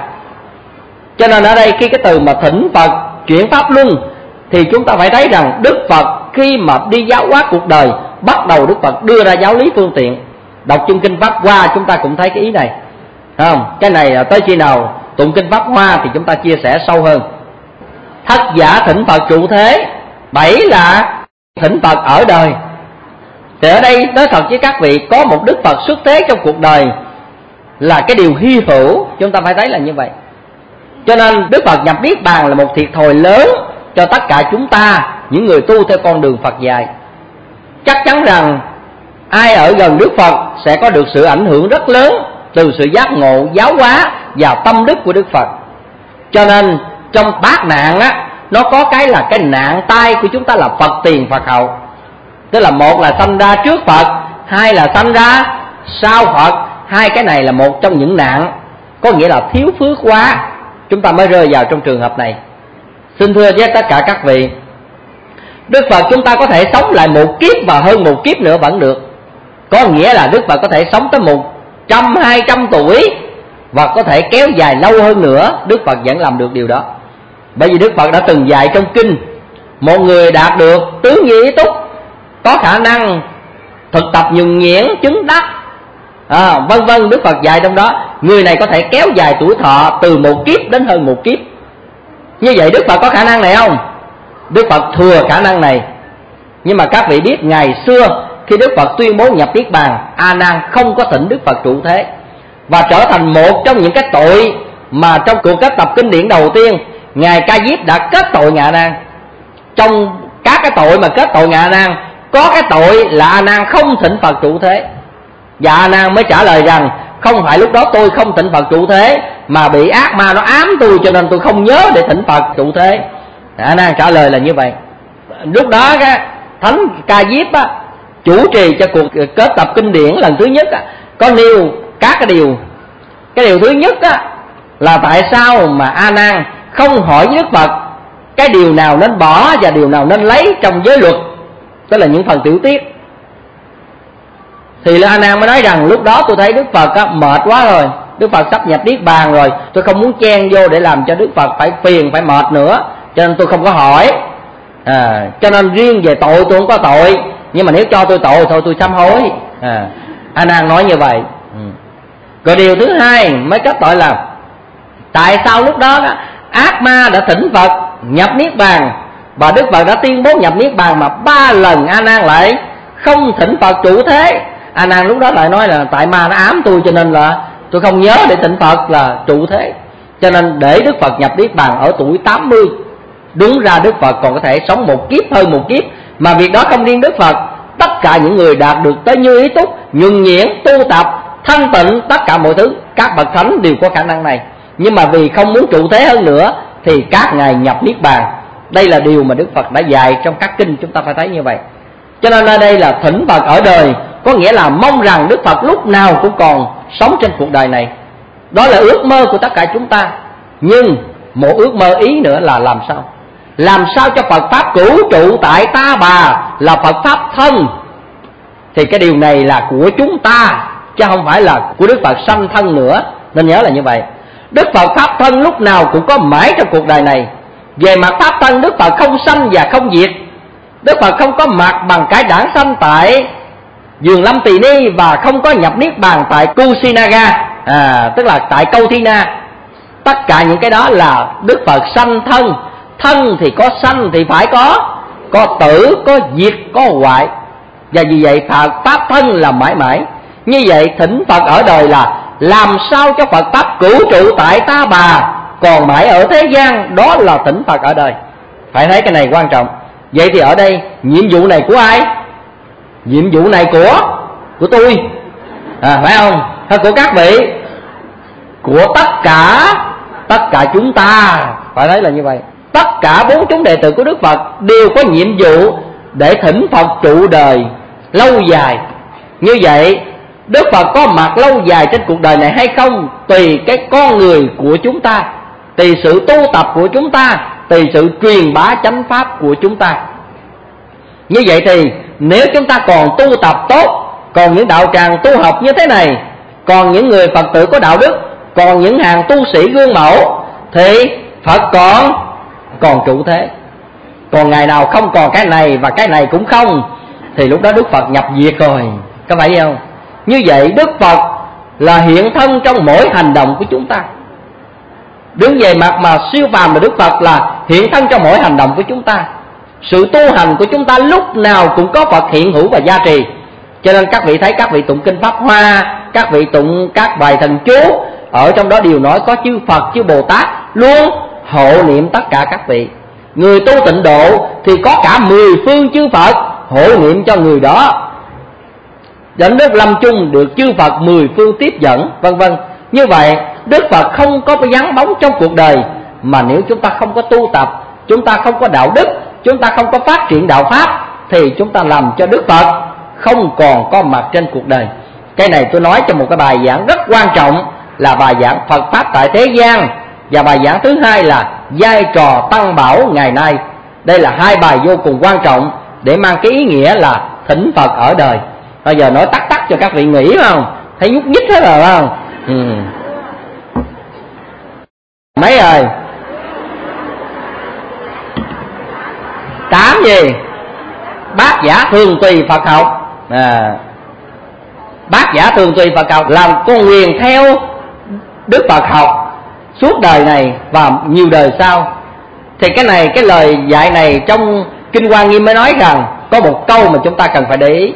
Cho nên ở đây khi cái từ mà thỉnh Phật chuyển Pháp luân, thì chúng ta phải thấy rằng Đức Phật khi mà đi giáo hóa cuộc đời, bắt đầu Đức Phật đưa ra giáo lý phương tiện. Đọc chương kinh Pháp Hoa chúng ta cũng thấy cái ý này, không? Cái này tới khi nào tụng kinh Pháp Hoa thì chúng ta chia sẻ sâu hơn. Thất giả thỉnh Phật trụ thế, 7 là thỉnh Phật ở đời. Thì ở đây nói thật với các vị, có một Đức Phật xuất thế trong cuộc đời là cái điều hy hữu, chúng ta phải thấy là như vậy. Cho nên Đức Phật nhập Niết Bàn là một thiệt thòi lớn cho tất cả chúng ta, những người tu theo con đường Phật dạy. Chắc chắn rằng ai ở gần Đức Phật sẽ có được sự ảnh hưởng rất lớn từ sự giác ngộ, giáo hóa và tâm đức của Đức Phật. Cho nên trong bát nạn á, nó có cái là cái nạn tai của chúng ta là Phật tiền Phật hậu. Tức là một là sanh ra trước Phật, hai là sanh ra sau Phật. Hai cái này là một trong những nạn, có nghĩa là thiếu phước quá, chúng ta mới rơi vào trong trường hợp này. Xin thưa với tất cả các vị, Đức Phật chúng ta có thể sống lại một kiếp và hơn một kiếp nữa vẫn được. Có nghĩa là Đức Phật có thể sống tới 100-200 tuổi, và có thể kéo dài lâu hơn nữa, Đức Phật vẫn làm được điều đó. Bởi vì Đức Phật đã từng dạy trong kinh, một người đạt được tứ như ý túc, có khả năng thực tập nhuần nhuyễn chứng đắc, vân vân. Đức Phật dạy trong đó, người này có thể kéo dài tuổi thọ từ một kiếp đến hơn một kiếp. Như vậy Đức Phật có khả năng này không? Đức Phật thừa khả năng này. Nhưng mà các vị biết ngày xưa khi Đức Phật tuyên bố nhập Niết Bàn, A Nan không có thỉnh Đức Phật trụ thế, và trở thành một trong những cái tội mà trong cuộc kết tập kinh điển đầu tiên, ngài Ca Diếp đã kết tội ngài A Nan. Trong các cái tội mà kết tội ngài A Nan, có cái tội là A Nan không thỉnh Phật trụ thế. Và A Nan mới trả lời rằng, không phải lúc đó tôi không thỉnh Phật trụ thế, mà bị ác ma nó ám tôi, cho nên tôi không nhớ để thỉnh Phật trụ thế. A Nan trả lời là như vậy. Lúc đó cái Thánh Ca Diếp chủ trì cho cuộc kết tập kinh điển lần thứ nhất có nêu các cái điều. Cái điều thứ nhất là tại sao mà A Nan không hỏi với Đức Phật cái điều nào nên bỏ và điều nào nên lấy trong giới luật, tức là những phần tiểu tiết. Thì A Nan mới nói rằng, lúc đó tôi thấy Đức Phật mệt quá rồi, Đức Phật sắp nhập Niết Bàn rồi, tôi không muốn chen vô để làm cho Đức Phật phải phiền, phải mệt nữa, cho nên tôi không có hỏi. Cho nên riêng về tội tôi không có tội, nhưng mà nếu cho tôi tội thôi tôi sám hối. A Nan nói như vậy. Rồi điều thứ hai mới kết tội là, tại sao lúc đó ác ma đã thỉnh Phật nhập Niết Bàn, và Đức Phật đã tuyên bố nhập Niết Bàn, mà 3 lần A Nan lại không thỉnh Phật trụ thế. A Nan lúc đó lại nói là tại ma nó ám tôi, cho nên là tôi không nhớ để thỉnh Phật là trụ thế, cho nên để Đức Phật nhập Niết Bàn ở tuổi 80. Đúng ra Đức Phật còn có thể sống một kiếp, hơn một kiếp. Mà việc đó không riêng Đức Phật, tất cả những người đạt được tới như ý túc, nhuần nhuyễn, tu tập, thanh tịnh, tất cả mọi thứ, các bậc thánh đều có khả năng này. Nhưng mà vì không muốn trụ thế hơn nữa thì các ngài nhập Niết Bàn. Đây là điều mà Đức Phật đã dạy trong các kinh, chúng ta phải thấy như vậy. Cho nên ở đây là thỉnh Phật ở đời, có nghĩa là mong rằng Đức Phật lúc nào cũng còn sống trên cuộc đời này. Đó là ước mơ của tất cả chúng ta. Nhưng một ước mơ ý nữa là làm sao? Làm sao cho Phật Pháp cửu trụ tại Ta Bà, là Phật Pháp thân. Thì cái điều này là của chúng ta, chứ không phải là của Đức Phật sanh thân nữa. Nên nhớ là như vậy. Đức Phật Pháp thân lúc nào cũng có mãi trong cuộc đời này. Về mặt Pháp thân, Đức Phật không sanh và không diệt. Đức Phật không có mặt bằng cái đản sanh tại Vườn Lâm Tỳ Ni, và không có nhập Niết Bàn tại Kusinaga, tức là tại Câu Thi Na. Tất cả những cái đó là Đức Phật sanh thân. Thân thì có sanh thì phải có tử, có diệt, có hoại. Và vì vậy Phật Pháp thân là mãi mãi. Như vậy thỉnh Phật ở đời là làm sao cho Phật Pháp cửu trụ tại Ta Bà, còn mãi ở thế gian. Đó là thỉnh Phật ở đời. Phải thấy cái này quan trọng. Vậy thì ở đây nhiệm vụ này của ai? Nhiệm vụ này của tôi, phải không? Hay của các vị? Của tất cả chúng ta. Phải thấy là như vậy. Tất cả 4 chúng đệ tử của Đức Phật đều có nhiệm vụ để thỉnh Phật trụ đời lâu dài. Như vậy Đức Phật có mặt lâu dài trên cuộc đời này hay không, tùy cái con người của chúng ta, tùy sự tu tập của chúng ta, tùy sự truyền bá chánh pháp của chúng ta. Như vậy thì nếu chúng ta còn tu tập tốt, còn những đạo tràng tu học như thế này, còn những người Phật tử có đạo đức, còn những hàng tu sĩ gương mẫu, thì Phật còn trụ thế. Còn ngày nào không còn cái này và cái này cũng không, thì lúc đó Đức Phật nhập diệt rồi. Có phải không? Như vậy Đức Phật là hiện thân trong mỗi hành động của chúng ta. Đứng về mặt mà siêu phàm là Đức Phật là hiện thân trong mỗi hành động của chúng ta. Sự tu hành của chúng ta lúc nào cũng có Phật hiện hữu và gia trì. Cho nên các vị thấy các vị tụng kinh Pháp Hoa, các vị tụng các bài thần chú, ở trong đó đều nói có chư Phật, chư Bồ Tát luôn hộ niệm tất cả các vị. Người tu tịnh độ thì có cả 10 phương chư Phật hộ niệm cho người đó. Đến lúc lâm chung được chư Phật 10 phương tiếp dẫn, vân vân. Như vậy Đức Phật không có vắng bóng trong cuộc đời. Mà nếu chúng ta không có tu tập, chúng ta không có đạo đức, chúng ta không có phát triển đạo pháp, thì chúng ta làm cho Đức Phật không còn có mặt trên cuộc đời. Cái này tôi nói trong một cái bài giảng rất quan trọng, là bài giảng Phật Pháp tại thế gian. Và bài giảng thứ hai là vai trò tăng bảo ngày nay. Đây là 2 bài vô cùng quan trọng để mang cái ý nghĩa là thỉnh Phật ở đời. Bây giờ nói tắt cho các vị nghĩ không? Thấy nhúc nhích hết rồi không? Mấy rồi? gì? Bát nhã thường tùy Phật học. Bát nhã thường tùy Phật học làm con nguyện theo Đức Phật học suốt đời này và nhiều đời sau. Thì cái lời dạy này trong Kinh Hoa Nghiêm mới nói rằng có một câu mà chúng ta cần phải để ý.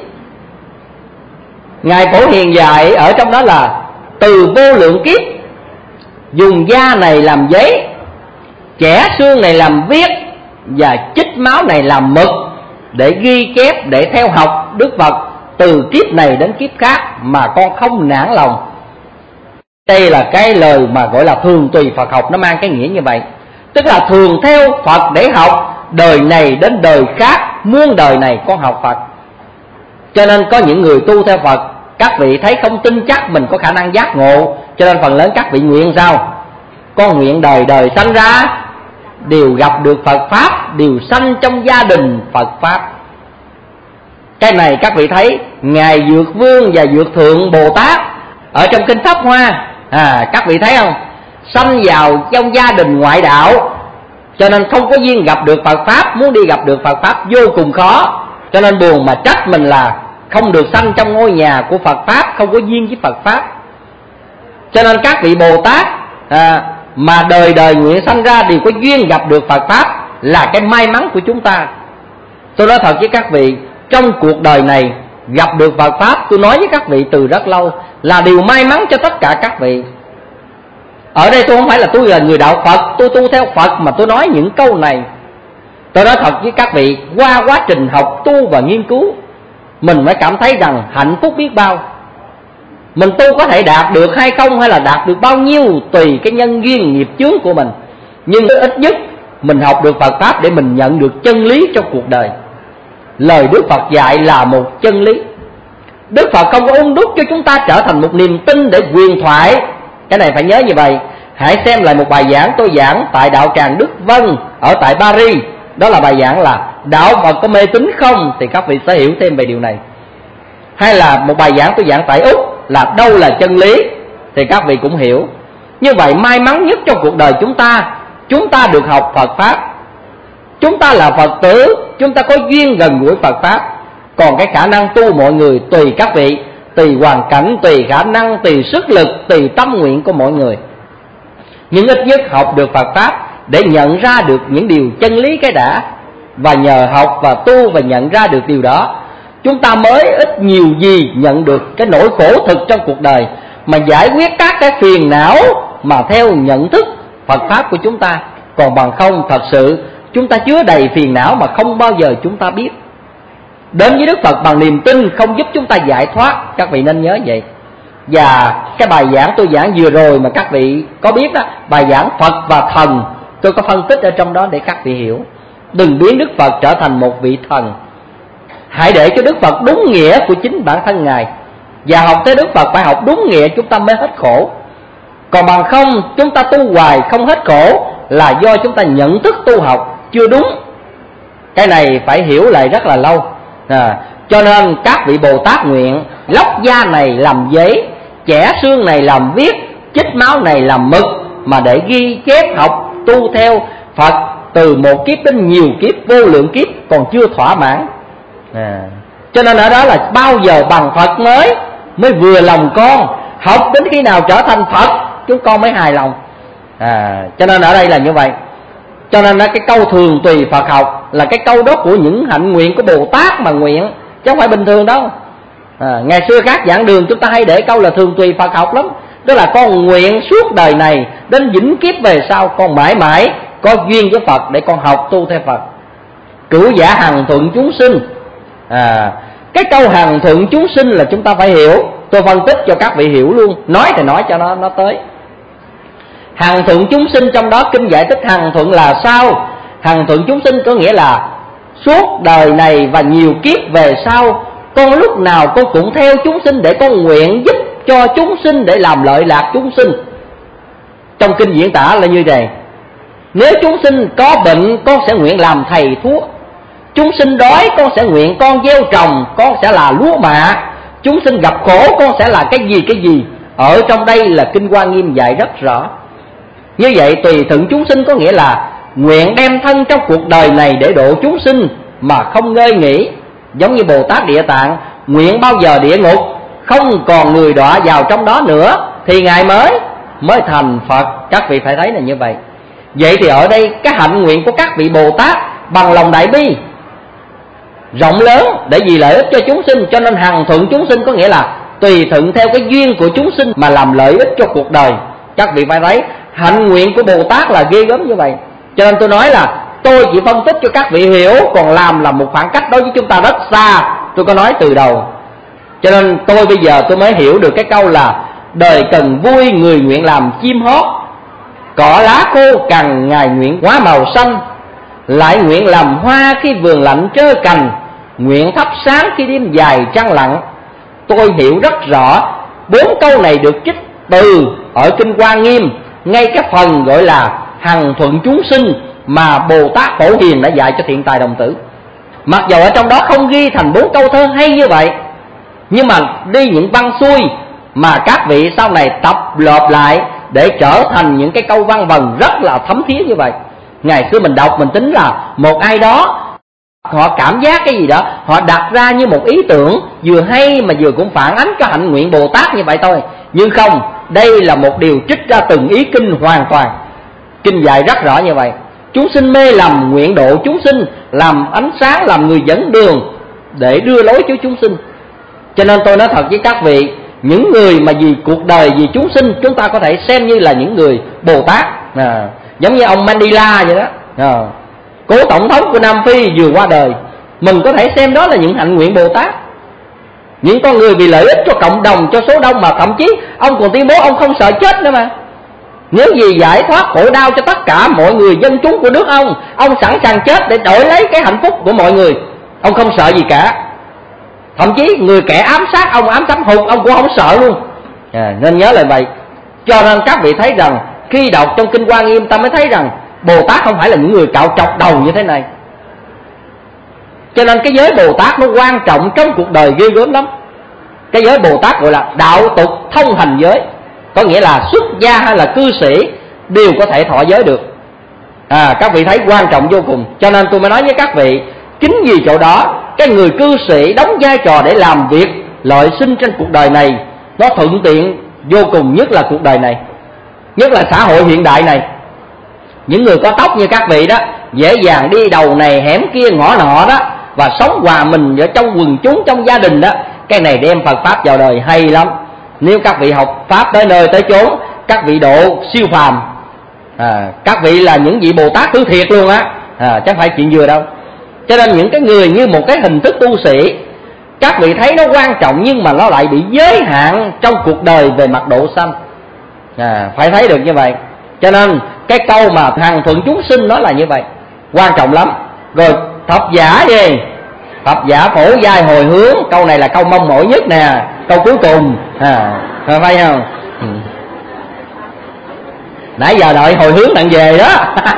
Ngài Phổ Hiền dạy ở trong đó là từ vô lượng kiếp dùng da này làm giấy, chẻ xương này làm viết và chích máu này làm mực để ghi chép, để theo học Đức Phật từ kiếp này đến kiếp khác mà con không nản lòng. Đây là cái lời mà gọi là thường tùy Phật học, nó mang cái nghĩa như vậy. Tức là thường theo Phật để học, đời này đến đời khác, muôn đời này con học Phật. Cho nên có những người tu theo Phật, các vị thấy không tin chắc mình có khả năng giác ngộ, cho nên phần lớn các vị nguyện sao? Con nguyện đời đời sanh ra đều gặp được Phật Pháp, đều sanh trong gia đình Phật Pháp. Cái này các vị thấy Ngài Dược Vương và Dược Thượng Bồ Tát ở trong Kinh Pháp Hoa, các vị thấy không? Sanh vào trong gia đình ngoại đạo, cho nên không có duyên gặp được Phật Pháp. Muốn đi gặp được Phật Pháp vô cùng khó, cho nên buồn mà trách mình là không được sanh trong ngôi nhà của Phật Pháp, không có duyên với Phật Pháp. Cho nên các vị Bồ Tát mà đời đời nguyện sanh ra đều có duyên gặp được Phật Pháp, là cái may mắn của chúng ta. Tôi nói thật với các vị, trong cuộc đời này gặp được Phật Pháp, tôi nói với các vị từ rất lâu, là điều may mắn cho tất cả các vị. Ở đây tôi không phải là tôi là người đạo Phật, tôi tu theo Phật mà tôi nói những câu này. Tôi nói thật với các vị, qua quá trình học tu và nghiên cứu, mình mới cảm thấy rằng hạnh phúc biết bao. Mình tu có thể đạt được hay không, hay là đạt được bao nhiêu tùy cái nhân duyên nghiệp chướng của mình, nhưng ít nhất mình học được Phật Pháp để mình nhận được chân lý trong cuộc đời. Lời Đức Phật dạy là một chân lý. Đức Phật không có ung đúc cho chúng ta trở thành một niềm tin để huyền thoại. Cái này phải nhớ như vậy. Hãy xem lại một bài giảng tôi giảng tại đạo tràng Đức Vân ở tại Paris. Đó là bài giảng là đạo Phật có mê tín không, thì các vị sẽ hiểu thêm về điều này. Hay là một bài giảng tôi giảng tại Úc là đâu là chân lý, thì các vị cũng hiểu. Như vậy may mắn nhất trong cuộc đời chúng ta được học Phật Pháp. Chúng ta là Phật tử, chúng ta có duyên gần gũi Phật Pháp. Còn cái khả năng tu mọi người tùy các vị, tùy hoàn cảnh, tùy khả năng, tùy sức lực, tùy tâm nguyện của mọi người. Nhưng ít nhất học được Phật Pháp để nhận ra được những điều chân lý cái đã. Và nhờ học và tu và nhận ra được điều đó, chúng ta mới ít nhiều gì nhận được cái nỗi khổ thực trong cuộc đời, mà giải quyết các cái phiền não mà theo nhận thức Phật Pháp của chúng ta. Còn bằng không, thật sự chúng ta chứa đầy phiền não mà không bao giờ chúng ta biết. Đến với Đức Phật bằng niềm tin không giúp chúng ta giải thoát, các vị nên nhớ vậy. Và cái bài giảng tôi giảng vừa rồi mà các vị có biết đó, bài giảng Phật và Thần, tôi có phân tích ở trong đó để các vị hiểu. Đừng biến Đức Phật trở thành một vị thần. Hãy để cho Đức Phật đúng nghĩa của chính bản thân Ngài. Và học tới Đức Phật phải học đúng nghĩa, chúng ta mới hết khổ. Còn bằng không, chúng ta tu hoài không hết khổ là do chúng ta nhận thức tu học chưa đúng. Cái này phải hiểu lại rất là lâu. Cho nên các vị Bồ Tát nguyện lóc da này làm giấy, chẻ xương này làm viết, chích máu này làm mực, mà để ghi chép học tu theo Phật từ một kiếp đến nhiều kiếp, vô lượng kiếp còn chưa thỏa mãn. Cho nên ở đó là bao giờ bằng Phật mới vừa lòng con. Học đến khi nào trở thành Phật chúng con mới hài lòng. Cho nên ở đây là như vậy. Cho nên cái câu thường tùy Phật học là cái câu đó của những hạnh nguyện của Bồ Tát mà nguyện, chứ không phải bình thường đâu. Ngày xưa các giảng đường chúng ta hay để câu là thường tùy Phật học lắm. Đó là con nguyện suốt đời này đến vĩnh kiếp về sau, con mãi mãi có duyên với Phật để con học tu theo Phật. Cửu giả hằng thuận chúng sinh. Cái câu hằng thuận chúng sinh là chúng ta phải hiểu. Tôi phân tích cho các vị hiểu luôn, nói thì nói cho nó tới. Hằng thuận chúng sinh trong đó kinh giải thích hằng thuận là sao? Hằng thuận chúng sinh có nghĩa là suốt đời này và nhiều kiếp về sau, con lúc nào con cũng theo chúng sinh để con nguyện giúp cho chúng sinh để làm lợi lạc chúng sinh. Trong kinh diễn tả là như vậy. Nếu chúng sinh có bệnh, con sẽ nguyện làm thầy thuốc. Chúng sinh đói, con sẽ nguyện con gieo trồng, con sẽ là lúa mạ. Chúng sinh gặp khổ, con sẽ là cái gì. Ở trong đây là Kinh Hoa Nghiêm dạy rất rõ. Như vậy tùy thuận chúng sinh có nghĩa là nguyện đem thân trong cuộc đời này để độ chúng sinh, mà không ngơi nghỉ. Giống như Bồ Tát Địa Tạng nguyện bao giờ địa ngục không còn người đọa vào trong đó nữa thì Ngài mới thành Phật. Các vị phải thấy là như vậy. Vậy thì ở đây cái hạnh nguyện của các vị Bồ Tát bằng lòng đại bi rộng lớn để vì lợi ích cho chúng sinh, cho nên hằng thuận chúng sinh, có nghĩa là tùy thuận theo cái duyên của chúng sinh mà làm lợi ích cho cuộc đời. Các vị phải thấy hạnh nguyện của Bồ Tát là ghê gớm như vậy. Cho nên tôi nói là tôi chỉ phân tích cho các vị hiểu, còn làm là một khoảng cách đối với chúng ta rất xa. Tôi có nói từ đầu. Cho nên tôi bây giờ tôi mới hiểu được cái câu là đời cần vui người nguyện làm chim hót, cỏ lá khô cằn Ngài nguyện hóa màu xanh, lại nguyện làm hoa khi vườn lạnh trơ cành, nguyện thắp sáng khi đêm dài trăng lặng. Tôi hiểu rất rõ 4 câu này được trích từ ở Kinh Hoa Nghiêm, ngay cái phần gọi là hằng thuận chúng sinh mà Bồ Tát Phổ Hiền đã dạy cho Thiện Tài Đồng Tử. Mặc dù ở trong đó không ghi thành 4 câu thơ hay như vậy, nhưng mà đi những văn xuôi mà các vị sau này tập lợp lại để trở thành những cái câu văn vần rất là thấm thía như vậy. Ngày xưa mình đọc mình tính là một ai đó họ cảm giác cái gì đó, họ đặt ra như một ý tưởng vừa hay mà vừa cũng phản ánh cái hạnh nguyện Bồ Tát như vậy thôi. Nhưng không, đây là một điều trích ra từng ý kinh hoàn toàn. Kinh dạy rất rõ như vậy. Chúng sinh mê lầm nguyện độ chúng sinh, làm ánh sáng, làm người dẫn đường để đưa lối cho chúng sinh. Cho nên tôi nói thật với các vị, những người mà vì cuộc đời, vì chúng sinh, chúng ta có thể xem như là những người Bồ Tát. Giống như ông Mandela vậy đó, cố tổng thống của Nam Phi vừa qua đời, mình có thể xem đó là những hạnh nguyện Bồ Tát. Những con người vì lợi ích cho cộng đồng, cho số đông, mà thậm chí ông còn tuyên bố ông không sợ chết nữa mà. Nếu vì giải thoát khổ đau cho tất cả mọi người dân chúng của nước ông sẵn sàng chết để đổi lấy cái hạnh phúc của mọi người. Ông không sợ gì cả. Thậm chí người kẻ ám sát ông, ám sát hùng, ông cũng không sợ luôn. Nên nhớ lời vậy. Cho nên các vị thấy rằng khi đọc trong Kinh Hoa Nghiêm, ta mới thấy rằng Bồ Tát không phải là những người cạo chọc đầu như thế này. Cho nên cái giới Bồ Tát nó quan trọng trong cuộc đời ghê gớm lắm. Cái giới Bồ Tát gọi là đạo tục thông hành giới, có nghĩa là xuất gia hay là cư sĩ đều có thể thọ giới được. Các vị thấy quan trọng vô cùng. Cho nên tôi mới nói với các vị, chính vì chỗ đó cái người cư sĩ đóng vai trò để làm việc lợi sinh trên cuộc đời này nó thuận tiện vô cùng, nhất là cuộc đời này, nhất là xã hội hiện đại này. Những người có tóc như các vị đó dễ dàng đi đầu này hẻm kia ngõ nọ đó, và sống hòa mình ở trong quần chúng, trong gia đình đó. Cái này đem Phật Pháp vào đời hay lắm. Nếu các vị học Pháp tới nơi tới chốn, các vị độ siêu phàm, các vị là những vị Bồ Tát thứ thiệt luôn á, chứ không phải chuyện vừa đâu. Cho nên những cái người như một cái hình thức tu sĩ, các vị thấy nó quan trọng, nhưng mà nó lại bị giới hạn trong cuộc đời về mặt độ sanh. Phải thấy được như vậy. Cho nên cái câu mà hằng thuận chúng sinh nói là như vậy, quan trọng lắm. Rồi thập giả gì? Thập giả phổ giai hồi hướng, câu này là câu mong mỏi nhất nè, câu cuối cùng, phải không? Nãy giờ đợi hồi hướng bạn về đó.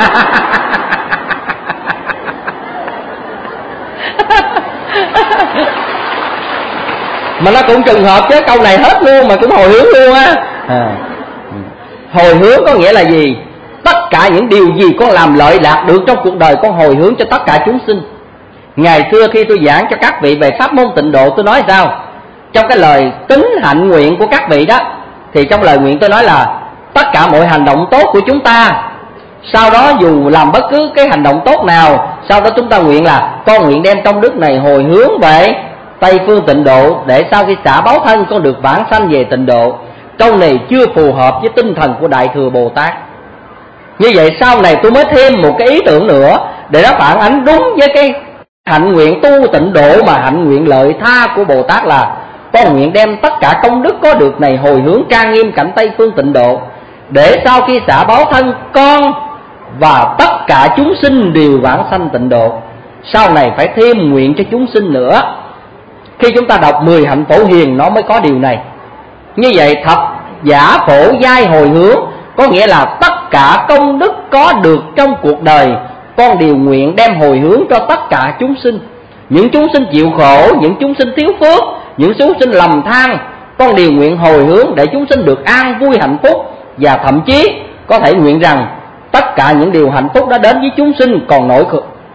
Mà nó cũng trùng hợp chứ, câu này hết luôn mà cũng hồi hướng luôn á. Hồi hướng có nghĩa là gì? Tất cả những điều gì con làm lợi lạc được trong cuộc đời, con hồi hướng cho tất cả chúng sinh. Ngày xưa khi tôi giảng cho các vị về pháp môn tịnh độ, tôi nói sao? Trong cái lời tính hạnh nguyện của các vị đó, thì trong lời nguyện tôi nói là tất cả mọi hành động tốt của chúng ta, sau đó dù làm bất cứ cái hành động tốt nào, sau đó chúng ta nguyện là con nguyện đem công đức này hồi hướng về Tây phương tịnh độ, để sau khi xả báo thân con được vãng sanh về tịnh độ. Câu này chưa phù hợp với tinh thần của Đại Thừa Bồ Tát. Như vậy sau này tôi mới thêm một cái ý tưởng nữa để nó phản ánh đúng với cái hạnh nguyện tu tịnh độ mà hạnh nguyện lợi tha của Bồ Tát, là con nguyện đem tất cả công đức có được này hồi hướng trang nghiêm cảnh Tây phương tịnh độ, để sau khi xả báo thân con và tất cả chúng sinh đều vãng sanh tịnh độ. Sau này phải thêm nguyện cho chúng sinh nữa. Khi chúng ta đọc 10 hạnh phổ hiền nó mới có điều này. Như vậy thập giả phổ giai hồi hướng có nghĩa là tất cả công đức có được trong cuộc đời, con đều nguyện đem hồi hướng cho tất cả chúng sinh. Những chúng sinh chịu khổ, những chúng sinh thiếu phước, những chúng sinh lầm than, con đều nguyện hồi hướng để chúng sinh được an vui hạnh phúc. Và thậm chí có thể nguyện rằng tất cả những điều hạnh phúc đã đến với chúng sinh còn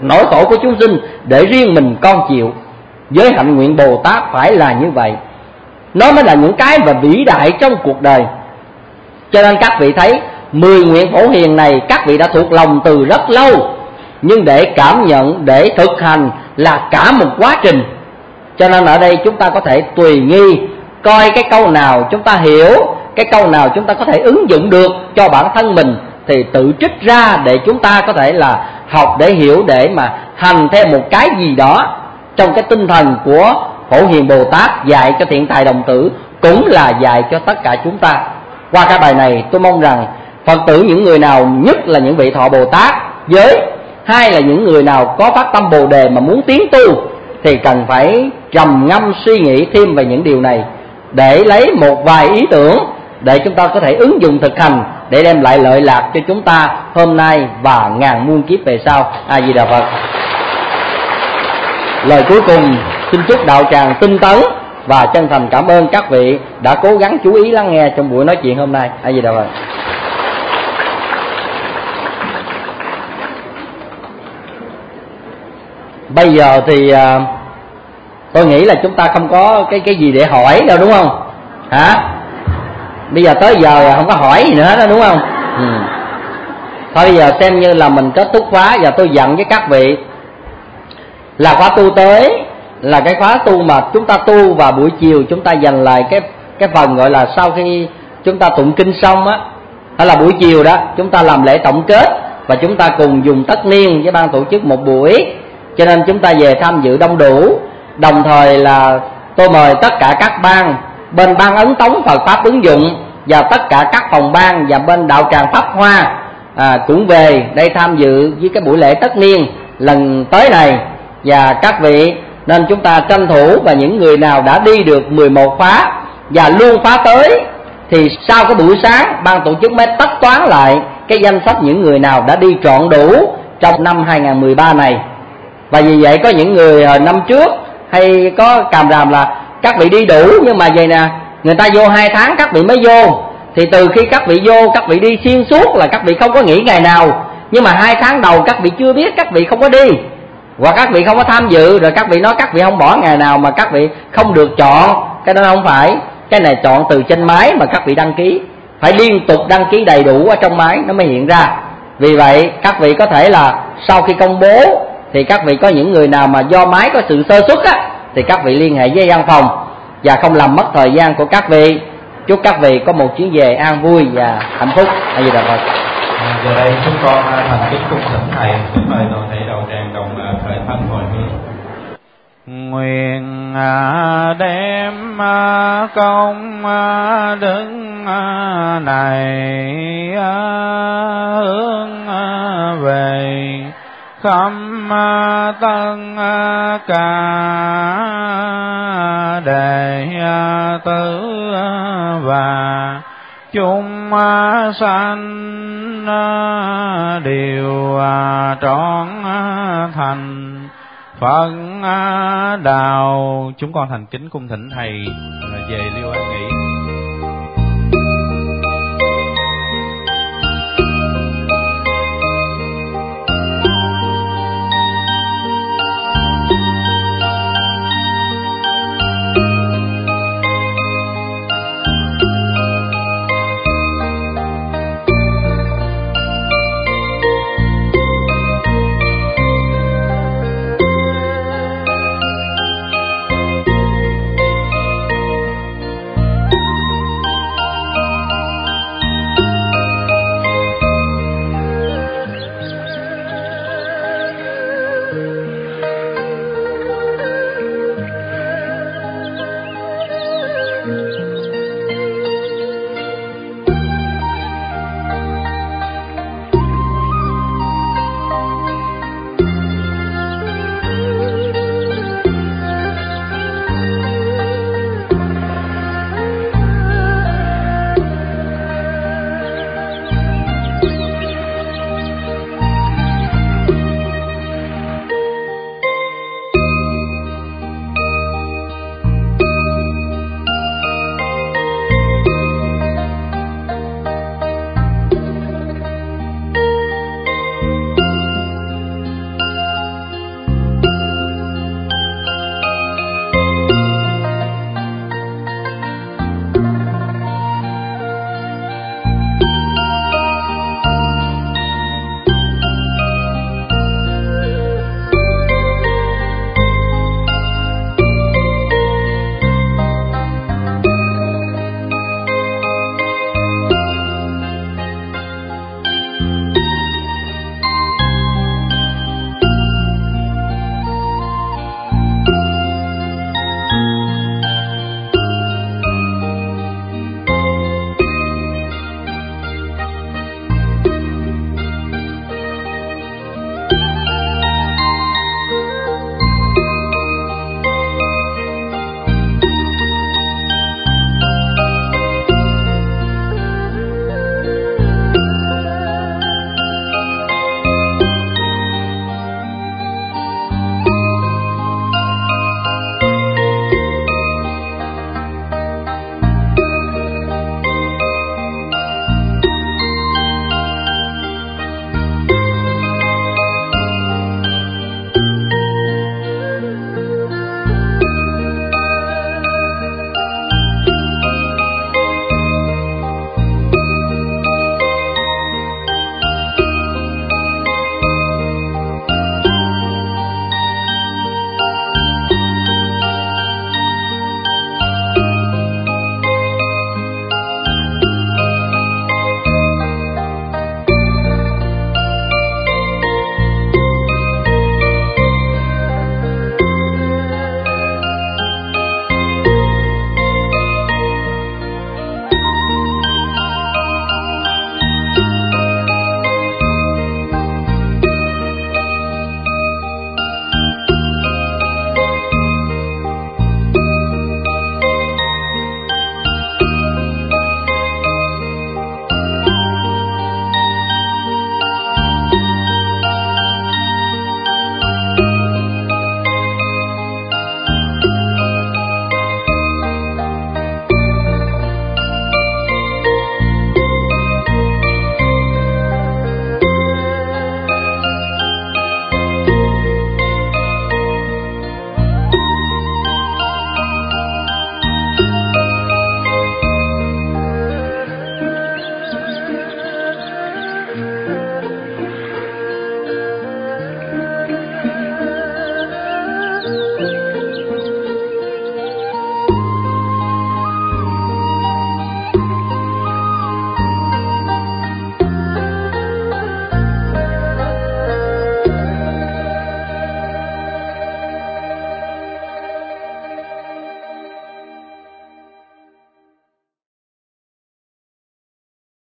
nỗi khổ của chúng sinh để riêng mình con chịu. Với hạnh nguyện Bồ Tát phải là như vậy, nó mới là những cái mà vĩ đại trong cuộc đời. Cho nên các vị thấy 10 nguyện Phổ Hiền này các vị đã thuộc lòng từ rất lâu, nhưng để cảm nhận, để thực hành là cả một quá trình. Cho nên ở đây chúng ta có thể tùy nghi, coi cái câu nào chúng ta hiểu, cái câu nào chúng ta có thể ứng dụng được cho bản thân mình thì tự trích ra để chúng ta có thể là học, để hiểu, để mà hành theo một cái gì đó trong cái tinh thần của Phổ Hiền Bồ Tát dạy cho Thiện Tài Đồng Tử, cũng là dạy cho tất cả chúng ta. Qua cái bài này tôi mong rằng Phật tử, những người nào, nhất là những vị thọ Bồ Tát giới, hay là những người nào có phát tâm Bồ Đề mà muốn tiến tu, thì cần phải trầm ngâm suy nghĩ thêm về những điều này, để lấy một vài ý tưởng để chúng ta có thể ứng dụng thực hành, để đem lại lợi lạc cho chúng ta hôm nay và ngàn muôn kiếp về sau. A Di Đà Phật. Lời cuối cùng xin chúc đạo tràng tinh tấn và chân thành cảm ơn các vị đã cố gắng chú ý lắng nghe trong buổi nói chuyện hôm nay. A Di Đà Phật. Bây giờ thì tôi nghĩ là chúng ta không có cái gì để hỏi đâu, đúng không? Hả? Bây giờ tới giờ không có hỏi gì nữa đó, đúng không? Thôi bây giờ xem như là mình kết thúc khóa, và tôi dặn với các vị là khóa tu tới là cái khóa tu mà chúng ta tu vào buổi chiều, chúng ta dành lại cái phần gọi là sau khi chúng ta tụng kinh xong á, hay là buổi chiều đó chúng ta làm lễ tổng kết, và chúng ta cùng dùng tất niên với ban tổ chức một buổi. Cho nên chúng ta về tham dự đông đủ. Đồng thời là tôi mời tất cả các ban, bên ban ấn tống Phật Pháp ứng dụng và tất cả các phòng ban và bên đạo tràng Pháp Hoa cũng về đây tham dự với cái buổi lễ tất niên lần tới này. Và các vị nên chúng ta tranh thủ, và những người nào đã đi được 11 khóa và luôn khóa tới thì sau cái buổi sáng ban tổ chức mới tất toán lại cái danh sách những người nào đã đi trọn đủ trong năm 2013 này. Và vì vậy có những người năm trước hay có càm ràm là các vị đi đủ, nhưng mà vậy nè, người ta vô 2 tháng các vị mới vô, thì từ khi các vị vô các vị đi xuyên suốt là các vị không có nghỉ ngày nào, nhưng mà 2 tháng đầu các vị chưa biết, các vị không có đi, hoặc các vị không có tham dự, rồi các vị nói các vị không bỏ ngày nào mà các vị không được chọn. Cái đó không phải, cái này chọn từ trên máy mà các vị đăng ký, phải liên tục đăng ký đầy đủ ở trong máy nó mới hiện ra. Vì vậy các vị có thể là sau khi công bố thì các vị có những người nào mà do máy có sự sơ suất á, thì các vị liên hệ với văn phòng và không làm mất thời gian của các vị. Chúc các vị có một chuyến về an vui và hạnh phúc. A Di Đà Phật. Giờ đây chúng con thành kính cung thỉnh thầy, kính mời toàn thể đạo tràng đồng khởi thân hồi hướng. Nguyện đem công đức này hướng về khắp tân cả đệ tử và chúng sanh đều trọn thành Phật đạo. Chúng con thành kính cung thỉnh thầy về Liêu An nghỉ.